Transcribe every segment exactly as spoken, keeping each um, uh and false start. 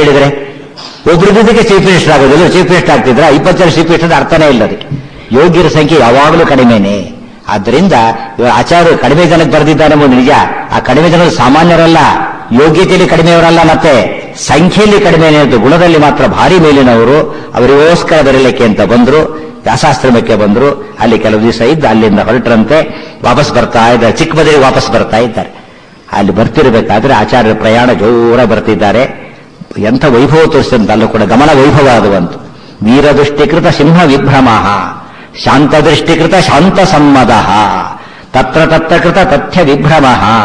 ಕೇಳಿದ್ರೆ ಒಬ್ಬರಿದ್ದಕ್ಕೆ chief minister ಆಗೋದಿಲ್ಲ, ಚೀಫ್ ಮಿನಿಸ್ಟರ್ ಆಗ್ತಿದ್ರ ಇಪ್ಪತ್ತು ಜನ ಚೀಫ್ ಮಿನಿಸ್ಟರ್ ಅರ್ಥನೇ ಇಲ್ಲ ಅದಕ್ಕೆ. ಯೋಗ್ಯರ ಸಂಖ್ಯೆ ಯಾವಾಗಲೂ ಕಡಿಮೆನೇ. ಆದ್ದರಿಂದ ಆಚಾರ್ಯರು ಕಡಿಮೆ ಜನಕ್ಕೆ ಬರೆದಿದ್ದಾನೆ ಎಂಬುದು ನಿಜ. ಆ ಕಡಿಮೆ ಜನರು ಸಾಮಾನ್ಯರಲ್ಲ, ಯೋಗ್ಯತೆಯಲ್ಲಿ ಕಡಿಮೆಯವರಲ್ಲ, ಮತ್ತೆ ಸಂಖ್ಯೆಯಲ್ಲಿ ಕಡಿಮೆ, ಗುಣದಲ್ಲಿ ಮಾತ್ರ ಭಾರಿ ಮೇಲಿನವರು. ಅವರಿಗೋಸ್ಕರ ಬರೀಲಿಕ್ಕೆ ಅಂತ ಬಂದ್ರು, ವ್ಯಾಸಾಶ್ರಮಕ್ಕೆ ಬಂದ್ರು. ಅಲ್ಲಿ ಕೆಲವು ದಿವಸ ಇದ್ದು ಅಲ್ಲಿಂದ ಹೊರಟರಂತೆ. ವಾಪಸ್ ಬರ್ತಾ ಇದ್ದಾರೆ, ಚಿಕ್ಕಬದರಿಗೆ ವಾಪಸ್ ಬರ್ತಾ ಇದ್ದಾರೆ. ಅಲ್ಲಿ ಬರ್ತಿರ್ಬೇಕಾದ್ರೆ ಆಚಾರ್ಯರ ಪ್ರಯಾಣ ಜೋರ ಬರ್ತಿದ್ದಾರೆ. ಎಂಥ ವೈಭವ ತೋರಿಸಿದಂತ ಅಲ್ಲೂ ಕೂಡ ಗಮನ ವೈಭವ ಆಗುವಂತು. ವೀರದೃಷ್ಟಿಕೃತ ಸಿಂಹ ವಿಭ್ರಮ, ಶಾಂತದೃಷ್ಟಿಕೃತ ಶಾಂತ ಸಮ್ಮದ, ತತ್ರ ತತ್ರಕೃತ ತಥ್ಯ ವಿಭ್ರಮ,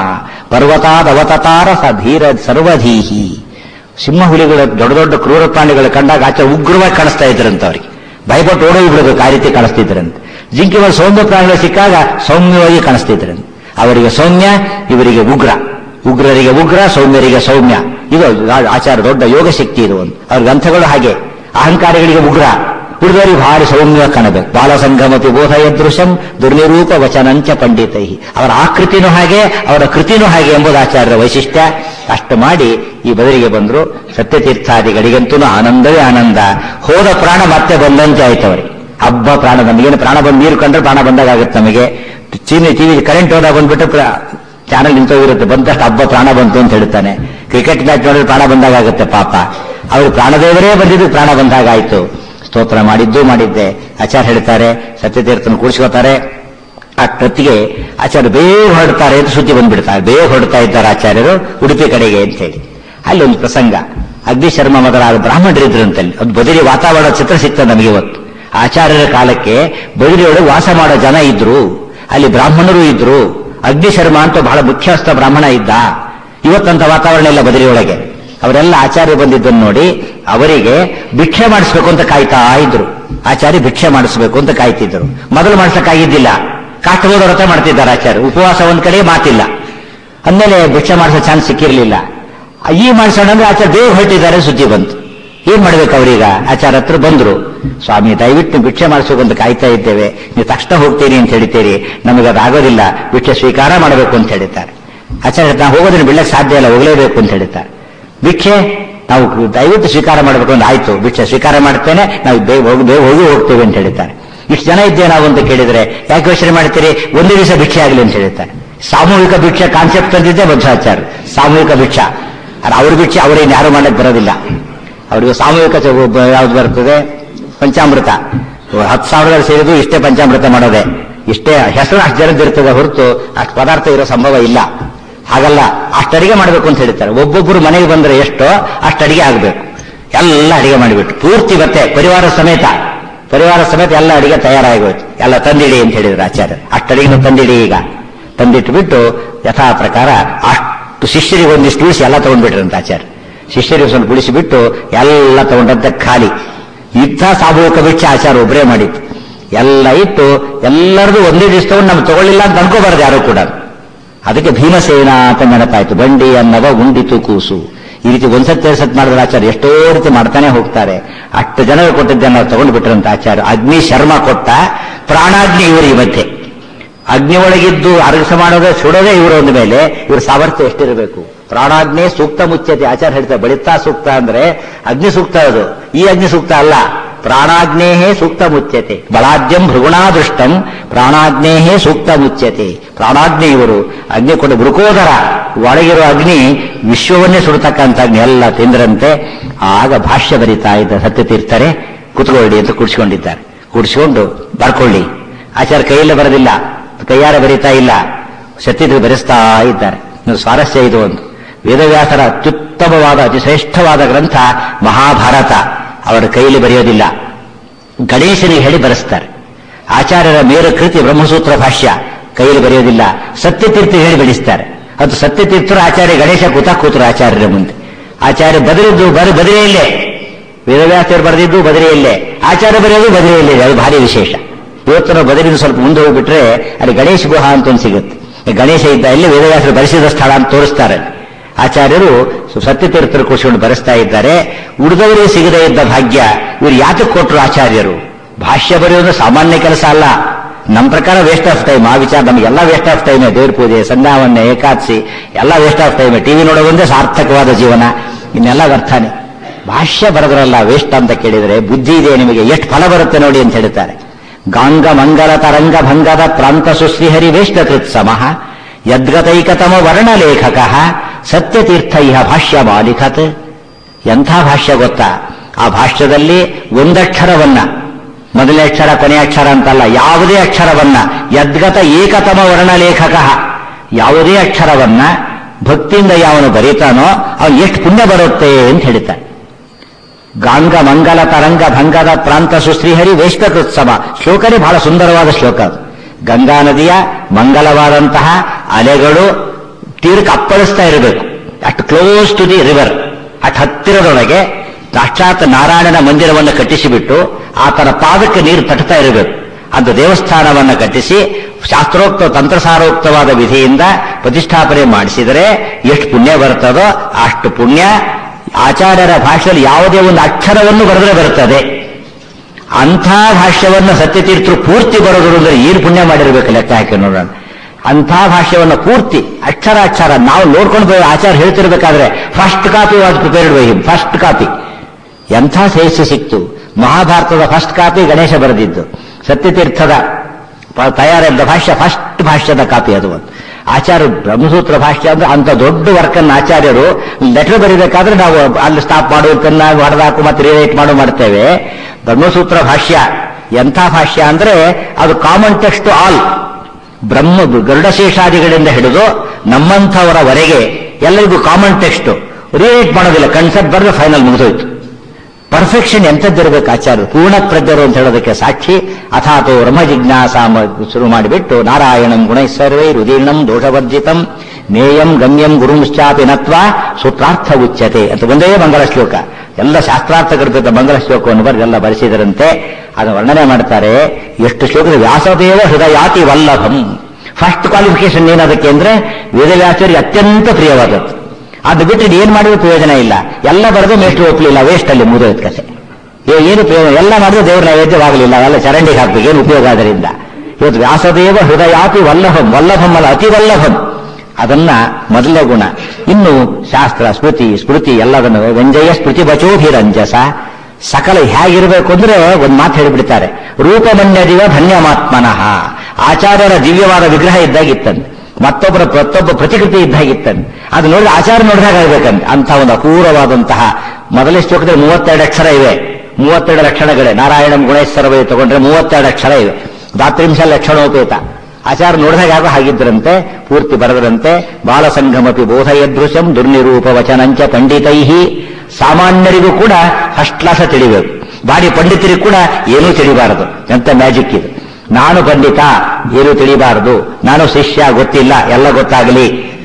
ಪರ್ವತಾದವತಾರ ಸ ಧೀರ ಸರ್ವಧೀಹಿ. ಸಿಂಹ ಹುಲಿಗಳು ದೊಡ್ಡ ದೊಡ್ಡ ಕ್ರೂರ ಪ್ರಾಣಿಗಳು ಕಂಡಾಗ ಆಚಾರ ಉಗ್ರವಾಗಿ ಕಾಣಿಸ್ತಾ ಇದ್ರಂತ, ಅವರಿಗೆ ಭಯಪಟ್ಟು ಓಡೋಗಿ ಬಿಡೋದು ಆ ರೀತಿ ಕಾಣಿಸ್ತಿದ್ರಂತೆ. ಜಿಂಕೆಗಳು ಸೌಮ್ಯ ಪ್ರಾಣಿಗಳು ಸಿಕ್ಕಾಗ ಸೌಮ್ಯವಾಗಿ ಕಾಣಿಸ್ತಿದ್ರಂತೆ. ಅವರಿಗೆ ಸೌಮ್ಯ, ಇವರಿಗೆ ಉಗ್ರ. ಉಗ್ರರಿಗೆ ಉಗ್ರ, ಸೌಮ್ಯರಿಗೆ ಸೌಮ್ಯ. ಇದು ಆಚಾರ ದೊಡ್ಡ ಯೋಗ ಶಕ್ತಿ ಇದು. ಒಂದು ಅವ್ರ ಗ್ರಂಥಗಳು ಹಾಗೆ. ಅಹಂಕಾರಿಗಳಿಗೆ ಉಗ್ರ, ಉಳಿದವರಿಗೆ ಭಾರಿ ಸೌಮ್ಯ ಕಾಣಬೇಕು. ಬಾಲ ಸಂಗಮತಿ ಬೋಧಯದೃಶಂ ದುರ್ನಿರೂಪ ವಚನಂಚ ಪಂಡಿತೈ. ಅವರ ಆಕೃತಿನೂ ಹಾಗೆ, ಅವರ ಕೃತಿನೂ ಹಾಗೆ ಎಂಬುದು ಆಚಾರ್ಯರ ವೈಶಿಷ್ಟ್ಯ. ಅಷ್ಟು ಮಾಡಿ ಈ ಬದಲಿಗೆ ಬಂದ್ರು. ಸತ್ಯತೀರ್ಥಾದಿಗಳಿಗಂತೂ ಆನಂದವೇ ಆನಂದ. ಹೋದ ಪ್ರಾಣ ಮತ್ತೆ ಬಂದಂತೆ ಆಯ್ತು ಅವರಿಗೆ. ಹಬ್ಬ ಪ್ರಾಣ, ನಮಗೇನು ಪ್ರಾಣ ಬಂದು ನೀರು ಕಂಡ್ರೆ ಪ್ರಾಣ ಬಂದಾಗುತ್ತೆ ನಮಗೆ. ಚೀನಿ ಟಿವಿ ಕರೆಂಟ್ ಹೋದಾಗ ಬಂದ್ಬಿಟ್ಟು ಚಾನಲ್ ನಿಂತೋಗಿರುತ್ತೆ, ಬಂದಷ್ಟು ಹಬ್ಬ ಪ್ರಾಣ ಬಂತು ಅಂತ ಹೇಳ್ತಾನೆ. ಕ್ರಿಕೆಟ್ ಮ್ಯಾಚ್ ನೋಡಿದ್ರೆ ಪ್ರಾಣ ಬಂದಾಗುತ್ತೆ ಪಾಪ. ಅವರು ಪ್ರಾಣದೇವರೇ ಬಂದಿದ್ದು ಪ್ರಾಣ ಬಂದಾಗಾಯ್ತು. ಸ್ತೋತ್ರ ಮಾಡಿದ್ದು ಮಾಡಿದ್ದೆ. ಆಚಾರ್ಯ ಹೇಳ್ತಾರೆ, ಸತ್ಯತೀರ್ಥನ ಕೂಡಿಸ್ಕೋತಾರೆ. ಆ ಕತ್ತಿಗೆ ಆಚಾರ್ಯ ಬೇಗ ಹೊರಡ್ತಾರೆ ಅಂತ ಸುದ್ದಿ ಬಂದ್ಬಿಡ್ತಾರೆ. ಬೇಗ ಹೊರಡ್ತಾ ಇದ್ದಾರೆ ಆಚಾರ್ಯರು ಉಡುಪಿ ಕಡೆಗೆ ಅಂತ ಹೇಳಿ. ಅಲ್ಲಿ ಒಂದು ಪ್ರಸಂಗ, ಅಗ್ನಿಶರ್ಮ ಮೊದಲಾದ ಬ್ರಾಹ್ಮಣರಿದ್ರಂತಲ್ಲಿ. ಅದು ಬದಲಿ ವಾತಾವರಣ ಚಿತ್ರ ಸಿಗ್ತದೆ ನಮಗೆ ಇವತ್ತು. ಆಚಾರ್ಯರ ಕಾಲಕ್ಕೆ ಬದಲಿಯೊಳಗೆ ವಾಸ ಮಾಡೋ ಜನ ಇದ್ರು, ಅಲ್ಲಿ ಬ್ರಾಹ್ಮಣರು ಇದ್ರು. ಅಗ್ನಿಶರ್ಮ ಅಂತ ಬಹಳ ಮುಖ್ಯಸ್ಥ ಬ್ರಾಹ್ಮಣ ಇದ್ದ. ಇವತ್ತಂತ ವಾತಾವರಣ ಇಲ್ಲ ಬದಲಿಯೊಳಗೆ. ಅವರೆಲ್ಲ ಆಚಾರ್ಯ ಬಂದಿದ್ದನ್ನು ನೋಡಿ ಅವರಿಗೆ ಭಿಕ್ಷೆ ಮಾಡಿಸ್ಬೇಕು ಅಂತ ಕಾಯ್ತಾ ಇದ್ರು. ಆಚಾರ್ಯ ಭಿಕ್ಷೆ ಮಾಡಿಸ್ಬೇಕು ಅಂತ ಕಾಯ್ತಿದ್ರು. ಮೊದಲು ಮಾಡಿಸಕ್ಕಾಗಿದ್ದಿಲ್ಲ, ಕಾಷ್ಟಬೋಧ ವ್ರತ ಮಾಡ್ತಿದ್ದಾರೆ ಆಚಾರ್ಯ. ಉಪವಾಸ ಒಂದ್ ಕಡೆ ಮಾತಿಲ್ಲ. ಅಂದಮೇಲೆ ಭಿಕ್ಷೆ ಮಾಡಿಸೋ ಚಾನ್ಸ್ ಸಿಕ್ಕಿರ್ಲಿಲ್ಲ. ಈ ಮಾಡಿಸೋಣ ಅಂದ್ರೆ ಆಚಾರ್ಯ ಬೇಗ ಹೊರಟಿದ್ದಾರೆ ಸುದ್ದಿ ಬಂತು. ಏನ್ ಮಾಡ್ಬೇಕು ಅವರೀಗ? ಆಚಾರ್ಯ ಹತ್ರ ಬಂದ್ರು. ಸ್ವಾಮಿ ದಯವಿಟ್ಟು ಭಿಕ್ಷೆ ಮಾಡಿಸಬೇಕು ಅಂತ ಕಾಯ್ತಾ ಇದ್ದೇವೆ, ನೀವು ತಕ್ಷಣ ಹೋಗ್ತೀರಿ ಅಂತ ಹೇಳ್ತೀರಿ, ನಮಗೆ ಅದಾಗೋದಿಲ್ಲ, ಭಿಕ್ಷೆ ಸ್ವೀಕಾರ ಮಾಡಬೇಕು ಅಂತ ಹೇಳ್ತಾರೆ. ಆಚಾರ್ಯ ನಾವು ಹೋಗೋದನ್ನು ಬಿಡಕ್ಕೆ ಸಾಧ್ಯ ಇಲ್ಲ, ಹೋಗಲೇಬೇಕು ಅಂತ ಹೇಳ್ತಾರೆ. ಭಿಕ್ಷೆ ನಾವು ದಯವಿಟ್ಟು ಸ್ವೀಕಾರ ಮಾಡಬೇಕು ಅಂತ ಆಯ್ತು, ಭಿಕ್ಷೆ ಸ್ವೀಕಾರ ಮಾಡ್ತೇನೆ, ನಾವು ಬೇಗ ಹೋಗಿ ಬೇಗ ಹೋಗಿ ಹೋಗ್ತೇವೆ ಅಂತ ಹೇಳ್ತಾರೆ. ಇಷ್ಟು ಜನ ಇದ್ದೇವೆ ನಾವು ಅಂತ ಕೇಳಿದ್ರೆ ಯಾಕೆ ಯೋಚನೆ ಮಾಡ್ತೀರಿ, ಒಂದು ದಿವಸ ಭಿಕ್ಷೆ ಆಗಲಿ ಅಂತ ಹೇಳ್ತಾರೆ. ಸಾಮೂಹಿಕ ಭಿಕ್ಷೆ ಕಾನ್ಸೆಪ್ಟ್ ತಂದಿದ್ದೆ ಮಧ್ವಾಚಾರ್ಯ. ಸಾಮೂಹಿಕ ಭಿಕ್ಷಾ, ಅವ್ರ ಭಿಕ್ಷೆ ಅವರೇನು ಯಾರು ಮಾಡಕ್ ಬರೋದಿಲ್ಲ. ಅವ್ರಿಗೆ ಸಾಮೂಹಿಕ ಯಾವ್ದು ಬರ್ತದೆ, ಪಂಚಾಮೃತ. ಹತ್ತು ಸಾವಿರದಲ್ಲಿ ಸೇರಿದ್ರು ಇಷ್ಟೇ ಪಂಚಾಮೃತ ಮಾಡೋದೆ, ಇಷ್ಟೇ ಹೆಸರು ಅಷ್ಟು ಜನದಿರ್ತದೆ ಹೊರತು ಅಷ್ಟು ಪದಾರ್ಥ ಇರೋ ಸಂಭವ ಇಲ್ಲ. ಹಾಗಲ್ಲ, ಅಷ್ಟು ಅಡಿಗೆ ಮಾಡಬೇಕು ಅಂತ ಹೇಳ್ತಾರೆ. ಒಬ್ಬೊಬ್ಬರು ಮನೆಗೆ ಬಂದ್ರೆ ಎಷ್ಟೋ ಅಷ್ಟು ಅಡಿಗೆ ಆಗಬೇಕು. ಎಲ್ಲ ಅಡಿಗೆ ಮಾಡಿಬಿಟ್ಟು ಪೂರ್ತಿ ಮತ್ತೆ ಪರಿವಾರ ಸಮೇತ ಪರಿವಾರ ಸಮೇತ ಎಲ್ಲ ಅಡಿಗೆ ತಯಾರಾಗೋಯ್ತು. ಎಲ್ಲ ತಂದಿಡಿ ಅಂತ ಹೇಳಿದ್ರು ಆಚಾರ್ಯ. ಅಷ್ಟು ಅಡಿಗೆ ತಂದಿಡಿ ಈಗ ತಂದಿಟ್ಟು ಬಿಟ್ಟು ಯಥಾ ಪ್ರಕಾರ ಅಷ್ಟು ಶಿಷ್ಯರಿಗೆ ಒಂದಿಷ್ಟು ಉಳಿಸಿ ಎಲ್ಲ ತಗೊಂಡ್ಬಿಟ್ರಂತ ಆಚಾರ್ಯ. ಶಿಷ್ಯರಿಗೆ ಸ್ವಲ್ಪ ಉಳಿಸಿಬಿಟ್ಟು ಎಲ್ಲ ತಗೊಂಡಂತೆ ಖಾಲಿ. ಇಂಥ ಸಾಮೂಹಿಕ ಭಿಕ್ಷೆ ಆಚಾರ ಒಬ್ಬರೇ ಮಾಡಿತ್ತು. ಎಲ್ಲ ಇಟ್ಟು ಎಲ್ಲರದು ಒಂದೇ ದಿವಸ ತಗೊಂಡು ನಮ್ಗೆ ತಗೊಳ್ಳಿಲ್ಲ ಅಂತ ಅನ್ಕೋಬಾರದು ಯಾರು ಕೂಡ. ಅದಕ್ಕೆ ಭೀಮಸೇನ ಅಂತ ನೆನಪಾಯ್ತು. ಬಂಡಿ ಅನ್ನವ ಉಂಡಿತು ಕೂಸು. ಈ ರೀತಿ ಒಂದ್ಸತ್ ಎರಡು ಸತ್ ಮಾಡಿದ್ರೆ ಆಚಾರ್ಯ ಎಷ್ಟೋ ರೀತಿ ಮಾಡ್ತಾನೆ ಹೋಗ್ತಾರೆ. ಅಷ್ಟು ಜನರು ಕೊಟ್ಟಿದ್ದನ್ನು ನಾವು ತಗೊಂಡು ಬಿಟ್ರಂತ ಆಚಾರ್ಯ. ಅಗ್ನಿ ಶರ್ಮ ಕೊಟ್ಟ, ಪ್ರಾಣಾಗ್ನಿ ಇವರು. ಈ ಮಧ್ಯೆ ಅಗ್ನಿ ಒಳಗಿದ್ದು ಅರಗಿಸ ಮಾಡೋದೇ ಸುಡೋದೇ ಇವರು. ಒಂದ ಮೇಲೆ ಇವ್ರ ಸಾಮರ್ಥ್ಯ ಎಷ್ಟಿರಬೇಕು. ಪ್ರಾಣಾಗ್ನೇ ಸೂಕ್ತ ಮುಚ್ಚತೆ ಆಚಾರ್ಯ ಹೇಳ್ತಾರೆ. ಬಳಿತಾ ಸೂಕ್ತ ಅಂದ್ರೆ ಅಗ್ನಿ ಸೂಕ್ತ, ಅದು ಈ ಅಗ್ನಿ ಸೂಕ್ತ ಅಲ್ಲ. ಪ್ರಾಣಾಗ್ನೇಹೇ ಸೂಕ್ತ ಮುಚ್ಯತೆ, ಬಲಾದ್ಯಂ ಭೃಗುಣಾದೃಷ್ಟಂ ಪ್ರಾಣಾಗ್ನೇಹೇ ಸೂಕ್ತ ಮುಚ್ಯತೆ. ಪ್ರಾಣಾಗ್ನಿ ಇವರು. ಅಗ್ನಿ ಕೊಟ್ಟು ಬೃಕೋದರ ಒಳಗಿರೋ ಅಗ್ನಿ ವಿಶ್ವವನ್ನೇ ಸುಡತಕ್ಕಂಥ ಅಗ್ನಿ ಎಲ್ಲ ತಿಂದ್ರಂತೆ. ಆಗ ಭಾಷ್ಯ ಬರಿತಾ ಇದ್ದ ಸತ್ಯತೀರ್ಥರೇ ಕುತ್ಕೊಳ್ಳಿ ಅಂತ ಕೂಡಿಸಿಕೊಂಡಿದ್ದಾರೆ. ಕೂಡಿಸಿಕೊಂಡು ಬರ್ಕೊಳ್ಳಿ. ಆಚಾರ್ಯ ಕೈಯಲ್ಲೇ ಬರೋದಿಲ್ಲ, ಕೈಯಾರ ಬರೀತಾ ಇಲ್ಲ, ಸತ್ಯತೀರ್ಥ ಬರೆಸ್ತಾ ಇದ್ದಾರೆ. ಸ್ವಾರಸ್ಯ ಇದು. ಒಂದು ವೇದವ್ಯಾಸರ ಅತ್ಯುತ್ತಮವಾದ ಅತಿಶ್ರೇಷ್ಠವಾದ ಗ್ರಂಥ ಮಹಾಭಾರತ. ಅವರ ಕೈಯಲ್ಲಿ ಬರೆಯೋದಿಲ್ಲ, ಗಣೇಶನಿಗೆ ಹೇಳಿ ಬರೆಸ್ತಾರೆ. ಆಚಾರ್ಯರ ಮೇರು ಕೃತಿ ಬ್ರಹ್ಮಸೂತ್ರ ಭಾಷ್ಯ ಕೈಯಲ್ಲಿ ಬರೆಯೋದಿಲ್ಲ, ಸತ್ಯತೀರ್ಥ ಹೇಳಿ ಬೆಳೆಸ್ತಾರೆ. ಅದು ಸತ್ಯತೀರ್ಥರು ಆಚಾರ್ಯ ಗಣೇಶ ಕೂತ ಕೂತರು ಆಚಾರ್ಯರ ಮುಂದೆ. ಆಚಾರ್ಯ ಬದಲಿದ್ದು ಬರ ಬದರಿಯಲ್ಲೇ, ವೇದವ್ಯಾಸರು ಬರೆದಿದ್ದು ಬದರಿಯಲ್ಲೇ, ಆಚಾರ್ಯ ಬರೆಯೋದು ಬದರಿಯಲ್ಲೇ. ಅದು ಭಾರಿ ವಿಶೇಷ. ಇವತ್ತು ನಾವು ಬದರಿಯಿಂದ ಸ್ವಲ್ಪ ಮುಂದೆ ಹೋಗ್ಬಿಟ್ರೆ ಅಲ್ಲಿ ಗಣೇಶ ಗುಹಾ ಅಂತ ಒಂದು ಸಿಗುತ್ತೆ. ಗಣೇಶ ಇದ್ದ ಇಲ್ಲಿ ವೇದವ್ಯಾಸರು ಬರೆಸಿದ ಸ್ಥಳ ಅಂತ ತೋರಿಸ್ತಾರೆ. ಆಚಾರ್ಯರು ಸತ್ಯತೀರ್ಥರು ಕೂರಿಸಿಕೊಂಡು ಬರೆಸ್ತಾ ಇದ್ದಾರೆ. ಉಳಿದವರಿಗೆ ಸಿಗದೇ ಇದ್ದ ಭಾಗ್ಯ ಇವರು ಯಾತಕ್ಕೆ ಕೊಟ್ಟರು ಆಚಾರ್ಯರು? ಭಾಷ್ಯ ಬರೆಯೋದು ಸಾಮಾನ್ಯ ಕೆಲಸ ಅಲ್ಲ. ನಮ್ಮ ಪ್ರಕಾರ ವೇಸ್ಟ್ ಆಫ್ ಟೈಮ್. ಆ ವಿಚಾರ ನಮಗೆಲ್ಲ ವೇಸ್ಟ್ ಆಫ್ ಟೈಮೇ. ದೇವ್ರ ಪೂಜೆ, ಸಂಧ್ಯಾವನ್ನೇ, ಏಕಾದಶಿ ಎಲ್ಲ ವೇಸ್ಟ್ ಆಫ್ ಟೈಮೇ. ಟಿವಿ ನೋಡೋ ಒಂದೇ ಸಾರ್ಥಕವಾದ ಜೀವನ, ಇನ್ನೆಲ್ಲ ವ್ಯರ್ಥಾನೆ. ಭಾಷ್ಯ ಬರೆದ್ರಲ್ಲ ವೇಸ್ಟ್ ಅಂತ ಕೇಳಿದರೆ ಬುದ್ಧಿ ಇದೆ ನಿಮಗೆ, ಎಷ್ಟು ಫಲ ಬರುತ್ತೆ ನೋಡಿ ಅಂತ ಹೇಳ್ತಾರೆ. ಗಾಂಗ ಮಂಗಲ ತರಂಗ ಭಂಗದ ಪ್ರಾಂತ ಸುಶ್ರೀಹರಿ ವೇಷ್ಟ ಕೃತ್ಸಮಃ ಯದ್ಗತೈಕತಮ ವರ್ಣಲೇಖಕ ಸತ್ಯತೀರ್ಥ ಇಹ ಭಾಷ್ಯ ಮಾಲಿಖತ್. ಎಂಥ ಭಾಷ್ಯ ಗೊತ್ತಾ? ಆ ಭಾಷ್ಯದಲ್ಲಿ ಒಂದಕ್ಷರವನ್ನ, ಮೊದಲನೇ ಅಕ್ಷರ ಕೊನೆಯ ಅಕ್ಷರ ಅಂತಲ್ಲ, ಯಾವುದೇ ಅಕ್ಷರವನ್ನ ಯದ್ಗತ ಏಕತಮ ವರ್ಣಲೇಖಕ, ಯಾವುದೇ ಅಕ್ಷರವನ್ನ ಭಕ್ತಿಯಿಂದ ಯಾವನು ಬರೀತಾನೋ ಅವನು ಎಷ್ಟು ಪುಣ್ಯ ಬರುತ್ತೆ ಅಂತ ಹೇಳ್ತಾರೆ. ಗಾಂಗ ಮಂಗಲ ತರಂಗ ಭಂಗದ ಪ್ರಾಂತ ಸುಶ್ರೀಹರಿ ವೇಷ್ಟಕೃತ್ಸಮ. ಶ್ಲೋಕನೇ ಬಹಳ ಸುಂದರವಾದ ಶ್ಲೋಕ ಅದು. ಗಂಗಾ ನದಿಯ ಮಂಗಲವಾದಂತಹ ಅಲೆಗಳು ತೀರಕ್ಕೆ ಅಪ್ಪಳಿಸ್ತಾ ಇರಬೇಕು, ಅಷ್ಟು ಕ್ಲೋಸ್ ಟು ದಿ ರಿವರ್, ಅಷ್ಟು ಹತ್ತಿರದೊಳಗೆ ಸಾಕ್ಷಾತ್ ನಾರಾಯಣನ ಮಂದಿರವನ್ನು ಕಟ್ಟಿಸಿಬಿಟ್ಟು ಆತನ ಪಾದಕ್ಕೆ ನೀರು ತಟ್ತಾ ಇರಬೇಕು. ಅದು ದೇವಸ್ಥಾನವನ್ನು ಕಟ್ಟಿಸಿ ಶಾಸ್ತ್ರೋಕ್ತ ತಂತ್ರಸಾರೋಕ್ತವಾದ ವಿಧಿಯಿಂದ ಪ್ರತಿಷ್ಠಾಪನೆ ಮಾಡಿಸಿದರೆ ಎಷ್ಟು ಪುಣ್ಯ ಬರ್ತದೋ ಅಷ್ಟು ಪುಣ್ಯ ಆಚಾರ್ಯರ ಭಾಷೆಯಲ್ಲಿ ಯಾವುದೇ ಒಂದು ಅಕ್ಷರವನ್ನು ಬರೆದರೆ ಬರುತ್ತದೆ. ಅಂಥ ಭಾಷ್ಯವನ್ನು ಸತ್ಯತೀರ್ಥರು ಪೂರ್ತಿ ಬರೋದು ಅಂದ್ರೆ ಏನು ಪುಣ್ಯ ಮಾಡಿರ್ಬೇಕು ಲೆಕ್ಕ ಹಾಕಿ ನೋಡೋಣ. ಅಂಥ ಭಾಷ್ಯವನ್ನು ಪೂರ್ತಿ ಅಕ್ಷರ ಅಕ್ಷರ ನಾವು ನೋಡ್ಕೊಂಡು ಹೋಗಿ ಆಚಾರ್ಯ ಹೇಳ್ತಿರ್ಬೇಕಾದ್ರೆ first copy was prepared by him, first copy. ಎಂಥ ಶ್ರೇಷ್ಠ ಸಿಕ್ತು. ಮಹಾಭಾರತದ ಫಸ್ಟ್ ಕಾಪಿ ಗಣೇಶ ಬರೆದಿದ್ದು, ಸತ್ಯತೀರ್ಥದ ತಯಾರಾದ ಭಾಷ್ಯ ಫಸ್ಟ್ ಭಾಷ್ಯದ ಕಾಪಿ ಅದು ಒಂದು. ಆಚಾರ್ಯ ಬ್ರಹ್ಮಸೂತ್ರ ಭಾಷ್ಯ ಅಂದ್ರೆ ಅಂತ ದೊಡ್ಡ ವರ್ಕನ್ನು ಆಚಾರ್ಯರು ಲೆಟರ್ ಬರೀಬೇಕಾದ್ರೆ ನಾವು ಅಲ್ಲಿ ಸ್ಟಾಪ್ ಮಾಡು, ಪೆನ್ನ ಹೊಡೆದಾಕು ಮತ್ತೆ ರಿರೈಟ್ ಮಾಡು ಮಾಡ್ತೇವೆ. ಬ್ರಹ್ಮಸೂತ್ರ ಭಾಷ್ಯ ಎಂಥ ಭಾಷ್ಯ ಅಂದ್ರೆ ಅದು ಕಾಮನ್ ಟೆಕ್ಸ್ಟ್ ಆಲ್, ಬ್ರಹ್ಮ ಗರುಡಶೇಷಾದಿಗಳಿಂದ ಹಿಡಿದು ನಮ್ಮಂಥವರವರೆಗೆ ಎಲ್ಲರಿಗೂ ಕಾಮನ್ ಟೆಕ್ಸ್ಟ್, ರಿರೈಟ್ ಮಾಡೋದಿಲ್ಲ, ಕನ್ಸೆಪ್ಟ್ ಬರೆದು ಫೈನಲ್ ಮುಗಿದೋಯ್ತು. ಪರ್ಫೆಕ್ಷನ್ ಎಂಥದ್ದಿರಬೇಕು ಆಚಾರ್ಯರು, ಪೂರ್ಣ ಪ್ರಜ್ಞರು ಅಂತ ಹೇಳೋದಕ್ಕೆ ಸಾಕ್ಷಿ. ಅಥಾತೋ ಬ್ರಹ್ಮ ಜಿಜ್ಞಾಸಾಮ ಶುರು ಮಾಡಿಬಿಟ್ಟು ನಾರಾಯಣಂ ಗುಣೈಸರ್ವೈ ರುದೀರ್ಣಂ ದೋಷವರ್ಜಿತಂ ನೇಯಂ ಗಮ್ಯಂ ಗುರುಂಶ್ಚಾಪಿ ನತ್ವಾ ಸೂತ್ರಾರ್ಥ ಉಚ್ಯತೆ ಅಂತ ಒಂದೇ ಮಂಗಲ ಶ್ಲೋಕ. ಎಲ್ಲ ಶಾಸ್ತ್ರಾರ್ಥ ಗರ್ಭಿತ ಮಂಗಲ ಶ್ಲೋಕವನ್ನು ಬರೆದೆಲ್ಲ ಬರೆಸಿದರಂತೆ. ಅದನ್ನು ವರ್ಣನೆ ಮಾಡ್ತಾರೆ. ಎಷ್ಟು ಶ್ಲೋಕದ ವ್ಯಾಸದೇವ ಹೃದಯಾತಿ ವಲ್ಲಭಂ. ಫಸ್ಟ್ ಕ್ವಾಲಿಫಿಕೇಶನ್ ಏನದಕ್ಕೆ ಅಂದ್ರೆ ವೇದವ್ಯಾಸರಿಗೆ ಅತ್ಯಂತ ಪ್ರಿಯವಾದದ್ದು. ಅದು ಬಿಟ್ಟು ಏನ್ ಮಾಡಿದ್ರು ಪ್ರಯೋಜನ ಇಲ್ಲ. ಎಲ್ಲ ಬರೆದು ಮೇಷ್ಟ್ರು ಒಪ್ಪಲಿಲ್ಲ, ವೇಸ್ಟ್ ಅಲ್ಲಿ ಮುಗಿದೋಯ್ತು ಕಥೆ. ಏನು ಪ್ರಯೋಜನ? ಎಲ್ಲ ಮಾಡಿದ್ರೆ ದೇವ್ರ ನೈವೇದ್ಯವಾಗಲಿಲ್ಲ, ಎಲ್ಲ ಚರಂಡಿಗೆ ಹಾಕ್ಬೇಕು, ಏನು ಉಪಯೋಗ ಅದರಿಂದ? ಇವತ್ತು ವ್ಯಾಸದೇವ ಹೃದಯಾತಿ ವಲ್ಲಭಂ, ವಲ್ಲಭಂ ಅಲ್ಲ ಅತಿ ವಲ್ಲಭಂ. ಅದನ್ನ ಮೊದಲನೇ ಗುಣ. ಇನ್ನು ಶಾಸ್ತ್ರ ಸ್ಮೃತಿ ಸ್ಮೃತಿ ಎಲ್ಲದನ್ನು ವ್ಯಂಜಯ ಸ್ಮೃತಿ ಬಚೋಭಿರಂಜಸ ಸಕಲ ಹೇಗಿರಬೇಕು ಅಂದ್ರೆ ಒಂದು ಮಾತು ಹೇಳಿಬಿಡ್ತಾರೆ, ರೂಪಮನ್ಯದಿವ ಧನ್ಯಮಾತ್ಮನಃ. ಆಚಾರ್ಯರ ದಿವ್ಯವಾದ ವಿಗ್ರಹ ಇದ್ದಾಗಿತ್ತಂತೆ, ಮತ್ತೊಬ್ಬರ ಮತ್ತೊಬ್ಬ ಪ್ರತಿಕೃತಿ ಇದ್ದಾಗಿತ್ತಂತೆ. ಅದು ನೋಡಿ ಆಚಾರ ನೋಡಿದಾಗ ಆಗ್ಬೇಕಂತೆ. ಅಂತ ಒಂದು ಅಪೂರ್ವವಾದಂತಹ ಮೊದಲೇ ಶ್ಲೋಕದಲ್ಲಿ ಮೂವತ್ತೆರಡು ಅಕ್ಷರ ಇವೆ, ಮೂವತ್ತೆರಡು ಲಕ್ಷಣಗಳೇ. ನಾರಾಯಣಂ ಗುಣೇಶ್ವರವೇ ತಗೊಂಡ್ರೆ ಮೂವತ್ತೆರಡು ಅಕ್ಷರ ಇವೆ. ದಾತ್ರಿಂಶ ಲಕ್ಷಣೋಪೇತ. ಆಚಾರ ನೋಡಿದಾಗ ಯಾರು ಹಾಗಿದ್ರಂತೆ, ಪೂರ್ತಿ ಬರೆದರಂತೆ. ಬಾಲಸಂಗಮಪಿ ಬೋಧಯದೃಶಂ ದುರ್ನಿರೂಪ ವಚನಂಚ ಪಂಡಿತೈಹಿ. ಸಾಮಾನ್ಯರಿಗೂ ಕೂಡ ಫಸ್ಟ್ ಕ್ಲಾಸ ತಿಳಿಬೇಕು, ಬಾಡಿ ಪಂಡಿತರಿಗೂ ಕೂಡ ಏನೂ ತಿಳಿಬಾರದು. ಎಂತ ಮ್ಯಾಜಿಕ್ ಇದು. ನಾನು ಪಂಡಿತ, ಏನು ತಿಳಿಬಾರದು, ನಾನು ಶಿಷ್ಯ, ಗೊತ್ತಿಲ್ಲ, ಎಲ್ಲ ಗೊತ್ತಾಗಲಿ.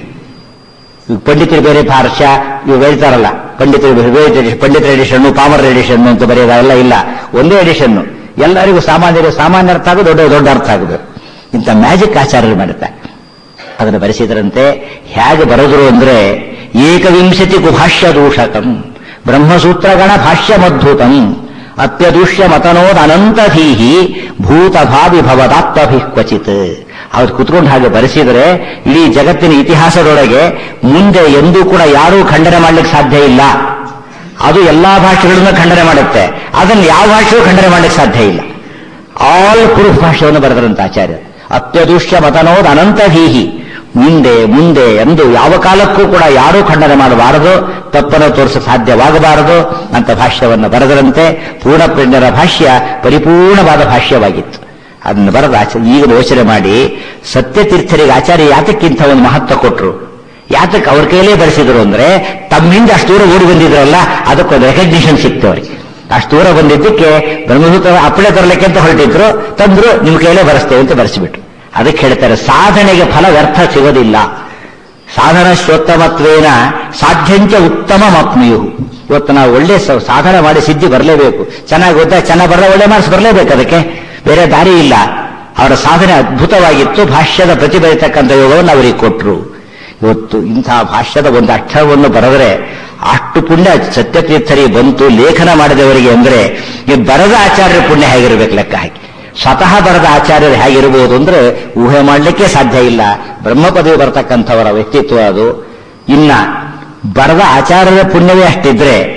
ಪಂಡಿತರು ಬೇರೆ ಭಾಷ್ಯ ಇವು ಹೇಳ್ತಾರಲ್ಲ, ಪಂಡಿತರು ಪಂಡಿತರ ಎಡಿಷನ್ನು ಪಾಮರ್ ಎಡಿಷನ್ನು ಅಂತ ಬರೆಯೋದೆಲ್ಲ ಇಲ್ಲ, ಒಂದೇ ಎಡಿಷನ್ನು. ಎಲ್ಲರಿಗೂ ಸಾಮಾನ್ಯರು ಸಾಮಾನ್ಯ ಅರ್ಥ ಆಗೋದು, ದೊಡ್ಡ ದೊಡ್ಡ ಅರ್ಥ ಆಗಬೇಕು. ಇಂಥ ಮ್ಯಾಜಿಕ್ ಆಚಾರ್ಯರು ಮಾಡುತ್ತಾರೆ. ಅದನ್ನು ಬರೆಸಿದ್ರಂತೆ. ಹೇಗೆ ಬರೆದ್ರು ಅಂದ್ರೆ ಏಕವಿಂಶತಿ ಕುಭಾಷ್ಯ ದೂಷಕಂ ಬ್ರಹ್ಮಸೂತ್ರಗಣ ಭಾಷ್ಯಮದ್ಭುತಂ ಅತ್ಯದೂಷ್ಯ ಮತನೋದ್ ಅನಂತಧೀಹಿ ಭೂತ ಭಾವಿ ಭವದಾತ್ಮಭಿ ಕ್ವಚಿತ್. ಅವ್ರು ಕುತ್ಕೊಂಡು ಹಾಗೆ ಬರೆಸಿದರೆ ಇಡೀ ಜಗತ್ತಿನ ಇತಿಹಾಸದೊಳಗೆ ಮುಂದೆ ಎಂದೂ ಕೂಡ ಯಾರೂ ಖಂಡನೆ ಮಾಡ್ಲಿಕ್ಕೆ ಸಾಧ್ಯ ಇಲ್ಲ. ಅದು ಎಲ್ಲಾ ಭಾಷೆಗಳನ್ನು ಖಂಡನೆ ಮಾಡುತ್ತೆ, ಅದನ್ನು ಯಾವ ಭಾಷೆಯೂ ಖಂಡನೆ ಮಾಡ್ಲಿಕ್ಕೆ ಸಾಧ್ಯ ಇಲ್ಲ. ಆಲ್ ಪ್ರೂಫ್ ಭಾಷೆಯನ್ನು ಬರೆದರಂತ ಆಚಾರ್ಯ. ಅತ್ಯದೂಷ್ಯ ಮತನೋದ್ ಅನಂತಧೀಹಿ, ಮುಂದೆ ಮುಂದೆ ಎಂದು ಯಾವ ಕಾಲಕ್ಕೂ ಕೂಡ ಯಾರೂ ಖಂಡನೆ ಮಾಡಬಾರದು, ತಪ್ಪನ್ನು ತೋರಿಸ ಸಾಧ್ಯವಾಗಬಾರದು ಅಂತ ಭಾಷ್ಯವನ್ನು ಬರೆದರಂತೆ. ಪೂರ್ಣಪ್ರಜ್ಞರ ಭಾಷ್ಯ ಪರಿಪೂರ್ಣವಾದ ಭಾಷ್ಯವಾಗಿತ್ತು. ಅದನ್ನು ಬರೆದ ಆಚಾರ್ಯ ಈಗ ಯೋಚನೆ ಮಾಡಿ, ಸತ್ಯತೀರ್ಥರಿಗೆ ಆಚಾರ್ಯ ಯಾತಕ್ಕಿಂತ ಒಂದು ಮಹತ್ವ ಕೊಟ್ಟರು, ಯಾತಕ್ಕೆ ಅವ್ರ ಕೈಲೇ ಬರೆಸಿದ್ರು ಅಂದ್ರೆ ತಮ್ಮಿಂದ ಅಷ್ಟು ದೂರ ಓಡಿ ಬಂದಿದ್ರಲ್ಲ, ಅದಕ್ಕೊಂದು ರೆಕಗ್ನಿಷನ್ ಸಿಕ್ತು ಅವರಿಗೆ. ಅಷ್ಟು ದೂರ ಬಂದಿದ್ದಕ್ಕೆ ಬ್ರಹ್ಮಸೂತ್ರ ಅಪ್ಪಳೆ ತರಲಿಕ್ಕೆ ಅಂತ ಹೊರಟಿದ್ರು, ತಂದ್ರು ನಿಮ್ಮ ಕೈಲೇ ಬರೆಸ್ತೇವೆ ಅಂತ ಬರೆಸಿಬಿಟ್ರು. ಅದಕ್ಕೆ ಹೇಳ್ತಾರೆ, ಸಾಧನೆಗೆ ಫಲ ವ್ಯರ್ಥ ಸಿಗೋದಿಲ್ಲ. ಸಾಧನ ಶ್ರೋತ್ತಮತ್ವೇನ ಸಾಧ್ಯಂಚ ಉತ್ತಮ ಮಾಪ್ನಿಯು. ಇವತ್ತು ನಾವು ಒಳ್ಳೆ ಸಾಧನೆ ಮಾಡಿ ಸಿದ್ಧಿ ಬರಲೇಬೇಕು. ಚೆನ್ನಾಗಿ ಓದ್ತಾ ಚೆನ್ನಾಗಿ ಬರಲ್ಲ, ಒಳ್ಳೆ ಮಾರ್ಕ್ಸ್ ಬರಲೇಬೇಕು, ಅದಕ್ಕೆ ಬೇರೆ ದಾರಿ ಇಲ್ಲ. ಅವರ ಸಾಧನೆ ಅದ್ಭುತವಾಗಿತ್ತು. ಭಾಷ್ಯದ ಪ್ರತಿಭೆಯತಕ್ಕಂಥ ಯೋಗವನ್ನು ಅವರಿಗೆ ಕೊಟ್ಟರು. ಇವತ್ತು ಇಂತಹ ಭಾಷ್ಯದ ಒಂದು ಅಕ್ಷರವನ್ನು ಬರೆದರೆ ಅಷ್ಟು ಪುಣ್ಯ ಸತ್ಯತೀರ್ಥರಿಗೆ ಬಂತು, ಲೇಖನ ಮಾಡಿದವರಿಗೆ ಅಂದ್ರೆ ಈ ಬರದ ಆಚಾರ್ಯರ ಪುಣ್ಯ ಹೇಗಿರಬೇಕು ಲೆಕ್ಕ ಹಾಕಿ. ಸ್ವತಃ ಬರೆದ ಆಚಾರ್ಯರು ಹೇಗಿರಬಹುದು ಅಂದ್ರೆ ಊಹೆ ಮಾಡಲಿಕ್ಕೆ ಸಾಧ್ಯ ಇಲ್ಲ. ಬ್ರಹ್ಮ ಪದವಿ ಬರತಕ್ಕಂಥವರ ವ್ಯಕ್ತಿತ್ವ ಅದು. ಇನ್ನ ಬರೆದ ಆಚಾರ್ಯರ ಪುಣ್ಯವೇ ಅಷ್ಟಿದ್ರೆ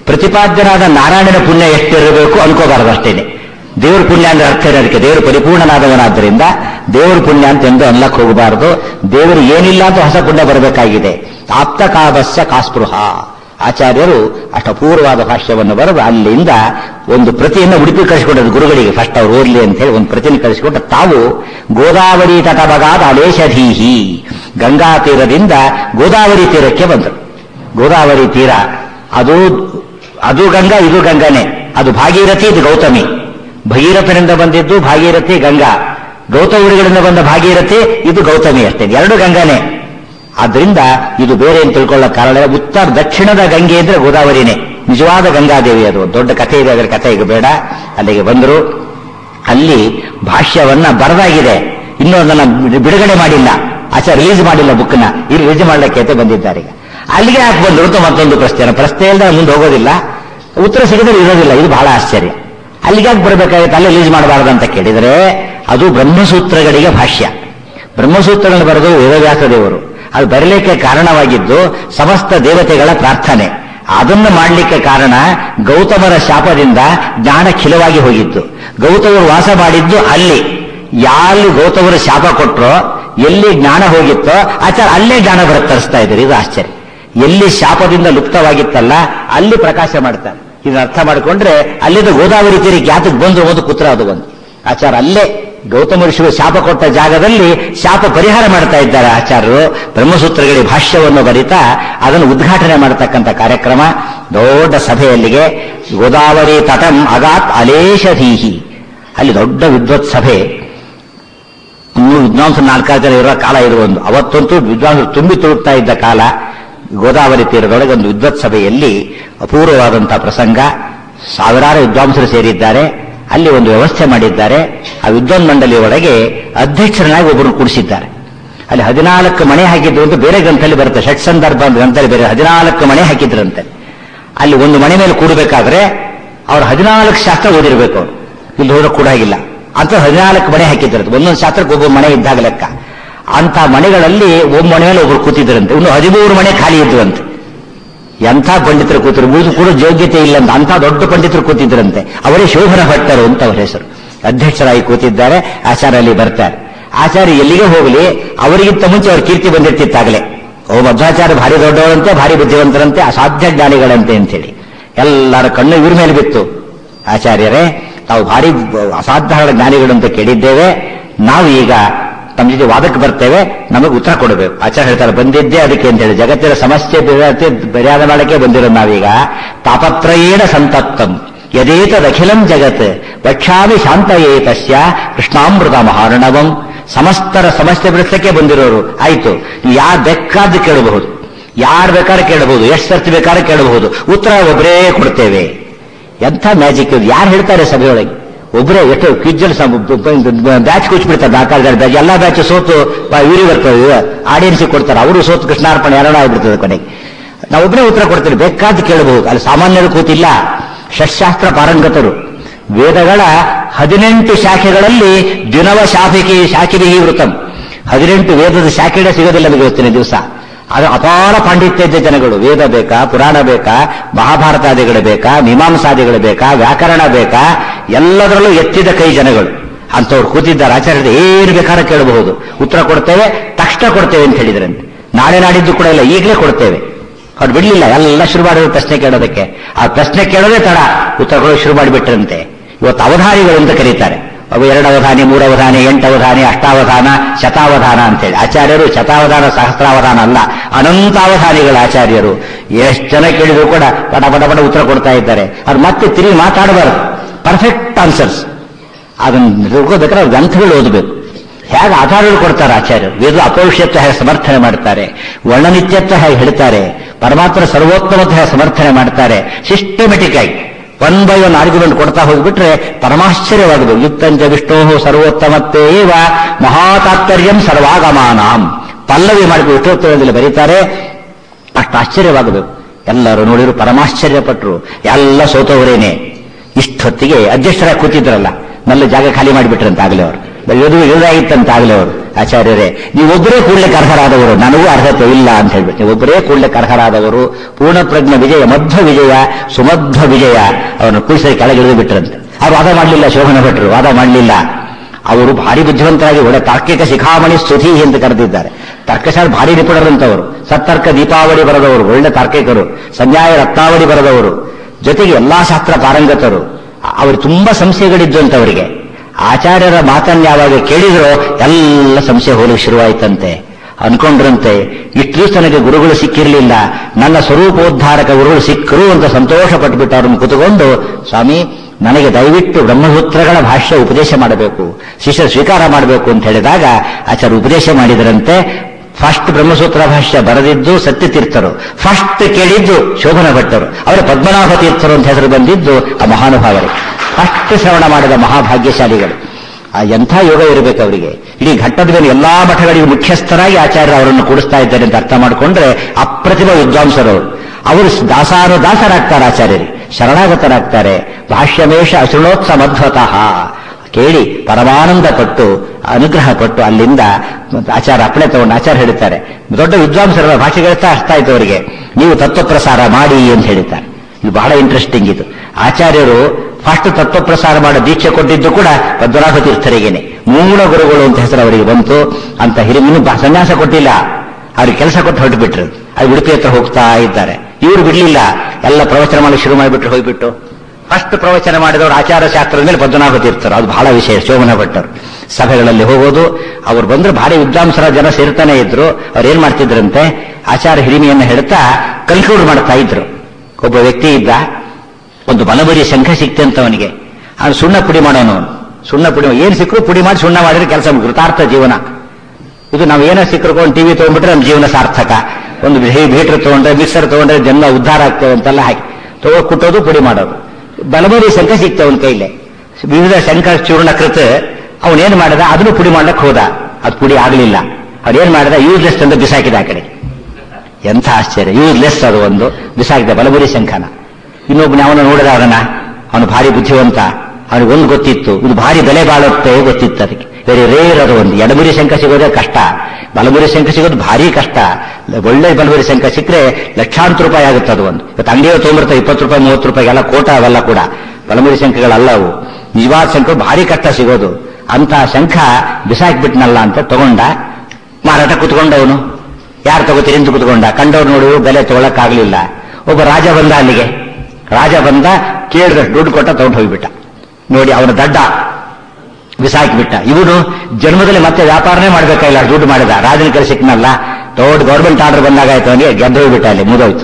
ಪ್ರತಿಪಾದ್ಯನಾದ ನಾರಾಯಣನ ಪುಣ್ಯ ಎಷ್ಟಿರಬೇಕು ಅನ್ಕೋಬಾರದು ಅಷ್ಟೇನೆ. ದೇವ್ರ ಪುಣ್ಯ ಅಂದ್ರೆ ಅರ್ಥ ಇರೋದಕ್ಕೆ ದೇವರು ಪರಿಪೂರ್ಣನಾದವನಾದ್ದರಿಂದ ದೇವ್ರ ಪುಣ್ಯ ಅಂತ ಎಂದು ಅನ್ಲಕ್ಕೆ ಹೋಗಬಾರದು. ದೇವರು ಏನಿಲ್ಲ ಅಂತ ಹೊಸ ಪುಣ್ಯ ಬರಬೇಕಾಗಿದೆ. ಆಪ್ತ ಕಾವಸ್ಯ ಕಾಸ್ಪೃಹ. ಆಚಾರ್ಯರು ಅಷ್ಟಪೂರ್ವವಾದ ಭಾಷ್ಯವನ್ನು ಬರೆದು ಅಲ್ಲಿಂದ ಒಂದು ಪ್ರತಿಯನ್ನು ಉಡುಪಿ ಕಳಿಸಿಕೊಟ್ಟರು ಗುರುಗಳಿಗೆ. ಫಸ್ಟ್ ಅವ್ರು ಓದ್ಲಿ ಅಂತ ಹೇಳಿ ಒಂದು ಪ್ರತಿಯನ್ನು ಕಳಿಸಿಕೊಟ್ಟು ತಾವು ಗೋದಾವರಿ ತಟಬಗಾದ ಅಲೇಶಧೀಹಿ, ಗಂಗಾ ತೀರದಿಂದ ಗೋದಾವರಿ ತೀರಕ್ಕೆ ಬಂದರು. ಗೋದಾವರಿ ತೀರ ಅದು ಅದು ಗಂಗಾ, ಇದು ಗಂಗಾನೇ. ಅದು ಭಾಗೀರಥಿ, ಇದು ಗೌತಮಿ. ಭಗೀರಥನಿಂದ ಬಂದಿದ್ದು ಭಾಗೀರಥಿ ಗಂಗಾ, ಗೌತಮಗಳಿಂದ ಬಂದ ಭಾಗೀರಥಿ ಇದು ಗೌತಮಿ ಅಷ್ಟೇ, ಎರಡು ಗಂಗಾನೇ. ಆದ್ರಿಂದ ಇದು ಬೇರೆ ಅಂತ ತಿಳ್ಕೊಳ್ಳೋ ಕಾರಣ ಉತ್ತರ ದಕ್ಷಿಣದ ಗಂಗೆ ಅಂದ್ರೆ ಗೋದಾವರಿನೇ, ನಿಜವಾದ ಗಂಗಾದೇವಿ. ಅದು ದೊಡ್ಡ ಕಥೆ ಇದೆ, ಅದರ ಕಥೆ ಈಗ ಬೇಡ. ಅಲ್ಲಿಗೆ ಬಂದರು. ಅಲ್ಲಿ ಭಾಷ್ಯವನ್ನ ಬರದಾಗಿದೆ, ಇನ್ನೂ ಅದನ್ನ ಬಿಡುಗಡೆ ಮಾಡಿಲ್ಲ, ಆಚೆ ರಿಲೀಸ್ ಮಾಡಿಲ್ಲ ಬುಕ್ನ. ಇಲ್ಲಿ ರಿಲೀಸ್ ಮಾಡ್ಲಿಕ್ಕೆ ಅಂತ ಬಂದಿದ್ದಾರೆ. ಈಗ ಅಲ್ಲಿಗೆ ಯಾಕೆ ಬಂದರು ಅಂತ ಮತ್ತೊಂದು ಪ್ರಶ್ನೆ. ಪ್ರಶ್ನೆ ಇಲ್ಲದೆ ಮುಂದೆ ಹೋಗೋದಿಲ್ಲ, ಉತ್ತರ ಸಿಗದ್ರೆ ಇರೋದಿಲ್ಲ. ಇದು ಬಹಳ ಆಶ್ಚರ್ಯ. ಅಲ್ಲಿಗೆ ಯಾಕೆ ಬರಬೇಕಾಗುತ್ತೆ, ಅಲ್ಲಿ ರಿಲೀಸ್ ಮಾಡಬಾರದು ಅಂತ ಕೇಳಿದರೆ ಅದು ಬ್ರಹ್ಮಸೂತ್ರಗಳಿಗೆ ಭಾಷ್ಯ. ಬ್ರಹ್ಮಸೂತ್ರಗಳನ್ನು ಬರೆದು ವೇದವ್ಯಾಸ ದೇವರು. ಅದು ಬರಲಿಕ್ಕೆ ಕಾರಣವಾಗಿದ್ದು ಸಮಸ್ತ ದೇವತೆಗಳ ಪ್ರಾರ್ಥನೆ. ಅದನ್ನು ಮಾಡಲಿಕ್ಕೆ ಕಾರಣ ಗೌತಮರ ಶಾಪದಿಂದ ಜ್ಞಾನ ಖಿಲವಾಗಿ ಹೋಗಿತ್ತು. ಗೌತಮರು ವಾಸ ಮಾಡಿದ್ದು ಅಲ್ಲಿ. ಯಾರು ಗೌತಮರು ಶಾಪ ಕೊಟ್ಟರೋ, ಎಲ್ಲಿ ಜ್ಞಾನ ಹೋಗಿತ್ತೋ ಆಚಾರ ಅಲ್ಲೇ ಜ್ಞಾನ ಬರುತ್ತೆ ತರಿಸ್ತಾ ಇದ್ದಾರೆ. ಇದು ಆಶ್ಚರ್ಯ. ಎಲ್ಲಿ ಶಾಪದಿಂದ ಲುಪ್ತವಾಗಿತ್ತಲ್ಲ ಅಲ್ಲಿ ಪ್ರಕಾಶ ಮಾಡ್ತಾರೆ. ಇದನ್ನ ಅರ್ಥ ಮಾಡಿಕೊಂಡ್ರೆ ಅಲ್ಲಿಂದ ಗೋದಾವರಿ ತೀರಕ್ಕೆ ಯಾತಕ್ಕೆ ಬಂದು ಒಂದು ಕುತ್ರ ಅದು ಬಂದು ಆಚಾರ ಅಲ್ಲೇ ಗೌತಮ ಋಷಿಗಳು ಶಾಪ ಕೊಟ್ಟ ಜಾಗದಲ್ಲಿ ಶಾಪ ಪರಿಹಾರ ಮಾಡ್ತಾ ಇದ್ದಾರೆ ಆಚಾರ್ಯರು. ಬ್ರಹ್ಮಸೂತ್ರಗಳಿಗೆ ಭಾಷ್ಯವನ್ನು ಬರಿತಾ ಅದನ್ನು ಉದ್ಘಾಟನೆ ಮಾಡತಕ್ಕಂಥ ಕಾರ್ಯಕ್ರಮ. ದೊಡ್ಡ ಸಭೆಯಲ್ಲಿಗೆ ಗೋದಾವರಿ ತಟಂ ಅಗಾತ್ ಅಲೇಶಧೀಹಿ. ಅಲ್ಲಿ ದೊಡ್ಡ ವಿದ್ವತ್ ಸಭೆ. ಇನ್ನೂ ವಿದ್ವಾಂಸರು ನಾಲ್ಕಾರು ಜನ ಇರೋ ಕಾಲ ಇದು ಒಂದು. ಅವತ್ತಂತೂ ವಿದ್ವಾಂಸರು ತುಂಬಿ ತುಳುಕ್ತಾ ಇದ್ದ ಕಾಲ. ಗೋದಾವರಿ ತೀರದೊಳಗೆ ಒಂದು ವಿದ್ವತ್ ಸಭೆಯಲ್ಲಿ ಅಪೂರ್ವವಾದಂತಹ ಪ್ರಸಂಗ. ಸಾವಿರಾರು ವಿದ್ವಾಂಸರು ಸೇರಿದ್ದಾರೆ. ಅಲ್ಲಿ ಒಂದು ವ್ಯವಸ್ಥೆ ಮಾಡಿದ್ದಾರೆ. ಆ ವಿದ್ವಾನ್ ಮಂಡಳಿಯೊಳಗೆ ಅಧ್ಯಕ್ಷರನ್ನಾಗಿ ಒಬ್ಬರು ಕೂಡಿಸಿದ್ದಾರೆ. ಅಲ್ಲಿ ಹದಿನಾಲ್ಕು ಮಣೆ ಹಾಕಿದ್ರು ಅಂತ ಬೇರೆ ಗ್ರಂಥದಲ್ಲಿ ಬರುತ್ತೆ. ಷಟ್ ಸಂದರ್ಭ ಗ್ರಂಥದಲ್ಲಿ ಬೇರೆ ಹದಿನಾಲ್ಕು ಮಣೆ ಹಾಕಿದ್ರಂತೆ. ಅಲ್ಲಿ ಒಂದು ಮಣೆ ಮೇಲೆ ಕೂಡಬೇಕಾದ್ರೆ ಅವ್ರು ಹದಿನಾಲ್ಕು ಶಾಸ್ತ್ರ ಓದಿರ್ಬೇಕು. ಅವರು ಇಲ್ಲಿ ಹೋದ್ರೆ ಕೂಡ ಆಗಿಲ್ಲ ಅಂತ ಹದಿನಾಲ್ಕು ಮಣೆ ಹಾಕಿದ್ರಂತೆ. ಒಂದೊಂದು ಶಾಸ್ತ್ರಕ್ಕೆ ಒಬ್ಬ ಮಣೆ ಇದ್ದಾಗ ಲೆಕ್ಕ. ಅಂತ ಮನೆಗಳಲ್ಲಿ ಒಬ್ಬ ಮನೆಯಲ್ಲಿ ಒಬ್ರು ಕೂತಿದ್ರಂತೆ. ಇನ್ನು ಹದಿಮೂರು ಮನೆ ಖಾಲಿ ಇದ್ವಂತೆ. ಎಂಥ ಪಂಡಿತರು ಕೂತರು, ಮುಗಿದು ಕೂಡ ಯೋಗ್ಯತೆ ಇಲ್ಲಂತ ಅಂಥ ದೊಡ್ಡ ಪಂಡಿತರು ಕೂತಿದ್ರಂತೆ. ಅವರೇ ಶೋಭನ ಭಟ್ಟರು ಅಂತ ಅವರ ಹೆಸರು. ಅಧ್ಯಕ್ಷರಾಗಿ ಕೂತಿದ್ದಾರೆ. ಆಚಾರ್ಯ ಅಲ್ಲಿ ಬರ್ತಾರೆ. ಆಚಾರ್ಯ ಎಲ್ಲಿಗೆ ಹೋಗಲಿ ಅವರಿಗಿಂತ ಮುಂಚೆ ಅವ್ರ ಕೀರ್ತಿ ಬಂದಿರ್ತಿತ್ತಾಗಲೇ. ಓ ಮಧ್ವಾಚಾರ್ಯ ಭಾರಿ ದೊಡ್ಡವರಂತೆ, ಭಾರಿ ಬುದ್ಧಿವಂತರಂತೆ, ಅಸಾಧ್ಯ ಜ್ಞಾನಿಗಳಂತೆ ಅಂತೇಳಿ ಎಲ್ಲರ ಕಣ್ಣು ಇವ್ರ ಮೇಲೆ ಬಿತ್ತು. ಆಚಾರ್ಯರೇ, ತಾವು ಭಾರಿ ಅಸಾಧಾರಣ ಜ್ಞಾನಿಗಳು ಅಂತ ಕೇಳಿದ್ದೇವೆ. ನಾವು ಈಗ ತಮ್ಮ ಜೊತೆ ವಾದಕ್ಕೆ ಬರ್ತೇವೆ, ನಮಗೆ ಉತ್ತರ ಕೊಡಬೇಕು. ಆಚಾರ್ಯ ಹೇಳ್ತಾರೆ, ಬಂದಿದ್ದೆ ಅದಕ್ಕೆ ಅಂತ ಹೇಳಿ. ಜಗತ್ತಿನ ಸಮಸ್ಯೆ ಪರಿಹಾರ ಮಾಡಕ್ಕೆ ಬಂದಿರೋ ನಾವೀಗ. ತಾಪತ್ರಯೇಣ ಸಂತಪ್ತಂ ಯದೇತದಖಿಲಂ ಜಗತ್ ವಕ್ಷಾಮಿ ಶಾಂತಯೇತಸ್ಯ ಕೃಷ್ಣಾಮೃತ ಮಹಾರ್ಣವಂ. ಸಮಸ್ತರ ಸಮಸ್ಯೆ ಬಿಡಿಸಕ್ಕೆ ಬಂದಿರೋರು. ಆಯ್ತು, ಯಾರು ಬೇಕಾದ್ದು ಕೇಳಬಹುದು, ಯಾರು ಬೇಕಾದ್ರೆ ಕೇಳಬಹುದು, ಎಷ್ಟು ಸರ್ತಿ ಬೇಕಾದ್ರೆ ಕೇಳಬಹುದು. ಉತ್ತರ ಒಬ್ಬರೇ ಕೊಡ್ತೇವೆ. ಎಂಥ ಮ್ಯಾಜಿಕ್ ಇದು! ಯಾರು ಹೇಳ್ತಾರೆ ಸಭೆಯೊಳಗೆ? ಒಬ್ಬರೇ. ಎಷ್ಟು ಕ್ವಿಜ್ಜಲ್ ಬ್ಯಾಚ್ ಕೂಚ್ಬಿಡ್ತಾರೆ. ನಾಲ್ಕಾರು ಜನ ಬ್ಯಾಚ್, ಎಲ್ಲಾ ಬ್ಯಾಚ್ ಸೋತು ಇವ್ರಿ ಬರ್ತದೆ, ಆಡಿಯನ್ಸಿಗೆ ಕೊಡ್ತಾರೆ. ಅವರು ಸೋತು ಕೃಷ್ಣಾರ್ಪಣೆ ಎರಡ ಆಗ್ಬಿಡ್ತದೆ ಕೊನೆಗೆ. ನಾವೊಬ್ಬರೇ ಉತ್ತರ ಕೊಡ್ತೇವೆ, ಬೇಕಾದ್ದು ಕೇಳಬಹುದು. ಅಲ್ಲಿ ಸಾಮಾನ್ಯರು ಕೂತಿಲ್ಲ, ಷಟ್ಶಾಸ್ತ್ರ ಪಾರಂಗತರು. ವೇದಗಳ ಹದಿನೆಂಟು ಶಾಖೆಗಳಲ್ಲಿ ದಿನವ ಶಾಖಿಕಿ ಶಾಖಿಭಿ ವೃತಂ. ಹದಿನೆಂಟು ವೇದದ ಶಾಖೆಗಳೇ ಸಿಗೋದಿಲ್ಲ ನಮಗೆ ಇವತ್ತಿನ ದಿವಸ. ಅದು ಅಪಾರ ಪಾಂಡಿತ್ಯ ಇದ್ದ ಜನಗಳು. ವೇದ ಬೇಕಾ, ಪುರಾಣ ಬೇಕಾ, ಮಹಾಭಾರತಾದಿಗಳು ಬೇಕಾ, ಮೀಮಾಂಸಾದಿಗಳು ಬೇಕಾ, ವ್ಯಾಕರಣ ಬೇಕಾ, ಎಲ್ಲದರಲ್ಲೂ ಎತ್ತಿದ ಕೈ ಜನಗಳು ಅಂತವ್ರು ಕೂತಿದ್ದಾರೆ. ಆಚಾರ್ಯ ಏನು ಬೇಕಾದ್ರೆ ಕೇಳಬಹುದು, ಉತ್ತರ ಕೊಡ್ತೇವೆ, ತಕ್ಷಣ ಕೊಡ್ತೇವೆ ಅಂತ ಹೇಳಿದ್ರಂತೆ. ನಾಳೆ ನಾಡಿದ್ದು ಕೂಡ ಇಲ್ಲ, ಈಗಲೇ ಕೊಡ್ತೇವೆ. ಅವ್ರು ಬಿಡ್ಲಿಲ್ಲ, ಎಲ್ಲ ಶುರು ಮಾಡಿದ್ರು ಪ್ರಶ್ನೆ ಕೇಳೋದಕ್ಕೆ. ಆ ಪ್ರಶ್ನೆ ಕೇಳೋದೇ ತಡ, ಉತ್ತರಗಳು ಶುರು ಮಾಡಿಬಿಟ್ರಂತೆ. ಇವತ್ತು ಅವಧಾನಿಗಳು ಅಂತ ಕರೀತಾರೆ. ಅವು ಎರಡು ಅವಧಾನಿ, ಮೂರು ಅವಧಾನಿ, ಎಂಟು ಅವಧಾನಿ, ಅಷ್ಟಾವಧಾನ, ಶತಾವಧಾನ ಅಂತೇಳಿ. ಆಚಾರ್ಯರು ಶತಾವಧಾನ ಸಹಸ್ರಾವಧಾನ ಅಲ್ಲ, ಅನಂತಾವಧಾನಿಗಳ ಆಚಾರ್ಯರು. ಎಷ್ಟು ಜನ ಕೇಳಿದ್ರು ಕೂಡ ಪಟ ಪಟ ಪಟ ಉತ್ತರ ಕೊಡ್ತಾ ಇದ್ದಾರೆ. ಅವ್ರು ಮತ್ತೆ ತಿರುಗಿ ಮಾತಾಡಬಾರದು, ಪರ್ಫೆಕ್ಟ್ ಆನ್ಸರ್ಸ್. ಅದನ್ನು ತಿಳ್ಕೋಬೇಕಾದ್ರೆ ಅವ್ರು ಗ್ರಂಥಗಳು ಓದಬೇಕು. ಹೇಗೆ ಆಧಾರಗಳು ಕೊಡ್ತಾರೆ ಆಚಾರ್ಯರು. ವೇದ ಅಪೌರುಷತ್ವ ಹೇಗೆ ಸಮರ್ಥನೆ ಮಾಡ್ತಾರೆ, ವರ್ಣನಿತ್ಯತ್ವ ಹೇಗೆ ಹೇಳ್ತಾರೆ, ಪರಮಾತ್ಮ ಸರ್ವೋತ್ತಮತ್ವ ಹೇಗೆ ಸಮರ್ಥನೆ ಮಾಡ್ತಾರೆ. ಸಿಸ್ಟಮೆಟಿಕ್ ಆಗಿ ಒನ್ ಬೈ ಒನ್ ಆರ್ಗ್ಯುಮೆಂಟ್ ಕೊಡ್ತಾ ಹೋಗ್ಬಿಟ್ರೆ ಪರಮಾಶ್ಚರ್ಯವಾಗಬೇಕು. ಯುಕ್ತಂಚ ವಿಷ್ಣು ಸರ್ವೋತ್ತಮತ್ತೇವ ಮಹಾತಾತ್ಪರ್ಯಂ ಸರ್ವಾಗಮಾನಾಂ. ಪಲ್ಲವಿ ಮಾಡಿಬಿಟ್ಟು ವಿಷ್ಣೋತ್ತರದಲ್ಲಿ ಬರೀತಾರೆ. ಅಷ್ಟು ಆಶ್ಚರ್ಯವಾಗಬೇಕು. ಎಲ್ಲರೂ ನೋಡಿದ್ರು ಪರಮಾಶ್ಚರ್ಯಪಟ್ಟರು. ಎಲ್ಲ ಸೋತವರೇನೆ. ಇಷ್ಟೊತ್ತಿಗೆ ಅಧ್ಯಕ್ಷರಾಗಿ ಕೂತಿದ್ರಲ್ಲ, ನಲ್ಲಿ ಜಾಗ ಖಾಲಿ ಮಾಡಿಬಿಟ್ರಂತ ಆಗಲೇ ಅವರು. ಎದು ಇದಾಗಿತ್ತಂತ ಆಗಲೇ ಅವರು ಆಚಾರ್ಯರೇ ನೀವೊಬ್ಬರೇ ಕೂಡ್ಲಿಕ್ಕೆ ಅರ್ಹರಾದವರು, ನನಗೂ ಅರ್ಹತೆ ಇಲ್ಲ ಅಂತ ಹೇಳ್ಬಿಟ್ಟು ನೀವೊಬ್ಬರೇ ಕೂಡ್ಲಿಕ್ಕೆ ಅರ್ಹರಾದವರು, ಪೂರ್ಣಪ್ರಜ್ಞ ವಿಜಯ, ಮಧ್ವ ವಿಜಯ, ಸುಮಧ್ವ ವಿಜಯ, ಅವರನ್ನು ಕುಳಿಸಿ ಕೆಳಗಿಳಿದು ಬಿಟ್ರಂತೆ. ಅವ್ರು ವಾದ ಮಾಡಲಿಲ್ಲ, ಶೋಭನ ಭಟ್ರು ವಾದ ಮಾಡಲಿಲ್ಲ. ಅವರು ಭಾರಿ ಬುದ್ಧಿವಂತರಾಗಿ ಒಳ್ಳೆ ತಾರ್ಕಿಕ ಶಿಖಾಮಣಿ ಸ್ತುತಿ ಎಂದು ಕರೆದಿದ್ದಾರೆ. ತರ್ಕಶಾಸ್ತ್ರ ಭಾರಿ ನಿಪುಣರಂತವರು, ಸತ್ತರ್ಕ ದೀಪಾವಳಿ ಬರೆದವರು, ಒಳ್ಳೆ ತಾರ್ಕಿಕರು, ಸಂನ್ಯಾಯ ರತ್ನಾವಳಿ ಬರೆದವರು, ಜೊತೆಗೆ ಎಲ್ಲಾ ಶಾಸ್ತ್ರ ಪಾರಂಗತರು. ಅವರು ತುಂಬಾ ಸಂಶಯಗಳಿದ್ದು ಅಂತ ಅವರಿಗೆ. ಆಚಾರ್ಯರ ಮಾತನ್ನು ಯಾವಾಗ ಕೇಳಿದ್ರೋ ಎಲ್ಲ ಸಂಶಯ ಹೋಲಿಗೆ ಶುರುವಾಯಿತಂತೆ. ಅನ್ಕೊಂಡ್ರಂತೆ ಇಷ್ಟು ದಿವಸ ನನಗೆ ಗುರುಗಳು ಸಿಕ್ಕಿರಲಿಲ್ಲ, ನನ್ನ ಸ್ವರೂಪೋದ್ಧಾರಕ ಗುರುಗಳು ಸಿಕ್ಕರು ಅಂತ ಸಂತೋಷ ಪಟ್ಟುಬಿಟ್ಟು ಅವ್ರನ್ನು ಕೂತುಕೊಂಡು, ಸ್ವಾಮಿ ನನಗೆ ದಯವಿಟ್ಟು ಬ್ರಹ್ಮಸೂತ್ರಗಳ ಭಾಷ್ಯ ಉಪದೇಶ ಮಾಡಬೇಕು, ಶಿಷ್ಯ ಸ್ವೀಕಾರ ಮಾಡಬೇಕು ಅಂತ ಹೇಳಿದಾಗ ಆಚಾರ್ಯ ಉಪದೇಶ ಮಾಡಿದರಂತೆ. ಫಸ್ಟ್ ಬ್ರಹ್ಮಸೂತ್ರ ಭಾಷ್ಯ ಬರೆದಿದ್ದು ಸತ್ಯತೀರ್ಥರು, ಫಸ್ಟ್ ಕೇಳಿದ್ದು ಶೋಭನ ಭಟ್ಟರು, ಅವರ ಪದ್ಮನಾಭ ತೀರ್ಥರು ಅಂತ ಹೆಸರು ಬಂದಿದ್ದು ಆ ಮಹಾನುಭಾವರು. ಫಸ್ಟ್ ಶ್ರವಣ ಮಾಡಿದ ಮಹಾಭಾಗ್ಯಶಾಲಿಗಳು. ಆ ಎಂಥ ಯೋಗ ಇರಬೇಕು ಅವರಿಗೆ. ಇಡೀ ಘಟ್ಟದ ಮೇಲೆ ಎಲ್ಲಾ ಮಠಗಳಿಗೂ ಮುಖ್ಯಸ್ಥರಾಗಿ ಆಚಾರ್ಯ ಅವರನ್ನು ಕೂಡಿಸ್ತಾ ಇದ್ದಾರೆ ಅಂತ ಅರ್ಥ ಮಾಡಿಕೊಂಡ್ರೆ ಅಪ್ರತಿಮ ವಿದ್ವಾಂಸರವರು. ಅವರು ದಾಸಾನುದಾಸರಾಗ್ತಾರೆ, ಆಚಾರ್ಯರು ಶರಣಾಗತರಾಗ್ತಾರೆ. ಭಾಷ್ಯಮೇಶ ಅಶೃಣೋತ್ಸ ಮಧ್ವತಃ ಕೇಳಿ ಪರಮಾನಂದ ಪಟ್ಟು ಅನುಗ್ರಹ ಪಟ್ಟು ಅಲ್ಲಿಂದ ಆಚಾರ ಅಪ್ಪಣೆ ತಗೊಂಡು ಆಚಾರ್ಯ ಹೇಳ್ತಾರೆ, ದೊಡ್ಡ ವಿದ್ವಾಂಸರ ಭಾಷೆ ಹೇಳ್ತಾ ಅರ್ಥ ಆಯ್ತು ಅವರಿಗೆ, ನೀವು ತತ್ವಪ್ರಸಾರ ಮಾಡಿ ಅಂತ ಹೇಳ್ತಾರೆ. ಇದು ಬಹಳ ಇಂಟ್ರೆಸ್ಟಿಂಗ್. ಇದು ಆಚಾರ್ಯರು ಫಸ್ಟ್ ತತ್ವಪ್ರಸಾರ ಮಾಡೋ ದೀಕ್ಷೆ ಕೊಟ್ಟಿದ್ದು ಕೂಡ ಪದ್ಮನಾಭ ತೀರ್ಥರಿಗೇನೆ. ಮೂಲ ಗುರುಗಳು ಅಂತ ಹೆಸರು ಅವರಿಗೆ ಬಂತು. ಅಂತ ಹಿರಿಮಿನ್ನು ಸನ್ಯಾಸ ಕೊಟ್ಟಿಲ್ಲ, ಅವ್ರಿಗೆ ಕೆಲಸ ಕೊಟ್ಟು ಹೊರಟು ಬಿಟ್ರು. ಅದು ಉಡುಪಿ ಹತ್ರ ಹೋಗ್ತಾ ಇದ್ದಾರೆ. ಇವರು ಬಿಡ್ಲಿಲ್ಲ, ಎಲ್ಲ ಪ್ರವಚನ ಮಾಡಿ ಶುರು ಮಾಡಿಬಿಟ್ರು. ಹೋಗ್ಬಿಟ್ಟು ಫಸ್ಟ್ ಪ್ರವಚನ ಮಾಡಿದವರು ಆಚಾರ ಶಾಸ್ತ್ರದ ಮೇಲೆ ಪದ್ಮನಾಭ ತೀರ್ಥರು. ಅದು ಬಹಳ ವಿಷಯ. ಶೋಭನ ಭಟ್ಟರು ಸಭೆಗಳಲ್ಲಿ ಹೋಗೋದು, ಅವ್ರು ಬಂದ್ರೆ ಭಾರಿ ವಿದ್ವಾಂಸರ ಜನ ಸೇರ್ತಾನೆ ಇದ್ರು. ಅವ್ರು ಏನ್ ಮಾಡ್ತಿದ್ರಂತೆ, ಆಚಾರ ಹಿರಿಮೆಯನ್ನು ಹೇಳ್ತಾ ಕನ್ಕ್ಲೂಡ್ ಮಾಡ್ತಾ ಇದ್ರು. ಒಬ್ಬ ವ್ಯಕ್ತಿ ಇದ್ದ, ಒಂದು ಬಲಬರಿಯ ಶಂಖ ಸಿಕ್ತಂತ ಅವನಿಗೆ. ಅವನು ಸುಣ್ಣ ಪುಡಿ ಮಾಡೋನು. ಸುಣ್ಣ ಪುಡಿ ಏನ್ ಸಿಕ್ಕರು ಪುಡಿ ಮಾಡಿ ಸುಣ್ಣ ಮಾಡಿದ್ರೆ ಕೆಲಸ ಕೃತಾರ್ಥ ಜೀವನ. ಇದು ನಾವು ಏನೋ ಸಿಕ್ಕರ್ಕೊಂಡು ಟಿವಿ ತಗೊಂಡ್ಬಿಟ್ರೆ ನಮ್ಮ ಜೀವನ ಸಾರ್ಥಕ. ಒಂದು ಭೀಟರ್ ತಗೊಂಡ್ರೆ, ಮಿಕ್ಸರ್ ತಗೊಂಡ್ರೆ ಜನ ಉದ್ಧಾರ ಆಗ್ತೇವೆ ಅಂತೆಲ್ಲ ಹಾಕಿ ತಗೋ ಕುಟ್ಟೋದು, ಪುಡಿ ಮಾಡೋದು. ಬಲಬರಿ ಶಂಖ ಸಿಕ್ತ ಅವನ ಕೈಲೆ, ವಿವಿಧ ಶಂಖ ಚೂರ್ಣ ಕೃತ. ಅವನೇನ್ ಮಾಡಿದ, ಅದನ್ನು ಪುಡಿ ಮಾಡ್ಲಿಕ್ಕೆ ಹೋದ, ಅದು ಪುಡಿ ಆಗ್ಲಿಲ್ಲ. ಅವ್ರೇನ್ ಮಾಡಿದ, ಯೂಸ್ಲೆಸ್ ಅಂತ ಬಿಸಾಕಿದ ಆ ಕಡೆ. ಎಂಥ ಆಶ್ಚರ್ಯ, ಯೂಸ್ಲೆಸ್ ಅದು ಒಂದು ಬಿಸಾಕಿದ ಬಲಬರಿ ಶಂಖನ. ಇನ್ನೊಬ್ಬನ ಅವನು ನೋಡಿದ ಅದನ್ನ, ಅವನು ಭಾರಿ ಬುದ್ಧಿವಂತ, ಅವನಿಗೆ ಒಂದು ಗೊತ್ತಿತ್ತು, ಇದು ಭಾರಿ ಬೆಲೆ ಬಾಳುತ್ತೆ ಗೊತ್ತಿತ್ತು. ಅದಕ್ಕೆ ವೆರಿ ರೇರ್ ಅದು ಒಂದು. ಎಡಬುರಿ ಶಂಖ ಸಿಗೋದೇ ಕಷ್ಟ, ಬಲಬುರಿ ಶಂಖ ಸಿಗೋದು ಭಾರಿ ಕಷ್ಟ. ಒಳ್ಳೆ ಬಲಬುರಿ ಶಂಖ ಸಿಕ್ಕರೆ ಲಕ್ಷಾಂತರ ರೂಪಾಯಿ ಆಗುತ್ತೆ ಅದು ಒಂದು. ಇವತ್ತು ಅಂಗಡಿಯೋ ತೊಗೊಂಡ್ಬಿಡ್ತಾರೆ ಇಪ್ಪತ್ತು ರೂಪಾಯಿ ಮೂವತ್ತು ರೂಪಾಯಿಗೆಲ್ಲ ಕೋಟ, ಅವೆಲ್ಲ ಕೂಡ ಬಲಬುರಿ ಶಂಖಗಳಲ್ಲ ಅವು. ನಿಜವಾದ ಶಂಖ ಭಾರಿ ಕಷ್ಟ ಸಿಗೋದು. ಅಂತ ಶಂಖ ಬಿಸಾಕ್ಬಿಟ್ನಲ್ಲ ಅಂತ ತಗೊಂಡ, ಮಾರಾಟ ಕುತ್ಕೊಂಡವನು. ಯಾರು ತಗೋತೀರಿ ಅಂತ ಕುತ್ಕೊಂಡ. ಕಂಡವ್ರು ನೋಡಿ ಬೆಲೆ ತಗೊಳಕ್ಕಾಗ್ಲಿಲ್ಲ. ಒಬ್ಬ ರಾಜ ಬಂದ ಅಲ್ಲಿಗೆ. ರಾಜ ಬಂದ, ಕೇಳಿದಷ್ಟು ದುಡ್ಡು ಕೊಟ್ಟ ತಗೊಂಡು ಹೋಗ್ಬಿಟ್ಟ. ನೋಡಿ ಅವನ ದಡ್ಡ ಬಿಸಾಕಿಬಿಟ್ಟ. ಇವನು ಜನ್ಮದಲ್ಲಿ ಮತ್ತೆ ವ್ಯಾಪಾರನೇ ಮಾಡ್ಬೇಕಾಗಿಲ್ಲ, ದುಡ್ಡು ಮಾಡಿದ. ರಾಜನ ಕೈ ಸಿಕ್ನಲ್ಲ, ದೊಡ್ಡ ಗೌರ್ಮೆಂಟ್ ಆರ್ಡರ್ ಬಂದಾಗಾಯ್ತು, ಅವನಿಗೆ ಗೆದ್ದು ಹೋಗ್ಬಿಟ್ಟ, ಅಲ್ಲಿ ಮುದೋಯ್ತು.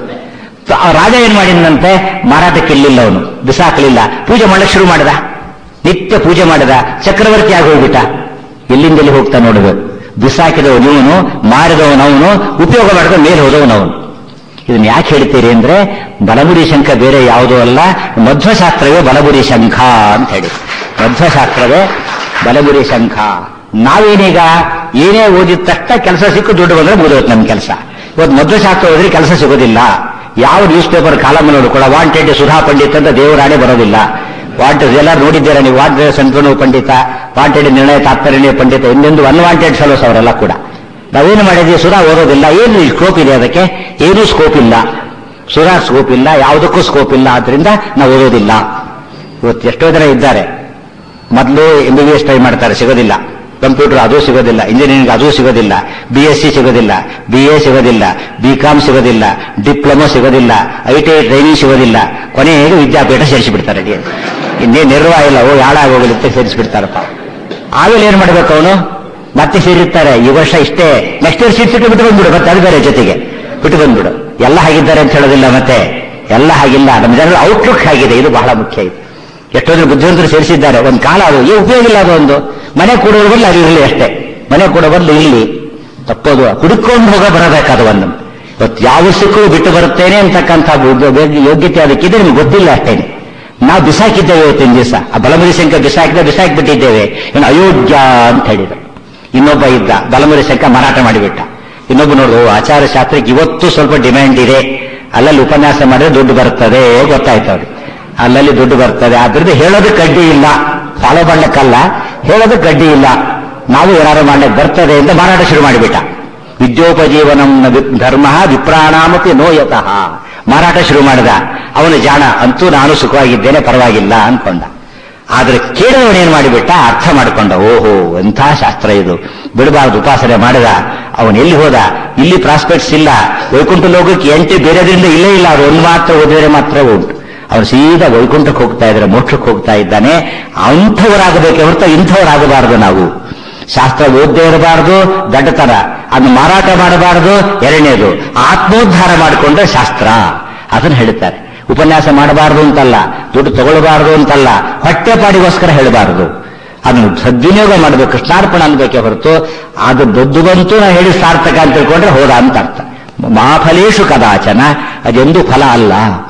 ರಾಜ ಏನ್ ಮಾಡಿದಂತೆ, ಮಾರಾಟಕ್ಕೆ ಇಲ್ಲಿಲ್ಲ, ಅವನು ಬಿಸಾಕಲಿಲ್ಲ, ಪೂಜೆ ಮಾಡಕ್ಕೆ ಶುರು ಮಾಡಿದ. ನಿತ್ಯ ಪೂಜೆ ಮಾಡಿದ, ಚಕ್ರವರ್ತಿ ಆಗಿ ಹೋಗ್ಬಿಟ್ಟ. ಎಲ್ಲಿಂದೆಲ್ಲಿ ಹೋಗ್ತಾ ನೋಡಬೇಕು. ಬಿಸಾಕಿದವನು ಇವನು, ಮಾರಿದವನವನು, ಉಪಯೋಗ ಮಾಡಿದ ಮೇಲೆ ಹೋದವನವನು. ಇದನ್ನ ಯಾಕೆ ಹೇಳ್ತೀರಿ ಅಂದ್ರೆ, ಬಲಬುರಿ ಶಂಖ ಬೇರೆ ಯಾವುದೂ ಅಲ್ಲ, ಮಧ್ವಶಾಸ್ತ್ರವೇ ಬಲಬುರಿ ಶಂಖ ಅಂತ ಹೇಳಿ. ಮಧ್ವಶಾಸ್ತ್ರವೇ ಬಲಬುರಿ ಶಂಖ. ನಾವೇನೀಗ ಏನೇ ಓದಿದ ತಕ್ಷಣ ಕೆಲಸ ಸಿಕ್ಕು ದುಡ್ಡು ಬಂದ್ರೆ ಮುಗಿದೋದು ನಮ್ಮ ಕೆಲಸ. ಇವತ್ತು ಮಧ್ವಶಾಸ್ತ್ರ ಓದಿದ್ರೆ ಕೆಲಸ ಸಿಗೋದಿಲ್ಲ. ಯಾವ ನ್ಯೂಸ್ ಪೇಪರ್ ಕಾಲಮ್ ನೋಡು ಕೂಡ ವಾಂಟೆಡ್ ಸುಧಾ ಪಂಡಿತ್ ಅಂತ ದೇವರಾಣೆ ಬರೋದಿಲ್ಲ. ವಾಂಟೆಡ್ ಎಲ್ಲರೂ ನೋಡಿದ್ದೀರಾ ನೀವು, ವಾಂಟೆಡ್ ಸಂತೋಣ ಪಂಡಿತ, ವಾಂಟೆಡ್ ನಿರ್ಣಯ ತಾತ್ಪರ್ಯ ಪಂಡಿತ, ಇನ್ನೊಂದು ಅನ್ವಾಂಟೆಡ್ ಫೆಲೋಸ್ ಅವರೆಲ್ಲ ಕೂಡ. ನಾವೇನು ಮಾಡಿದ್ವಿ, ಸುಧಾ ಓದೋದಿಲ್ಲ. ಏನು ಸ್ಕೋಪ್ ಇದೆ ಅದಕ್ಕೆ? ಏನೂ ಸ್ಕೋಪ್ ಇಲ್ಲ. ಸುಧಾ ಸ್ಕೋಪ್ ಇಲ್ಲ, ಯಾವುದಕ್ಕೂ ಸ್ಕೋಪ್ ಇಲ್ಲ. ಆದ್ರಿಂದ ನಾವು ಓದೋದಿಲ್ಲ. ಇವತ್ತು ಎಷ್ಟೋ ಜನ ಇದ್ದಾರೆ, ಮೊದಲು M B B S try ಮಾಡ್ತಾರೆ, ಸಿಗೋದಿಲ್ಲ. ಕಂಪ್ಯೂಟರ್ ಅದು ಸಿಗೋದಿಲ್ಲ, ಇಂಜಿನಿಯರಿಂಗ್ ಅದು ಸಿಗೋದಿಲ್ಲ, ಬಿ ಎಸ್ ಸಿ ಸಿಗೋದಿಲ್ಲ, ಬಿ ಎ ಸಿಗೋದಿಲ್ಲ, ಬಿ ಕಾಮ್ ಸಿಗೋದಿಲ್ಲ, ಡಿಪ್ಲೊಮಾ ಸಿಗೋದಿಲ್ಲ, ಐ ಟಿ ಐ ಟ್ರೈನಿಂಗ್ ಸಿಗೋದಿಲ್ಲ. ಕೊನೆಗೆ ವಿದ್ಯಾಪೀಠ ಸೇರಿಸಿಬಿಡ್ತಾರೆ. ಇನ್ನೇ ನಿರ್ವಾಹ ಇಲ್ಲ, ಓ ಯಾಳಾಗೋಗಲಿಕ್ಕೆ ಸೇರಿಸಿಬಿಡ್ತಾರಪ್ಪ. ಆಮೇಲೆ ಏನ್ ಮಾಡ್ಬೇಕು ಅವನು? ಮತ್ತೆ ಸೇರಿರ್ತಾರೆ. ಈ ವರ್ಷ ಇಷ್ಟೇ, ನೆಕ್ಸ್ಟ್ ಇಯರ್ ಸೀಟ್ ಸಿಟ್ಟು ಬಿಟ್ಟು ಬಂದ್ಬಿಡು, ಮತ್ತೆ ಅದು ಬೇರೆ ಜೊತೆಗೆ ಬಿಟ್ಟು ಬಂದ್ಬಿಡು. ಎಲ್ಲ ಹಾಗಿದ್ದಾರೆ ಅಂತ ಹೇಳೋದಿಲ್ಲ, ಮತ್ತೆ ಎಲ್ಲ ಹಾಗಿಲ್ಲ. ನಮ್ಮ ಜನರ ಔಟ್ಲುಕ್ ಆಗಿದೆ, ಇದು ಬಹಳ ಮುಖ್ಯ. ಇದು ಎಷ್ಟೋದ್ರ ಬುದ್ಧಿವಂತರು ಸೇರಿಸಿದ್ದಾರೆ. ಒಂದು ಕಾಲ ಅದು ಈ ಉಪಯೋಗ ಇಲ್ಲ. ಅದು ಒಂದು ಮನೆ ಕೊಡೋರು ಬರಲಿ, ಅದು ಇರಲಿ ಅಷ್ಟೇ. ಮನೆ ಕೊಡೋ ಬರಲಿ ಇಲ್ಲಿ ತಪ್ಪೋದು, ಹುಡುಕೊಂಡು ಹೋಗ ಬರಬೇಕಾದ ಒಂದು. ಇವತ್ತು ಯಾವ ಸಿಕ್ಕೂ ಬಿಟ್ಟು ಬರುತ್ತೇನೆ ಅಂತಕ್ಕಂಥ ಯೋಗ್ಯತೆ ಅದಕ್ಕಿದೆ, ನಿಮ್ಗೆ ಗೊತ್ತಿಲ್ಲ ಅಷ್ಟೇನೆ. ನಾವು ಬಿಸಾಕಿದ್ದೇವೆ ಇವತ್ತಿನ ದಿವಸ. ಆ ಬಲಮುರಿ ಶಂಖ ಬಿಸಾಕಿದ ಬಿಸಾಕಿಬಿಟ್ಟಿದ್ದೇವೆ. ಏನು ಅಯೋಗ್ಯ ಅಂತ ಹೇಳಿದ್ರು. ಇನ್ನೊಬ್ಬ ಇದ್ದ, ಬಲಮುರಿ ಶಂಖ ಮಾರಾಟ ಮಾಡಿಬಿಟ್ಟ. ಇನ್ನೊಬ್ಬ ನೋಡು, ಆಚಾರ ಶಾಸ್ತ್ರಕ್ಕೆ ಇವತ್ತು ಸ್ವಲ್ಪ ಡಿಮ್ಯಾಂಡ್ ಇದೆ, ಅಲ್ಲಲ್ಲಿ ಉಪನ್ಯಾಸ ಮಾಡಿದ್ರೆ ದುಡ್ಡು ಬರ್ತದೆ, ಗೊತ್ತಾಯ್ತು ಅವ್ರಿಗೆ. ಅಲ್ಲಲ್ಲಿ ದುಡ್ಡು ಬರ್ತದೆ, ಆದ್ರಿಂದ ಹೇಳೋದಕ್ಕೆ ಅಡ್ಡಿ ಇಲ್ಲ, ಫಾಲೋ ಮಾಡ್ಲಿಕ್ಕಲ್ಲ, ಹೇಳೋದಕ್ಕೆ ಅಡ್ಡಿ ಇಲ್ಲ. ನಾವು ಏನಾರು ಮಾಡ್ಲಿಕ್ಕೆ ಬರ್ತದೆ ಅಂತ ಮಾರಾಟ ಶುರು ಮಾಡಿಬಿಟ್ಟ. ವಿದ್ಯೋಪಜೀವನಂ ಧರ್ಮ ವಿಪ್ರಾಣಾಮಪಿ ನೋಯತಃ. ಮಾರಾಟ ಶುರು ಮಾಡಿದ. ಅವನು ಜಾಣ, ಅಂತೂ ನಾನು ಸುಖವಾಗಿದ್ದೇನೆ, ಪರವಾಗಿಲ್ಲ ಅನ್ಕೊಂಡ. ಆದ್ರೆ ಕೇಳಿದವನೇನ್ ಮಾಡಿಬಿಟ್ಟ, ಅರ್ಥ ಮಾಡಿಕೊಂಡ. ಓಹೋ, ಎಂಥ ಶಾಸ್ತ್ರ ಇದು, ಬಿಡಬಾರ್ದು, ಉಪಾಸನೆ ಮಾಡಿದ. ಅವನು ಎಲ್ಲಿ ಹೋದ? ಇಲ್ಲಿ ಪ್ರಾಸ್ಪೆಕ್ಟ್ಸ್ ಇಲ್ಲ, ವೈಕುಂಠ ಲೋಕಕ್ಕೆ ಎಂಟ್ರಿ ಬೇರೆದ್ರಿಂದ ಇಲ್ಲೇ ಇಲ್ಲ. ಅವ್ರು ಒಂದು ಮಾತ್ರ ಓದಿದರೆ ಮಾತ್ರ ಉಂಟು. ಅವನು ಸೀದಾ ವೈಕುಂಠಕ್ಕೆ ಹೋಗ್ತಾ ಇದ್ದಾರೆ, ಮೋಕ್ಷಕ್ಕೆ ಹೋಗ್ತಾ ಇದ್ದಾನೆ. ಅಂಥವರಾಗಬೇಕೆ ಹೊರತು ಇಂಥವರಾಗಬಾರದು. ನಾವು ಶಾಸ್ತ್ರ ಓದ್ದೇ ಇರಬಾರದು, ದಡ್ಡತನ. ಅದನ್ನು ಮಾರಾಟ ಮಾಡಬಾರದು, ಎರಡನೇದು. ಆತ್ಮೋದ್ಧಾರ ಮಾಡಿಕೊಂಡ್ರೆ ಶಾಸ್ತ್ರ ಅದನ್ನು ಹೇಳ್ತಾರೆ. ಉಪನ್ಯಾಸ ಮಾಡಬಾರದು ಅಂತಲ್ಲ, ದುಡ್ಡು ತಗೊಳ್ಬಾರದು ಅಂತಲ್ಲ, ಹೊಟ್ಟೆಪಾಡಿಗೋಸ್ಕರ ಹೇಳಬಾರದು. ಅದನ್ನು ಸದ್ವಿನಿಯೋಗ ಮಾಡಬೇಕು, ಕೃಷ್ಣಾರ್ಪಣ ಅನ್ಬೇಕೆ ಹೊರತು ಅದು ದೊಡ್ಡ ಬಂತು ನಾ ಹೇಳಿ ಸಾರ್ಥಕ ಅಂತ ತಿಳ್ಕೊಂಡ್ರೆ ಹೋದ ಅಂತ ಅರ್ಥ. ಮಾಫಲೇಶು ಕದಾಚನ, ಅದೆಂದೂ ಫಲ ಅಲ್ಲ.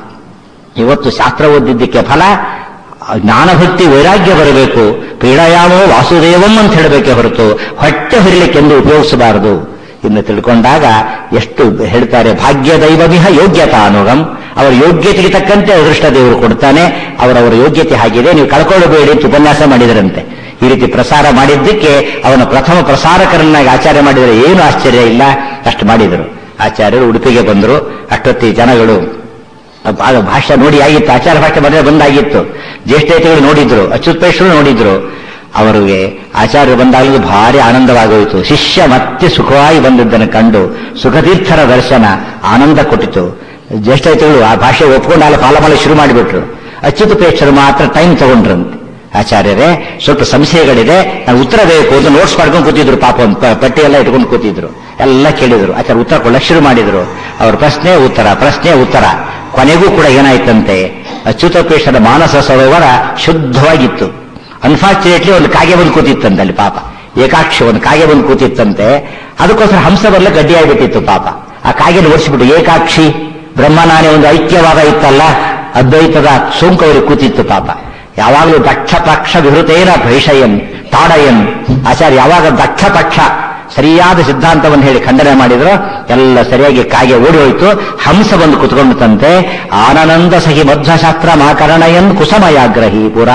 ಇವತ್ತು ಶಾಸ್ತ್ರ ಓದಿದ್ದಕ್ಕೆ ಫಲ ಜ್ಞಾನಭಕ್ತಿ ವೈರಾಗ್ಯ ಬರಬೇಕು. ಪೀಡಯಾಮೋ ವಾಸುದೇವಂ ಅಂತ ಹೇಳಬೇಕೆ ಹೊರತು ಹೊಟ್ಟೆ ಹೊರಿಲಿಕ್ಕೆಂದು ಉಪಯೋಗಿಸಬಾರದು. ಇನ್ನು ತಿಳ್ಕೊಂಡಾಗ ಎಷ್ಟು ಹೇಳ್ತಾರೆ, ಭಾಗ್ಯ ದೈವವಿಹ ಯೋಗ್ಯತಾನುಗಂ. ಅವರ ಯೋಗ್ಯತೆಗೆ ತಕ್ಕಂತೆ ಅದೃಷ್ಟ ದೇವರು ಕೊಡ್ತಾನೆ. ಅವರವರ ಯೋಗ್ಯತೆ ಹಾಗಿದೆ, ನೀವು ಕಳ್ಕೊಳ್ಳಬೇಡಿ ಅಂತ ಉಪನ್ಯಾಸ ಮಾಡಿದರಂತೆ. ಈ ರೀತಿ ಪ್ರಸಾರ ಮಾಡಿದ್ದಕ್ಕೆ ಅವನ ಪ್ರಥಮ ಪ್ರಸಾರಕರನ್ನಾಗಿ ಆಚಾರ್ಯ ಮಾಡಿದರೆ ಏನು ಆಶ್ಚರ್ಯ ಇಲ್ಲ. ಅಷ್ಟು ಮಾಡಿದರು. ಆಚಾರ್ಯರು ಉಡುಪಿಗೆ ಬಂದರು. ಅಷ್ಟೊತ್ತಿ ಜನಗಳು ಭಾಷೆ ನೋಡಿ ಆಗಿತ್ತು, ಆಚಾರ ಭಾಷೆ ಬಂದರೆ ಬಂದಾಗಿತ್ತು. ಜ್ಯೇಷ್ಠತೆಗಳು ನೋಡಿದ್ರು, ಅಚ್ಯುತೇಶ್ವರು ನೋಡಿದ್ರು. ಅವರಿಗೆ ಆಚಾರ್ಯರು ಬಂದಾಗಲೂ ಭಾರಿ ಆನಂದವಾಗೋಯಿತು. ಶಿಷ್ಯ ಮತ್ತೆ ಸುಖವಾಗಿ ಬಂದಿದ್ದನ್ನು ಕಂಡು ಸುಖತೀರ್ಥರ ದರ್ಶನ ಆನಂದ ಕೊಟ್ಟಿತು. ಜ್ಯೇಷ್ಠತೆಗಳು ಆ ಭಾಷೆ ಒಪ್ಕೊಂಡು ಅಲ್ಲಿ ಫಾಲೋ ಮಾಡಲು ಶುರು ಮಾಡಿಬಿಟ್ರು. ಅಚ್ಯುತೇಶ್ವರು ಮಾತ್ರ ಟೈಮ್ ತಗೊಂಡ್ರಂತೆ. ಆಚಾರ್ಯರೇ, ಸ್ವಲ್ಪ ಸಂಶಯಗಳಿದೆ, ನಾನು ಉತ್ತರ ಬೇಕು ಅಂತ ನೋಟ್ಸ್ ಮಾಡ್ಕೊಂಡು ಕೂತಿದ್ರು. ಪಾಪ ಪಟ್ಟಿ ಎಲ್ಲ ಇಟ್ಕೊಂಡು ಕೂತಿದ್ರು. ಎಲ್ಲ ಕೇಳಿದ್ರು. ಆಚಾರ್ಯ ಉತ್ತರ ಕೊಡಕ್ಕೆ ಶುರು ಮಾಡಿದ್ರು. ಅವ್ರ ಪ್ರಶ್ನೆ ಉತ್ತರ, ಪ್ರಶ್ನೆ ಉತ್ತರ. ಕೊನೆಗೂ ಕೂಡ ಏನಾಯ್ತಂತೆ, ಅಚ್ಯುತೇಶ್ವರ ಮಾನಸ ಸರೋವರ ಶುದ್ಧವಾಗಿತ್ತು. ಅನ್ಫಾರ್ಚುನೇಟ್ಲಿ ಒಂದು ಕಾಗೆ ಬಂದು ಕೂತಿತ್ತಂತೆ ಅಲ್ಲಿ. ಪಾಪ ಏಕಾಕ್ಷಿ ಒಂದು ಕಾಗೆ ಬಂದು ಕೂತಿತ್ತಂತೆ. ಅದಕ್ಕೋಸ್ಕರ ಹಂಸ ಬರಲ್ಲ ಗಡ್ಡಿ ಆಗಿಬಿಟ್ಟಿತ್ತು. ಪಾಪ ಆ ಕಾಗೆನ ಓಡಿಸಿಬಿಟ್ಟು ಏಕಾಕ್ಷಿ ಬ್ರಹ್ಮನಾನೇ ಒಂದು ಐಕ್ಯವಾದ ಇತ್ತಲ್ಲ, ಅದ್ವೈತದ ಸೋಂಕು ಅವರಿಗೆ ಕೂತಿತ್ತು. ಪಾಪ ಯಾವಾಗಲೂ ದಕ್ಷ ಪಕ್ಷ ವಿಹೃತೇನ ಭೈಷಯನ್ ತಾಡಯನ್. ಆಚಾರ್ಯ ಯಾವಾಗ ದಕ್ಷ ಪಕ್ಷ ಸರಿಯಾದ ಸಿದ್ಧಾಂತವನ್ನು ಹೇಳಿ ಖಂಡನೆ ಮಾಡಿದ್ರು, ಎಲ್ಲ ಸರಿಯಾಗಿ ಕಾಗೆ ಓಡಿ ಹೋಯಿತು. ಹಂಸ ಬಂದು ಕುತ್ಕೊಂಡಂತೆ. ಆನಂದ ಸಹಿ ಮಧ್ವಶಾಸ್ತ್ರ ಮಾಕರಣಯನ್ ಕುಸಮಯಾಗ್ರಹಿ ಪುರ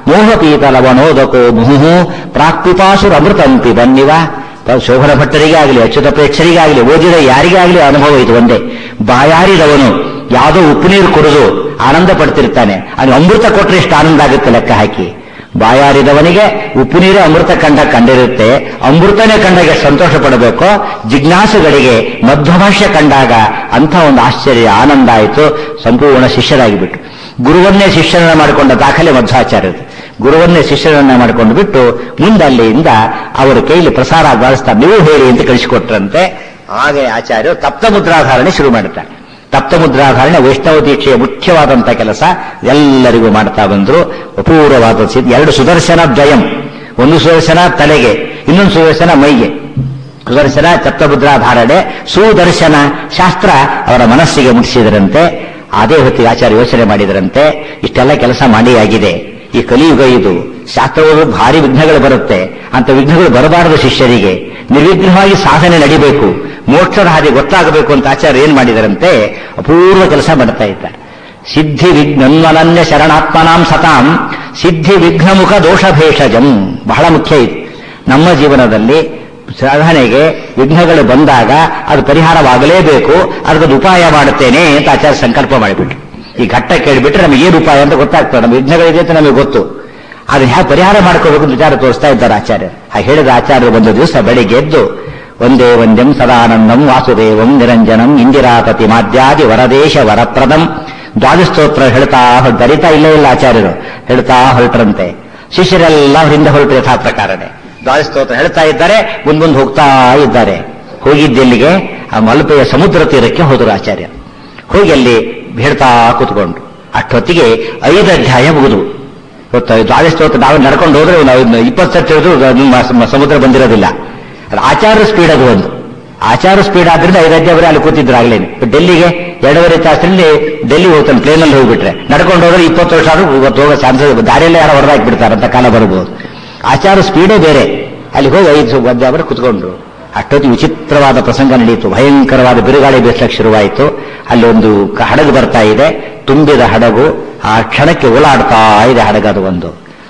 ಮೋಹಪೀತಲವನೋದಕೋ ಮುಹು ಪ್ರಾಕ್ಪಿಪಾಸುರ ಅಮೃತಂಪಿ ಬನ್ನಿವ. ಶೋಭನ ಭಟ್ಟರಿಗೆ ಆಗಲಿ, ಅಚ್ಯುತ ಪ್ರೇಕ್ಷರಿಗೆ ಆಗಲಿ, ಓದಿದ ಯಾರಿಗೇ ಆಗಲಿ ಅನುಭವ ಇದು ಒಂದೇ. ಬಾಯಾರಿದವನು ಯಾವುದೋ ಉಪ್ಪು ನೀರು ಕುಡಿದು ಆನಂದ ಪಡ್ತಿರ್ತಾನೆ. ಅದು ಅಮೃತ ಕೊಟ್ಟರೆ ಎಷ್ಟು ಆನಂದ ಆಗುತ್ತೆ ಲೆಕ್ಕ ಹಾಕಿ. ಬಾಯಾರಿದವನಿಗೆ ಉಪ್ಪು ನೀರೇ ಅಮೃತ ಕಂಡ ಕಂಡಿರುತ್ತೆ. ಅಮೃತನೇ ಕಂಡಾಗ ಸಂತೋಷ ಪಡಬೇಕು. ಜಿಜ್ಞಾಸುಗಳಿಗೆ ಮಧ್ವಭಾಷ್ಯ ಕಂಡಾಗ ಅಂಥ ಒಂದು ಆಶ್ಚರ್ಯ ಆನಂದ ಆಯಿತು. ಸಂಪೂರ್ಣ ಶಿಷ್ಯರಾಗಿಬಿಟ್ಟು ಗುರುವನ್ನೇ ಶಿಷ್ಯರನ್ನ ಮಾಡಿಕೊಂಡ ದಾಖಲೆ ಮಧ್ವಾಚಾರ್ಯರು. ಗುರುವನ್ನೇ ಶಿಷ್ಯರನ್ನ ಮಾಡಿಕೊಂಡು ಬಿಟ್ಟು ಮುಂದಲ್ಲಿಂದ ಅವರ ಕೈಲಿ ಪ್ರಸಾರ ಬಳಸ್ತಾರೆ. ನೀವು ಹೇಳಿ ಅಂತ ಕಳಿಸಿಕೊಟ್ರಂತೆ. ಹಾಗೆ ಆಚಾರ್ಯರು ತಪ್ತ ಮುದ್ರಾಧಾರಣೆ ಶುರು ಮಾಡುತ್ತಾರೆ. ತಪ್ತ ಮುದ್ರಾಧಾರಣೆ ವೈಷ್ಣವ ದೀಕ್ಷೆಯ ಮುಖ್ಯವಾದಂತಹ ಕೆಲಸ. ಎಲ್ಲರಿಗೂ ಮಾಡ್ತಾ ಬಂದ್ರು. ಅಪೂರ್ವವಾದ ಎರಡು ಸುದರ್ಶನ ದ್ವಯಂ, ಒಂದು ಸುದರ್ಶನ ತಲೆಗೆ, ಇನ್ನೊಂದು ಸುದರ್ಶನ ಮೈಗೆ. ಸುದರ್ಶನ ತಪ್ತಮುದ್ರಾಧಾರಣೆ, ಸುದರ್ಶನ ಶಾಸ್ತ್ರ ಅವರ ಮನಸ್ಸಿಗೆ ಮುಟ್ಟಿಸಿದರಂತೆ. ಅದೇ ಹೊತ್ತಿಗೆ ಆಚಾರ್ಯ ಯೋಚನೆ ಮಾಡಿದರಂತೆ, ಇಷ್ಟೆಲ್ಲ ಕೆಲಸ ಮಾಡಿ ಆಗಿದೆ. ಈ ಕಲಿಯುಗ ಇದು, ಶಾಸ್ತ್ರಗಳು ಭಾರಿ ವಿಘ್ನಗಳು ಬರುತ್ತೆ. ಅಂತ ವಿಘ್ನಗಳು ಬರಬಾರದು. ಶಿಷ್ಯರಿಗೆ ನಿರ್ವಿಘ್ನವಾಗಿ ಸಾಧನೆ ನಡಿಬೇಕು, ಮೋಕ್ಷದ ಹಾದಿ ಗೊತ್ತಾಗಬೇಕು ಅಂತ ಆಚಾರ್ಯ ಏನ್ ಮಾಡಿದರಂತೆ, ಅಪೂರ್ವ ಕೆಲಸ ಮಾಡ್ತಾ ಇದ್ದಾರೆ. ಸಿದ್ಧಿ ವಿಘ್ನನ್ವನನ್ಯ ಶರಣಾತ್ಮನಾಂ ಸತಾಂ ಸಿದ್ಧಿ ವಿಘ್ನಮುಖ ದೋಷ ಭೇಷಜಂ. ಬಹಳ ಮುಖ್ಯ ಇದು. ನಮ್ಮ ಜೀವನದಲ್ಲಿ ಸಾಧನೆಗೆ ವಿಘ್ನಗಳು ಬಂದಾಗ ಅದು ಪರಿಹಾರವಾಗಲೇಬೇಕು. ಅದಕ್ಕೊಂದು ಉಪಾಯ ಮಾಡುತ್ತೇನೆ ಅಂತ ಆಚಾರ್ಯ ಸಂಕಲ್ಪ ಮಾಡಿಬಿಟ್ರು. ಈ ಘಟ್ಟ ಕೇಳಿಬಿಟ್ರೆ ನಮಗೆ ಏನು ಉಪಾಯ ಅಂತ ಗೊತ್ತಾಗ್ತದೆ. ನಮ್ಮ ವಿಘ್ನಗಳಿದೆ ಅಂತ ನಮಗೆ ಗೊತ್ತು. ಅದನ್ನ ಹೇಗೆ ಪರಿಹಾರ ಮಾಡ್ಕೋಬೇಕು ಅಂತ ವಿಚಾರ ತೋರಿಸ್ತಾ ಇದ್ದಾರೆ ಆಚಾರ್ಯರು. ಆ ಹೇಳಿದ ಆಚಾರ್ಯರು ಒಂದು ದಿವಸ ಬೆಳಿಗ್ಗೆ ಎದ್ದು ಒಂದೇ ಒಂದೆಂ ಸದಾನಂದಂ ವಾಸುದೇವಂ ನಿರಂಜನಂ ಇಂದಿರಾಪತಿ ಮಾದ್ಯಾದಿ ವರದೇಶ ವರಪ್ರದಂ ದ್ವಾದಸ್ತೋತ್ರ ಹೇಳ್ತಾ ಬರಿತಾ ಇಲ್ಲೇ ಇಲ್ಲ ಆಚಾರ್ಯರು, ಹೇಳ್ತಾ ಹೊರಟ್ರಂತೆ. ಶಿಷ್ಯರೆಲ್ಲ ಹಿಂದೆ ಹೊರಟು ಯಥಾ ಪ್ರಕಾರನೇ ದ್ವಾದಸ್ತೋತ್ರ ಹೇಳ್ತಾ ಇದ್ದಾರೆ. ಮುಂದ್ ಮುಂದೆ ಹೋಗ್ತಾ ಇದ್ದಾರೆ. ಹೋಗಿದ್ದೆಲ್ಲಿಗೆ? ಆ ಮಲ್ಪೆಯ ಸಮುದ್ರ ತೀರಕ್ಕೆ ಹೋದರು ಆಚಾರ್ಯ. ಹೋಗಿ ಅಲ್ಲಿ ಹೇಳ್ತಾ ಕೂತ್ಕೊಂಡ್ರು. ಅಷ್ಟೊತ್ತಿಗೆ ಐದು ಅಧ್ಯಾಯ ಮುಗಿದು. ದ್ವಾದಸ್ತೋತ್ರ ನಾವು ನಡ್ಕೊಂಡು ಹೋದ್ರೆ ನಾವು ಇಪ್ಪತ್ತು ಸರ್ತಿ ಹೇಳಿದ್ರು ಸಮುದ್ರ ಬಂದಿರೋದಿಲ್ಲ. ಅದು ಆಚಾರ ಸ್ಪೀಡ್. ಅದು ಒಂದು ಆಚಾರ ಸ್ಪೀಡ್ ಆದ್ರಿಂದ ಐದು ಅಧ್ಯಾಯ ಅಲ್ಲಿ ಕೂತಿದ್ರು ಆಗ್ಲೇನೆ. ಡೆಲ್ಲಿಗೆ ಎರಡೂವರೆ ತಾಸಲ್ಲಿ ಡೆಲ್ಲಿ ಹೋಗ್ತಾನೆ ಪ್ಲೇನಲ್ಲಿ ಹೋಗ್ಬಿಟ್ರೆ. ನಡ್ಕೊಂಡು ಹೋದ್ರೆ ಇಪ್ಪತ್ತು ವರ್ಷ ಆದ್ರೂ ಇವತ್ತು ಹೋಗೋ ಚಾನ್ಸಸ್, ದಾರಿಯಲ್ಲೇ ಯಾರು ಹೊರದಾಕ್ಬಿಡ್ತಾರೆ ಅಂತ ಕಾಲ ಬರಬಹುದು. ಆಚಾರ ಸ್ಪೀಡೇ ಬೇರೆ. ಅಲ್ಲಿ ಹೋಗಿ ಐದು ಅಧ್ಯಾಯ ಕುತ್ಕೊಂಡ್ರು. ಅಷ್ಟೊತ್ತಿಗೆ ವಿಚಿತ್ರವಾದ ಪ್ರಸಂಗ ನಡೆಯಿತು. ಭಯಂಕರವಾದ ಬಿರುಗಾಳಿ ಬೀಸಕ್ಕೆ ಶುರುವಾಯಿತು. ಅಲ್ಲಿ ಒಂದು ಹಡಗು ಬರ್ತಾ ಇದೆ, ತುಂಬಿದ ಹಡಗು. ಆ ಕ್ಷಣಕ್ಕೆ ಓಲಾಡ್ತಾ ಇದೆ ಹಡಗದು. ಒಂದು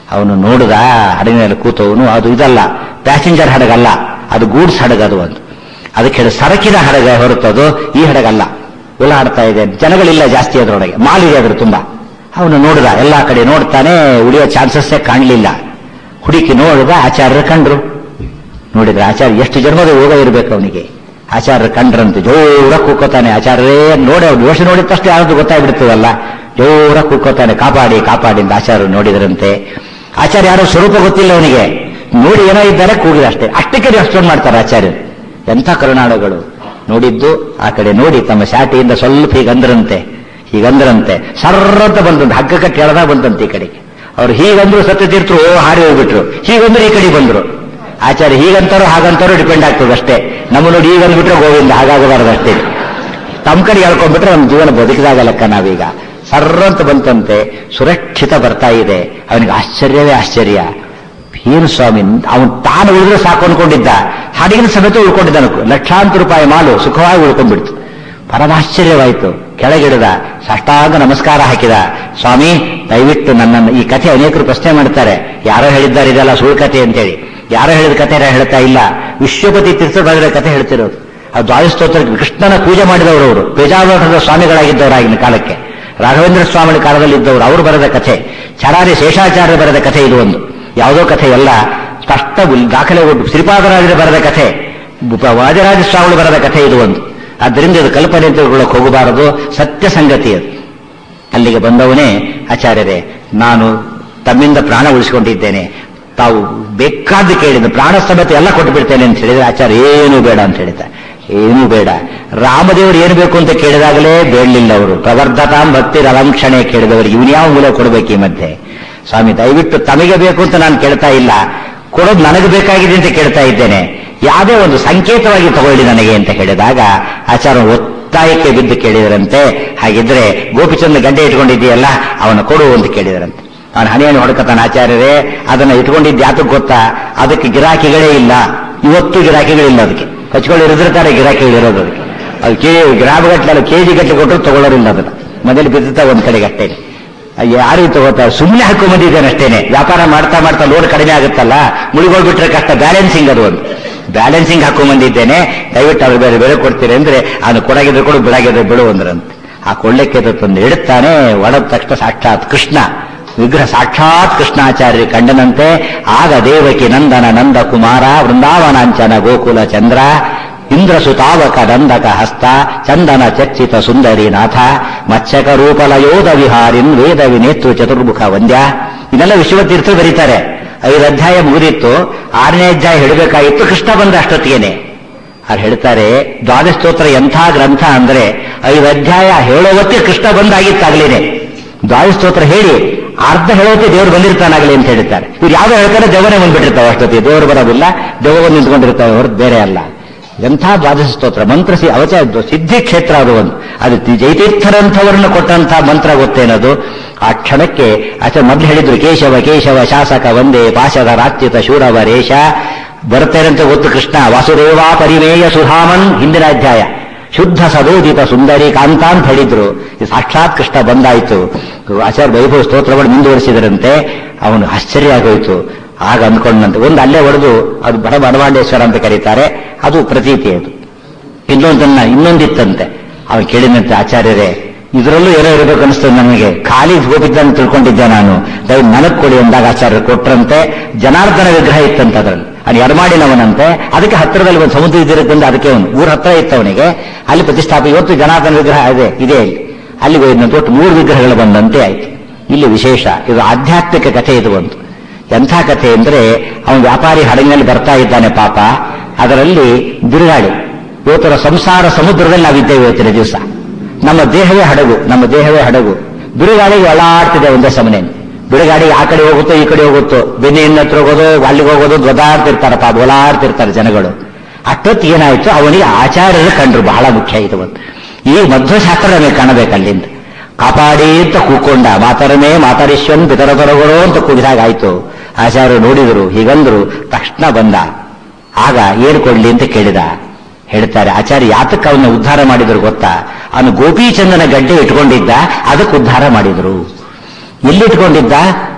ಅವನು ನೋಡಿದ ಹಡಗಿನಲ್ಲಿ ಕೂತವನು, ಅದು ಇದಲ್ಲ, ಪ್ಯಾಸೆಂಜರ್ ಹಡಗಲ್ಲ, ಅದು ಗೂಡ್ಸ್ ಹಡಗ, ಅದು ಒಂದು ಅದಕ್ಕೆ ಹೇಳಿ ಸರಕಿನ ಹಡಗ ಹೊರತದು, ಈ ಹಡಗಲ್ಲ. ಓಲಾಡ್ತಾ ಇದೆ, ಜನಗಳಿಲ್ಲ ಜಾಸ್ತಿ ಅದರೊಳಗೆ, ಮಾಲಿದೆ ಅದ್ರ ತುಂಬಾ. ಅವನು ನೋಡಿದ, ಎಲ್ಲಾ ಕಡೆ ನೋಡ್ತಾನೆ, ಉಳಿಯೋ ಚಾನ್ಸಸ್ಸೇ ಕಾಣಲಿಲ್ಲ. ಹುಡುಕಿ ನೋಡಿದ, ಆಚಾರ್ಯರು ಕಂಡ್ರು. ನೋಡಿದ್ರೆ ಆಚಾರ್ಯ ಎಷ್ಟು ಜನ್ಮದ ಯೋಗ ಇರಬೇಕು ಅವನಿಗೆ. ಆಚಾರ್ಯರು ಕಂಡ್ರಂತೆ, ಜೋರ ಕೂಕೋತಾನೆ. ಆಚಾರ್ಯರೇ ನೋಡಿ, ಅವ್ರು ದೋಷ ನೋಡಿದ ತಕ್ಷಣ ಯಾವ್ದು ಗೊತ್ತಾಗ್ಬಿಡ್ತದಲ್ಲ, ಜೋರ ಕೂಕೋತಾನೆ, ಕಾಪಾಡಿ ಕಾಪಾಡಿ ಅಂತ ಆಚಾರ್ಯರು ನೋಡಿದ್ರಂತೆ. ಆಚಾರ್ಯ ಯಾರೋ ಸ್ವರೂಪ ಗೊತ್ತಿಲ್ಲ ಅವನಿಗೆ, ನೋಡಿ ಏನೋ ಇದ್ದಾರೆ, ಕೂಗಿದ ಅಷ್ಟೇ. ಅಷ್ಟಕ್ಕೆ ಅಷ್ಟೊಂದು ಮಾಡ್ತಾರೆ ಆಚಾರ್ಯರು. ಎಂಥ ಕರುಣಾಳುಗಳು. ನೋಡಿದ್ದು ಆ ಕಡೆ ನೋಡಿ ತಮ್ಮ ಶಾಟಿಯಿಂದ ಸ್ವಲ್ಪ ಹೀಗಂದ್ರಂತೆ, ಹೀಗಂದ್ರಂತೆ, ಸರ್ರಂತ ಬಂದಂತೆ, ಹಗ್ಗ ಕಟ್ಟಿ ಎಳದ ಬಂದಂತೆ ಈ ಕಡೆಗೆ. ಅವ್ರು ಹೀಗಂದ್ರು ಸತ್ಯತೀರ್ಥರು ಓ ಹಾರಿ ಹೋಗ್ಬಿಟ್ರು, ಹೀಗಂದ್ರು ಈ ಕಡೆ ಬಂದ್ರು. ಆಚಾರ್ಯ ಹೀಗಂತಾರೋ ಹಾಗಂತಾರೋ ಡಿಪೆಂಡ್ ಆಗ್ತದೆ ಅಷ್ಟೇ. ನಮ್ಮ ನೋಡಿ ಈಗ ಅಂದ್ಬಿಟ್ರೆ ಗೋವಿಂದ, ಹಾಗಾಗಬಾರದು ಅಷ್ಟೇ. ತಮ್ಮ ಕಡೆ ಹೇಳ್ಕೊಂಡ್ಬಿಟ್ರೆ ನಮ್ಮ ಜೀವನ ಬದುಕಿದಾಗ ಲೆಕ್ಕ. ನಾವೀಗ ಸರ್ರಂತ ಬಂತಂತೆ, ಸುರಕ್ಷಿತ ಬರ್ತಾ ಇದೆ. ಅವನಿಗೆ ಆಶ್ಚರ್ಯವೇ ಆಶ್ಚರ್ಯ. ಏನು ಸ್ವಾಮಿ, ಅವನು ತಾನು ಉಳಿದ್ರೆ ಸಾಕು ಅನ್ಕೊಂಡಿದ್ದ, ಹಡಗಿನ ಸಮೇತ ಉಳ್ಕೊಂಡಿದ್ದಾನು. ಲಕ್ಷಾಂತರ ರೂಪಾಯಿ ಮಾಲು ಸುಖವಾಗಿ ಉಳ್ಕೊಂಡ್ಬಿಡ್ತು. ಪರಮಾಶ್ಚರ್ಯವಾಯಿತು. ಕೆಳಗಿಡದ, ಸಾಷ್ಟಾಂಗ ನಮಸ್ಕಾರ ಹಾಕಿದ. ಸ್ವಾಮಿ, ದಯವಿಟ್ಟು ನನ್ನನ್ನು, ಈ ಕಥೆ ಅನೇಕರು ಪ್ರಶ್ನೆ ಮಾಡ್ತಾರೆ, ಯಾರೋ ಹೇಳಿದ್ದಾರೆ ಇದೆಲ್ಲ ಸುಳ್ಳು ಕಥೆ ಅಂತೇಳಿ. ಯಾರೋ ಹೇಳಿದ ಕಥೆ ಹೇಳ್ತಾ ಇಲ್ಲ, ವಿಶ್ವಪತಿ ತೀರ್ಥರಾಜರ ಕಥೆ ಹೇಳ್ತಿರೋದು. ಆ ದ್ವಾದಸ್ತೋತ್ರ ಕೃಷ್ಣನ ಪೂಜೆ ಮಾಡಿದವರು ಅವರು, ಪೇಜಾವರದ ಸ್ವಾಮಿಗಳಾಗಿದ್ದವರು ಆಗಿನ ಕಾಲಕ್ಕೆ, ರಾಘವೇಂದ್ರ ಸ್ವಾಮಿ ಕಾಲದಲ್ಲಿ ಇದ್ದವರು, ಅವರು ಬರೆದ ಕಥೆ. ಚರಾರಿ ಶೇಷಾಚಾರ್ಯ ಬರೆದ ಕಥೆ ಇದು ಒಂದು, ಯಾವುದೋ ಕಥೆ ಎಲ್ಲ ಸ್ಪಷ್ಟ ದಾಖಲೆ ಉಂಟು. ಶ್ರೀಪಾದರಾಜರ ಬರೆದ ಕಥೆ, ವಾದಿರಾಜ ಸ್ವಾಮಿಗಳು ಬರೆದ ಕಥೆ ಇದು ಒಂದು. ಆದ್ದರಿಂದ ಇದು ಕಲ್ಪನೆ ಅಂತ ತಿಳ್ಕೊಳ್ಳೋಕೆ ಹೋಗಬಾರದು, ಸತ್ಯ ಸಂಗತಿ ಅದು. ಅಲ್ಲಿಗೆ ಬಂದವನೇ, ಆಚಾರ್ಯರೇ ನಾನು ತಮ್ಮಿಂದ ಪ್ರಾಣ ಉಳಿಸಿಕೊಂಡಿದ್ದೇನೆ, ತಾವು ಬೇಕಾದ್ದು ಕೇಳಿದ ಪ್ರಾಣ ಸಮೇತ ಎಲ್ಲ ಕೊಟ್ಟು ಬಿಡ್ತೇನೆ ಅಂತ ಹೇಳಿದ್ರೆ, ಆಚಾರ್ಯ ಏನೂ ಬೇಡ ಅಂತ ಹೇಳಿದ್ದಾರೆ. ಏನೂ ಬೇಡ. ರಾಮದೇವರು ಏನು ಬೇಕು ಅಂತ ಕೇಳಿದಾಗಲೇ ಬೇಡಲಿಲ್ಲ ಅವರು. ಪ್ರವರ್ಧತಾಂ ಭಕ್ತಿ ರಲಂಕ್ಷಣೆ ಕೇಳಿದವರಿಗೆ ಇವನು ಯಾವ ಮೂಲ ಕೊಡಬೇಕು ಈ ಮಧ್ಯೆ? ಸ್ವಾಮಿ ದಯವಿಟ್ಟು ತಮಗೆ ಬೇಕು ಅಂತ ನಾನು ಕೇಳ್ತಾ ಇಲ್ಲ, ಕೊಡೋದು ನನಗೆ ಬೇಕಾಗಿದೆ ಅಂತ ಕೇಳ್ತಾ ಇದ್ದೇನೆ, ಯಾವುದೇ ಒಂದು ಸಂಕೇತವಾಗಿ ತಗೊಳ್ಳಿ ನನಗೆ ಅಂತ ಹೇಳಿದಾಗ ಆಚಾರ್ಯ ಒತ್ತಾಯಕ್ಕೆ ಬಿದ್ದು ಕೇಳಿದರಂತೆ. ಹಾಗಿದ್ರೆ ಗೋಪಿಚಂದ್ರ ಗಡ್ಡೆ ಇಟ್ಕೊಂಡಿದ್ದೀಯಲ್ಲ, ಅವನ ಕೊಡು ಅಂತ ಕೇಳಿದರಂತೆ. ಅವನ ಹಣೆಯನ್ನು ಹೊಡ್ಕತಾನ. ಆಚಾರ್ಯರೇ ಅದನ್ನ ಇಟ್ಕೊಂಡಿದ್ದು ಯಾತಕ್ಕೆ ಗೊತ್ತಾ? ಅದಕ್ಕೆ ಗಿರಾಕಿಗಳೇ ಇಲ್ಲ, ಇವತ್ತು ಗಿರಾಕಿಗಳಿಲ್ಲ. ಅದಕ್ಕೆ ಹಚ್ಕೊಳ್ಳಿರಿದ್ರೆ ತಾರೆ ಗಿರಾಕಿಗಳಿರೋದು. ಅದಕ್ಕೆ ಅದು ಕೆ ಗ್ರಾಮಗಟ್ಟಲೆ ಕೆಜಿ ಗಟ್ಟಲೆ ಕೊಟ್ಟರು ತಗೊಳ್ಳೋರಿಲ್ಲ. ಅದನ್ನ ಮನೇಲಿ ಬಿದ್ದುತ್ತಾ ಒಂದ್ ಕಡೆಗೆ ಅಷ್ಟೇ. ಯಾರು ತಗೋತಾರೆ? ಸುಮ್ಮನೆ ಹಾಕೊಂಬಂದಿದ್ದೇನೆ ಅಷ್ಟೇನೆ. ವ್ಯಾಪಾರ ಮಾಡ್ತಾ ಮಾಡ್ತಾ ಲೋಡ್ ಕಡಿಮೆ ಆಗುತ್ತಲ್ಲ, ಮುಳುಗೋಗ್ಬಿಟ್ರೆ ಕಷ್ಟ. ಬ್ಯಾಲೆನ್ಸಿಂಗ್ ಅದು ಒಂದು ಬ್ಯಾಲೆನ್ಸಿಂಗ್ ಹಾಕೊಂಬಂದಿದ್ದೇನೆ, ದಯವಿಟ್ಟು ಅವ್ರು ಬೇರೆ ಬೇರೆ ಕೊಡ್ತೀರಿ ಅಂದ್ರೆ, ಅದನ್ನು ಕೊಡಗಿದ್ರೆ ಕೊಡು, ಬಿಡಾಗಿದ್ರೆ ಬಿಡು ಅಂದ್ರಂತೆ. ಆ ಕೊಳ್ಳಕ್ಕೆ ತಂದು ಇಡುತ್ತಾನೆ. ಒಡದ ತಕ್ಷಣ ಸಾಕ್ಷಾತ್ ಕೃಷ್ಣ ವಿಗ್ರಹ, ಸಾಕ್ಷಾತ್ ಕೃಷ್ಣಾಚಾರ್ಯ ಕಂಡನಂತೆ. ಆಗ ದೇವಕಿ ನಂದನ ನಂದ ಕುಮಾರ ವೃಂದಾವನಾಂಚನ ಗೋಕುಲ ಚಂದ್ರ ಇಂದ್ರಸುತಾವಕ ನಂದಕ ಹಸ್ತ ಚಂದನ ಚರ್ಚಿತ ಸುಂದರಿ ನಾಥ ಮತ್ಸ್ಯಕ ರೂಪಲಯೋಧ ವಿಹಾರಿನ್ ವೇದ ವಿನೇತೃ ಚತುರ್ಮುಖ ವಂದ್ಯ. ಇದೆಲ್ಲ ವಿಶ್ವತೀರ್ಥ ಬರೀತಾರೆ. ಐದು ಅಧ್ಯಾಯ ಮುಗಿದಿತ್ತು, ಆರನೇ ಅಧ್ಯಾಯ ಹೇಳಬೇಕಾಗಿತ್ತು, ಕೃಷ್ಣ ಬಂದ ಅಷ್ಟೊತ್ತಿಗೆನೆ. ಅವ್ರು ಹೇಳ್ತಾರೆ, ದ್ವಾದಸ್ತೋತ್ರ ಎಂಥ ಗ್ರಂಥ ಅಂದ್ರೆ ಐದು ಅಧ್ಯಾಯ ಹೇಳೋವತ್ತೇ ಕೃಷ್ಣ ಬಂದಾಗಿತ್ತಾಗಲೇನೆ. ದ್ವಾದಸ್ತೋತ್ರ ಹೇಳಿ ಅರ್ಧ ಹೇಳೋತ್ತೆ ದೇವರು ಬಂದಿರ್ತಾನಾಗಲಿ ಅಂತ ಹೇಳ್ತಾರೆ. ಇವ್ರು ಯಾವ್ದು ಹೇಳ್ತಾರೆ, ದೆವ್ವನೇ ಬಂದ್ಬಿಟ್ಟಿರ್ತಾವೆ ಅಷ್ಟೊತ್ತಿ. ದೇವರು ಬರೋದಿಲ್ಲ, ದೆವ್ವ ಬಂದು ನಿಂತ್ಕೊಂಡಿರ್ತಾವೆ ಹೊರತು ಬೇರೆ ಅಲ್ಲ. ಎಂಥ ದ್ವಾದಶ ಸ್ತೋತ್ರ ಮಂತ್ರ ಸಿ ಅವಚ ಸಿದ್ಧಿ ಕ್ಷೇತ್ರ ಅದು ಒಂದು. ಅದು ಜೈತೀರ್ಥರಂಥವರನ್ನು ಕೊಟ್ಟಂಥ ಮಂತ್ರ ಗೊತ್ತೇನದು. ಆ ಕ್ಷಣಕ್ಕೆ ಆಚೆ ಮೊದಲು ಹೇಳಿದ್ರು, ಕೇಶವ ಕೇಶವ ಶಾಸಕ ಒಂದೇ ಪಾಶದ ರಾತ್ಯುತ ಶೂರವ ರೇಷ ಬರ್ತೇನೆ ಅಂತ ಗೊತ್ತು ಕೃಷ್ಣ. ವಾಸುದೇವ ಪರಿಮೇಯ ಸುಧಾಮನ್ ಹಿಂದಿನ ಅಧ್ಯಾಯ. ಶುದ್ಧ ಸದೋದಿತ ಸುಂದರಿ ಕಾಂತ ಅಂತ ಹೇಳಿದ್ರು. ಸಾಕ್ಷಾತ್ ಕೃಷ್ಣ ಬಂದಾಯಿತು. ಆಚಾರ್ಯ ವೈಭವ ಸ್ತೋತ್ರಗಳು ಮುಂದುವರಿಸಿದರಂತೆ. ಅವನು ಆಶ್ಚರ್ಯ ಆಗೋಯ್ತು. ಆಗ ಅಂದ್ಕೊಂಡಂತೆ ಒಂದು ಅಲ್ಲೇ ಹೊಡೆದು, ಅದು ಬಡ ಬಡವಾಂಡೇಶ್ವರ ಅಂತ ಕರೀತಾರೆ, ಅದು ಪ್ರತೀತಿ. ಅದು ಇನ್ನೊಂದನ್ನ ಇನ್ನೊಂದಿತ್ತಂತೆ. ಅವನು ಕೇಳಿದಂತೆ, ಆಚಾರ್ಯರೇ ಇದರಲ್ಲೂ ಏನೋ ಇರಬೇಕು ಅನಿಸ್ತದೆ ನನಗೆ, ಖಾಲಿ ಗೋಪಿದ್ದಂತ ತಿಳ್ಕೊಂಡಿದ್ದೆ ನಾನು, ದಯವಿಟ್ಟು ನನಗ್ ಕೊಡಿ ಅಂದಾಗ ಆಚಾರ್ಯರು ಕೊಟ್ರಂತೆ. ಜನಾರ್ದನ ವಿಗ್ರಹ ಇತ್ತಂತೆ ಅದರಲ್ಲಿ. ಅದು ಎಡಮಾಡಿನವನಂತೆ. ಅದಕ್ಕೆ ಹತ್ತಿರದಲ್ಲಿ ಒಂದು ಸಮುದ್ರ ಇದಿರುತ್ತಂತೆ. ಅದಕ್ಕೆ ಅವನು ಊರ ಹತ್ರ ಇತ್ತು ಅವನಿಗೆ, ಅಲ್ಲಿ ಪ್ರತಿಷ್ಠಾಪನೆ. ಇವತ್ತು ಜನಾರ್ದನ ವಿಗ್ರಹ ಇದೆ ಇದೆ ಅಲ್ಲಿ. ಅಲ್ಲಿ ಹೋಯ್ದಂತೆ ಒಟ್ಟು ಮೂರು ವಿಗ್ರಹಗಳು ಬಂದಂತೆ ಆಯ್ತು. ಇಲ್ಲಿ ವಿಶೇಷ, ಇದು ಆಧ್ಯಾತ್ಮಿಕ ಕಥೆ. ಇದು ಒಂದು ಎಂಥ ಕಥೆ ಅಂದ್ರೆ, ಅವನು ವ್ಯಾಪಾರಿ ಹಡಗಿನಲ್ಲಿ ಬರ್ತಾ ಇದ್ದಾನೆ ಪಾಪ. ಅದರಲ್ಲಿ ಬಿರುಗಾಳಿ. ಇವತ್ತರ ಸಂಸಾರ ಸಮುದ್ರದಲ್ಲಿ ನಾವಿದ್ದೇವೆ ಇವತ್ತಿನ ದಿವಸ. ನಮ್ಮ ದೇಹವೇ ಹಡಗು, ನಮ್ಮ ದೇಹವೇ ಹಡಗು. ಬಿರುಗಾಳಿಗೆ ಒಳಾಡ್ತಿದೆ ಒಂದೇ ಸಮನೆ. ಬಿರುಗಾಡಿ ಆ ಕಡೆ ಹೋಗುತ್ತೋ ಈ ಕಡೆ ಹೋಗುತ್ತೋ, ಬೆನ್ನಿನ ಹತ್ರ ಹೋಗೋದು, ಅಲ್ಲಿಗೆ ಹೋಗೋದು, ಒದಾಡ್ತಿರ್ತಾರೆ ಪಾಪ, ಓಲಾಡ್ತಿರ್ತಾರೆ ಜನಗಳು. ಅಷ್ಟೊತ್ತಿಗೆ ಏನಾಯ್ತು, ಅವನಿಗೆ ಆಚಾರ್ಯರು ಕಂಡ್ರು. ಬಹಳ ಮುಖ್ಯ ಇದು ಒಂದು. ಈ ಮಧ್ವಶಾಸ್ತ್ರ ನಮಗೆ ಕಾಣಬೇಕು. ಅಲ್ಲಿಂದ ಕಾಪಾಡಿ ಅಂತ ಕೂಕೊಂಡ, ಮಾತರಮೇ ಮಾತರಿಶ್ವನ್ ಬಿತರದೊರಗರೋ ಅಂತ ಕೂಗಿದಾಗಾಯ್ತು. ಆಚಾರ್ಯರು ನೋಡಿದರು, ಹೀಗಂದ್ರು. ತಕ್ಷಣ ಬಂದ. ಆಗ ಏನು ಕೊಡ್ಲಿ ಅಂತ ಕೇಳಿದ. ಹೇಳ್ತಾರೆ, ಆಚಾರ್ಯ ಯಾತಕ್ಕೆ ಅವನ್ನ ಉದ್ಧಾರ ಮಾಡಿದ್ರು ಗೊತ್ತಾ? ಅವನು ಗೋಪೀಚಂದನ ಗಡ್ಡೆ ಇಟ್ಕೊಂಡಿದ್ದ, ಅದಕ್ಕೆ ಉದ್ಧಾರ ಮಾಡಿದ್ರು. ಎಲ್ಲಿಟ್ಕೊಂಡಿದ್ದ?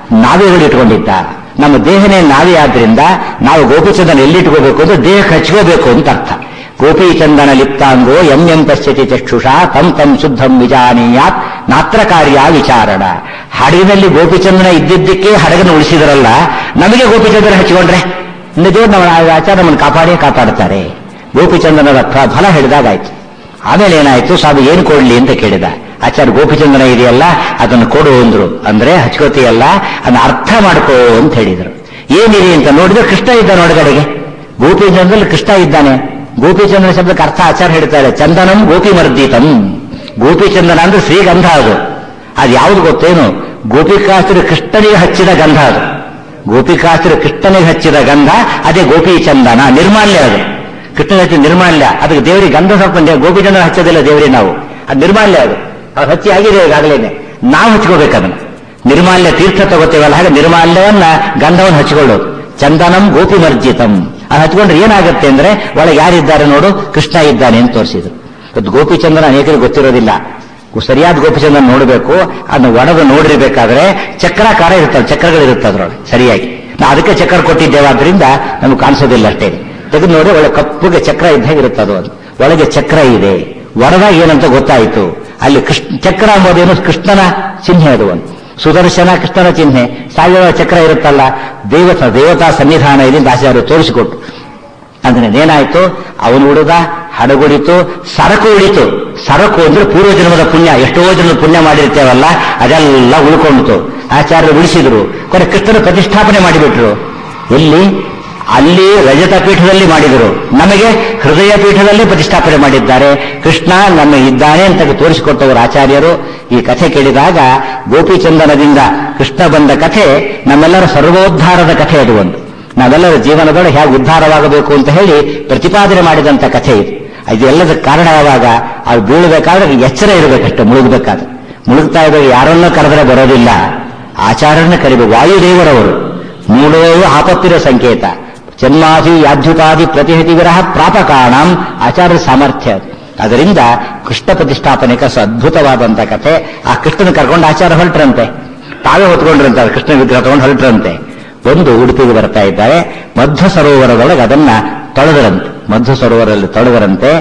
ನಾವೆಗಳು ಇಟ್ಕೊಂಡಿದ್ದ. ನಮ್ಮ ದೇಹನೇ ನಾವೇ ಆದ್ರಿಂದ ನಾವು ಗೋಪಿಚಂದನ ಎಲ್ಲಿಟ್ಕೋಬೇಕು ಅಂದ್ರೆ ದೇಹಕ್ಕೆ ಹಚ್ಕೋಬೇಕು ಅಂತ ಅರ್ಥ. ಗೋಪೀಚಂದನ ಲಿಪ್ತಾಂಗೋ ಎಂ ಎಂ ಪಶ್ಯತಿ ಚಕ್ಷುಷಾ ತಂ ತಂ ಶುದ್ಧಂ ವಿಜಾನೀಯಾತ್ ನಾತ್ರ ಕಾರ್ಯ ವಿಚಾರಣ. ಹಡಗಿನಲ್ಲಿ ಗೋಪಿಚಂದನ ಇದ್ದಿದ್ದಕ್ಕೆ ಹಡಗನ್ನು ಉಳಿಸಿದರಲ್ಲ, ನಮಗೆ ಗೋಪಿಚಂದನ ಹಚ್ಚಿಕೊಂಡ್ರೆ ನಿಜವೂ ನಮ್ಮ ಆಚಾರ ನಮ್ಮನ್ನು ಕಾಪಾಡೇ ಕಾಪಾಡ್ತಾರೆ. ಗೋಪಿಚಂದನದ ಫಲ ಹೇಳಿದಾಗಾಯ್ತು. ಆಮೇಲೆ ಏನಾಯ್ತು, ಸ್ವಾಮಿ ಏನು ಕೊಡ್ಲಿ ಅಂತ ಕೇಳಿದ. ಆಚಾರ್ಯ ಗೋಪಿಚಂದನ ಇದೆಯಲ್ಲ ಅದನ್ನು ಕೊಡು ಅಂದ್ರು. ಅಂದ್ರೆ ಹಚ್ಕೋತಿಯಲ್ಲ ಅದನ್ನ ಅರ್ಥ ಮಾಡ್ಕೋ ಅಂತ ಹೇಳಿದ್ರು. ಏನಿದೆ ಅಂತ ನೋಡಿದ್ರೆ ಕೃಷ್ಣ ಇದ್ದಾನೆ ಒಳಗಡೆಗೆ. ಗೋಪಿಚಂದ್ರಲ್ಲಿ ಕೃಷ್ಣ ಇದ್ದಾನೆ. ಗೋಪಿಚಂದನ ಶಬ್ದಕ್ಕೆ ಅರ್ಥ ಆಚಾರ್ಯ ಹೇಳ್ತಾರೆ, ಚಂದನಂ ಗೋಪಿ ಮರ್ದಿತಂ. ಗೋಪಿಚಂದನ ಅಂದ್ರೆ ಶ್ರೀಗಂಧ. ಅದು ಅದು ಯಾವುದು ಗೊತ್ತೇನು? ಗೋಪಿಕಾಸ್ತ್ರ ಕೃಷ್ಣನಿಗೆ ಹಚ್ಚಿದ ಗಂಧ. ಅದು ಗೋಪಿಕಾಸ್ತ್ರ ಕೃಷ್ಣನಿಗೆ ಹಚ್ಚಿದ ಗಂಧ, ಅದೇ ಗೋಪಿ ಚಂದನ. ನಿರ್ಮಾಲ್ಯ ಅದು, ಕೃಷ್ಣನ ಹಚ್ಚಿದ ನಿರ್ಮಾಲ್ಯ. ಅದಕ್ಕೆ ದೇವರಿಗೆ ಗಂಧ ಸ್ವಲ್ಪ ಗೋಪಿಚಂದನ ಹಚ್ಚೋದಿಲ್ಲ ದೇವರಿಗೆ ನಾವು. ಅದು ನಿರ್ಮಾಲ್ಯ. ಅದು ಅವ್ರು ಹಚ್ಚಿ ಆಗಿದೆ ಈಗಾಗಲೇನೆ. ನಾವು ಹಚ್ಕೋಬೇಕದನ್ನ. ನಿರ್ಮಾಲ್ಯ ತೀರ್ಥ ತಗೋತೇವಲ್ಲ, ಹಾಗೆ ನಿರ್ಮಾಲ್ಯವನ್ನ ಗಂಧವನ್ನು ಹಚ್ಕೊಳ್ಳೋದು. ಚಂದನಂ ಗೋಪಿ ಮರ್ಜಿತಂ. ಅದು ಹಚ್ಕೊಂಡ್ರೆ ಏನಾಗುತ್ತೆ ಅಂದ್ರೆ ಒಳಗೆ ಯಾರಿದ್ದಾರೆ ನೋಡು, ಕೃಷ್ಣ ಇದ್ದಾನೆ ಅಂತ ತೋರಿಸಿದ್ರು. ಅದು ಗೋಪಿಚಂದನ ಅನೇಕರಿಗೆ ಗೊತ್ತಿರೋದಿಲ್ಲ. ಸರಿಯಾದ ಗೋಪಿಚಂದನ ನೋಡಬೇಕು. ಅದನ್ನ ಒಡೆದು ನೋಡಿರ್ಬೇಕಾದ್ರೆ ಚಕ್ರಾಕಾರ ಇರ್ತವೆ, ಚಕ್ರಗಳಿರುತ್ತೆ ಅದ್ರೊಳಗೆ ಸರಿಯಾಗಿ. ನಾವು ಅದಕ್ಕೆ ಚಕ್ರ ಕೊಟ್ಟಿದ್ದೇವಾದ್ರಿಂದ ನಮ್ಗೆ ಕಾಣಿಸೋದಿಲ್ಲ ಅಷ್ಟೇ. ತೆಗೆದು ನೋಡಿ ಒಳ್ಳೆ ಕಪ್ಪುಗೆ ಚಕ್ರ ಇದ್ದಾಗ ಇರುತ್ತೆ. ಅದು ಅದು ಒಳಗೆ ಚಕ್ರ ಇದೆ. ಒಡೆದಾಗ ಏನಂತ ಗೊತ್ತಾಯಿತು. ಅಲ್ಲಿ ಕೃಷ್ಣ ಚಕ್ರ ಅಂಬೋದೇನು ಕೃಷ್ಣನ ಚಿಹ್ನೆ. ಅದು ಒಂದು ಸುದರ್ಶನ ಕೃಷ್ಣನ ಚಿಹ್ನೆ. ಸಾಯುವ ಚಕ್ರ ಇರುತ್ತಲ್ಲ, ದೇವತಾ ದೇವತಾ ಸನ್ನಿಧಾನ ಇದೆ ಅಂತ ಆಚಾರ್ಯರು ತೋರಿಸಿಕೊಟ್ಟು. ಅಂದ್ರೆ ಏನಾಯ್ತು, ಅವನು ಉಳಿದ, ಹಡಗುಡಿತು, ಸರಕು ಉಳಿತು. ಸರಕು ಅಂದ್ರೆ ಪೂರ್ವ ಜನ್ಮದ ಪುಣ್ಯ. ಎಷ್ಟೋ ಜನ್ಮದ ಪುಣ್ಯ ಮಾಡಿರ್ತೇವಲ್ಲ ಅದೆಲ್ಲ ಉಳ್ಕೊಂಡಿತು. ಆಚಾರ್ಯರು ಉಳಿಸಿದ್ರು. ಕೊನೆ ಕೃಷ್ಣನ ಪ್ರತಿಷ್ಠಾಪನೆ ಮಾಡಿಬಿಟ್ರು. ಎಲ್ಲಿ? ಅಲ್ಲಿ ರಜತ ಪೀಠದಲ್ಲಿ ಮಾಡಿದರು. ನಮಗೆ ಹೃದಯ ಪೀಠದಲ್ಲಿ ಪ್ರತಿಷ್ಠಾಪನೆ ಮಾಡಿದ್ದಾರೆ. ಕೃಷ್ಣ ನಮ್ಮ ಇದ್ದಾನೆ ಅಂತ ತೋರಿಸಿಕೊಟ್ಟವರು ಆಚಾರ್ಯರು. ಈ ಕಥೆ ಕೇಳಿದಾಗ ಗೋಪಿಚಂದನದಿಂದ ಕೃಷ್ಣ ಬಂದ ಕಥೆ ನಮ್ಮೆಲ್ಲರ ಸರ್ವೋದ್ಧಾರದ ಕಥೆ. ಅದು ಒಂದು ನಾವೆಲ್ಲರ ಜೀವನದೊಳಗೆ ಹೇಗೆ ಉದ್ಧಾರವಾಗಬೇಕು ಅಂತ ಹೇಳಿ ಪ್ರತಿಪಾದನೆ ಮಾಡಿದಂಥ ಕಥೆ ಇದು. ಇದೆಲ್ಲದ ಕಾರಣ ಯಾವಾಗ ಅದು ಬೀಳಬೇಕಾದ್ರೆ ಎಚ್ಚರ ಇರಬೇಕಷ್ಟೆ. ಮುಳುಗಬೇಕಾದ್ರೆ ಮುಳುಗ್ತಾ ಇದ್ದಾಗ ಯಾರನ್ನೂ ಕರೆದರೆ ಬರೋದಿಲ್ಲ, ಆಚಾರ್ಯರನ್ನ ಕರಿಬೇಕು. ವಾಯುದೇವರವರು ಮೂಡುವವು ಆಪತ್ತಿರ ಸಂಕೇತ. ಜನ್ಮಾದಿ ಯಾಧ್ಯುತಾದಿ ಪ್ರತಿಹತಿ ವಿರಹ ಪ್ರಾಪಕಾಣಂ ಆಚಾರ್ಯ ಸಾಮರ್ಥ್ಯ. ಅದರಿಂದ ಕೃಷ್ಣ ಪ್ರತಿಷ್ಠಾಪನೆಗೆ ಅದ್ಭುತವಾದಂಥ ಕಥೆ. ಆ ಕೃಷ್ಣನ ಕರ್ಕೊಂಡು ಆಚಾರ್ಯ ಹೊರಟ್ರಂತೆ. ತಾವೇ ಹೊತ್ಕೊಂಡ್ರಂತೆ ಕೃಷ್ಣ ವಿಗ್ರಹ ತಗೊಂಡು ಹೊರಟ್ರಂತೆ. ಒಂದು ಉಡುಪಿಗೆ ಬರ್ತಾ ಇದ್ದಾರೆ. ಮಧ್ವ ಸರೋವರದೊಳಗೆ ಅದನ್ನ ತೊಳೆದರಂತೆ. ಮಧ್ವ ಸರೋವರದಲ್ಲಿ ತೊಳೆದರಂತೆ.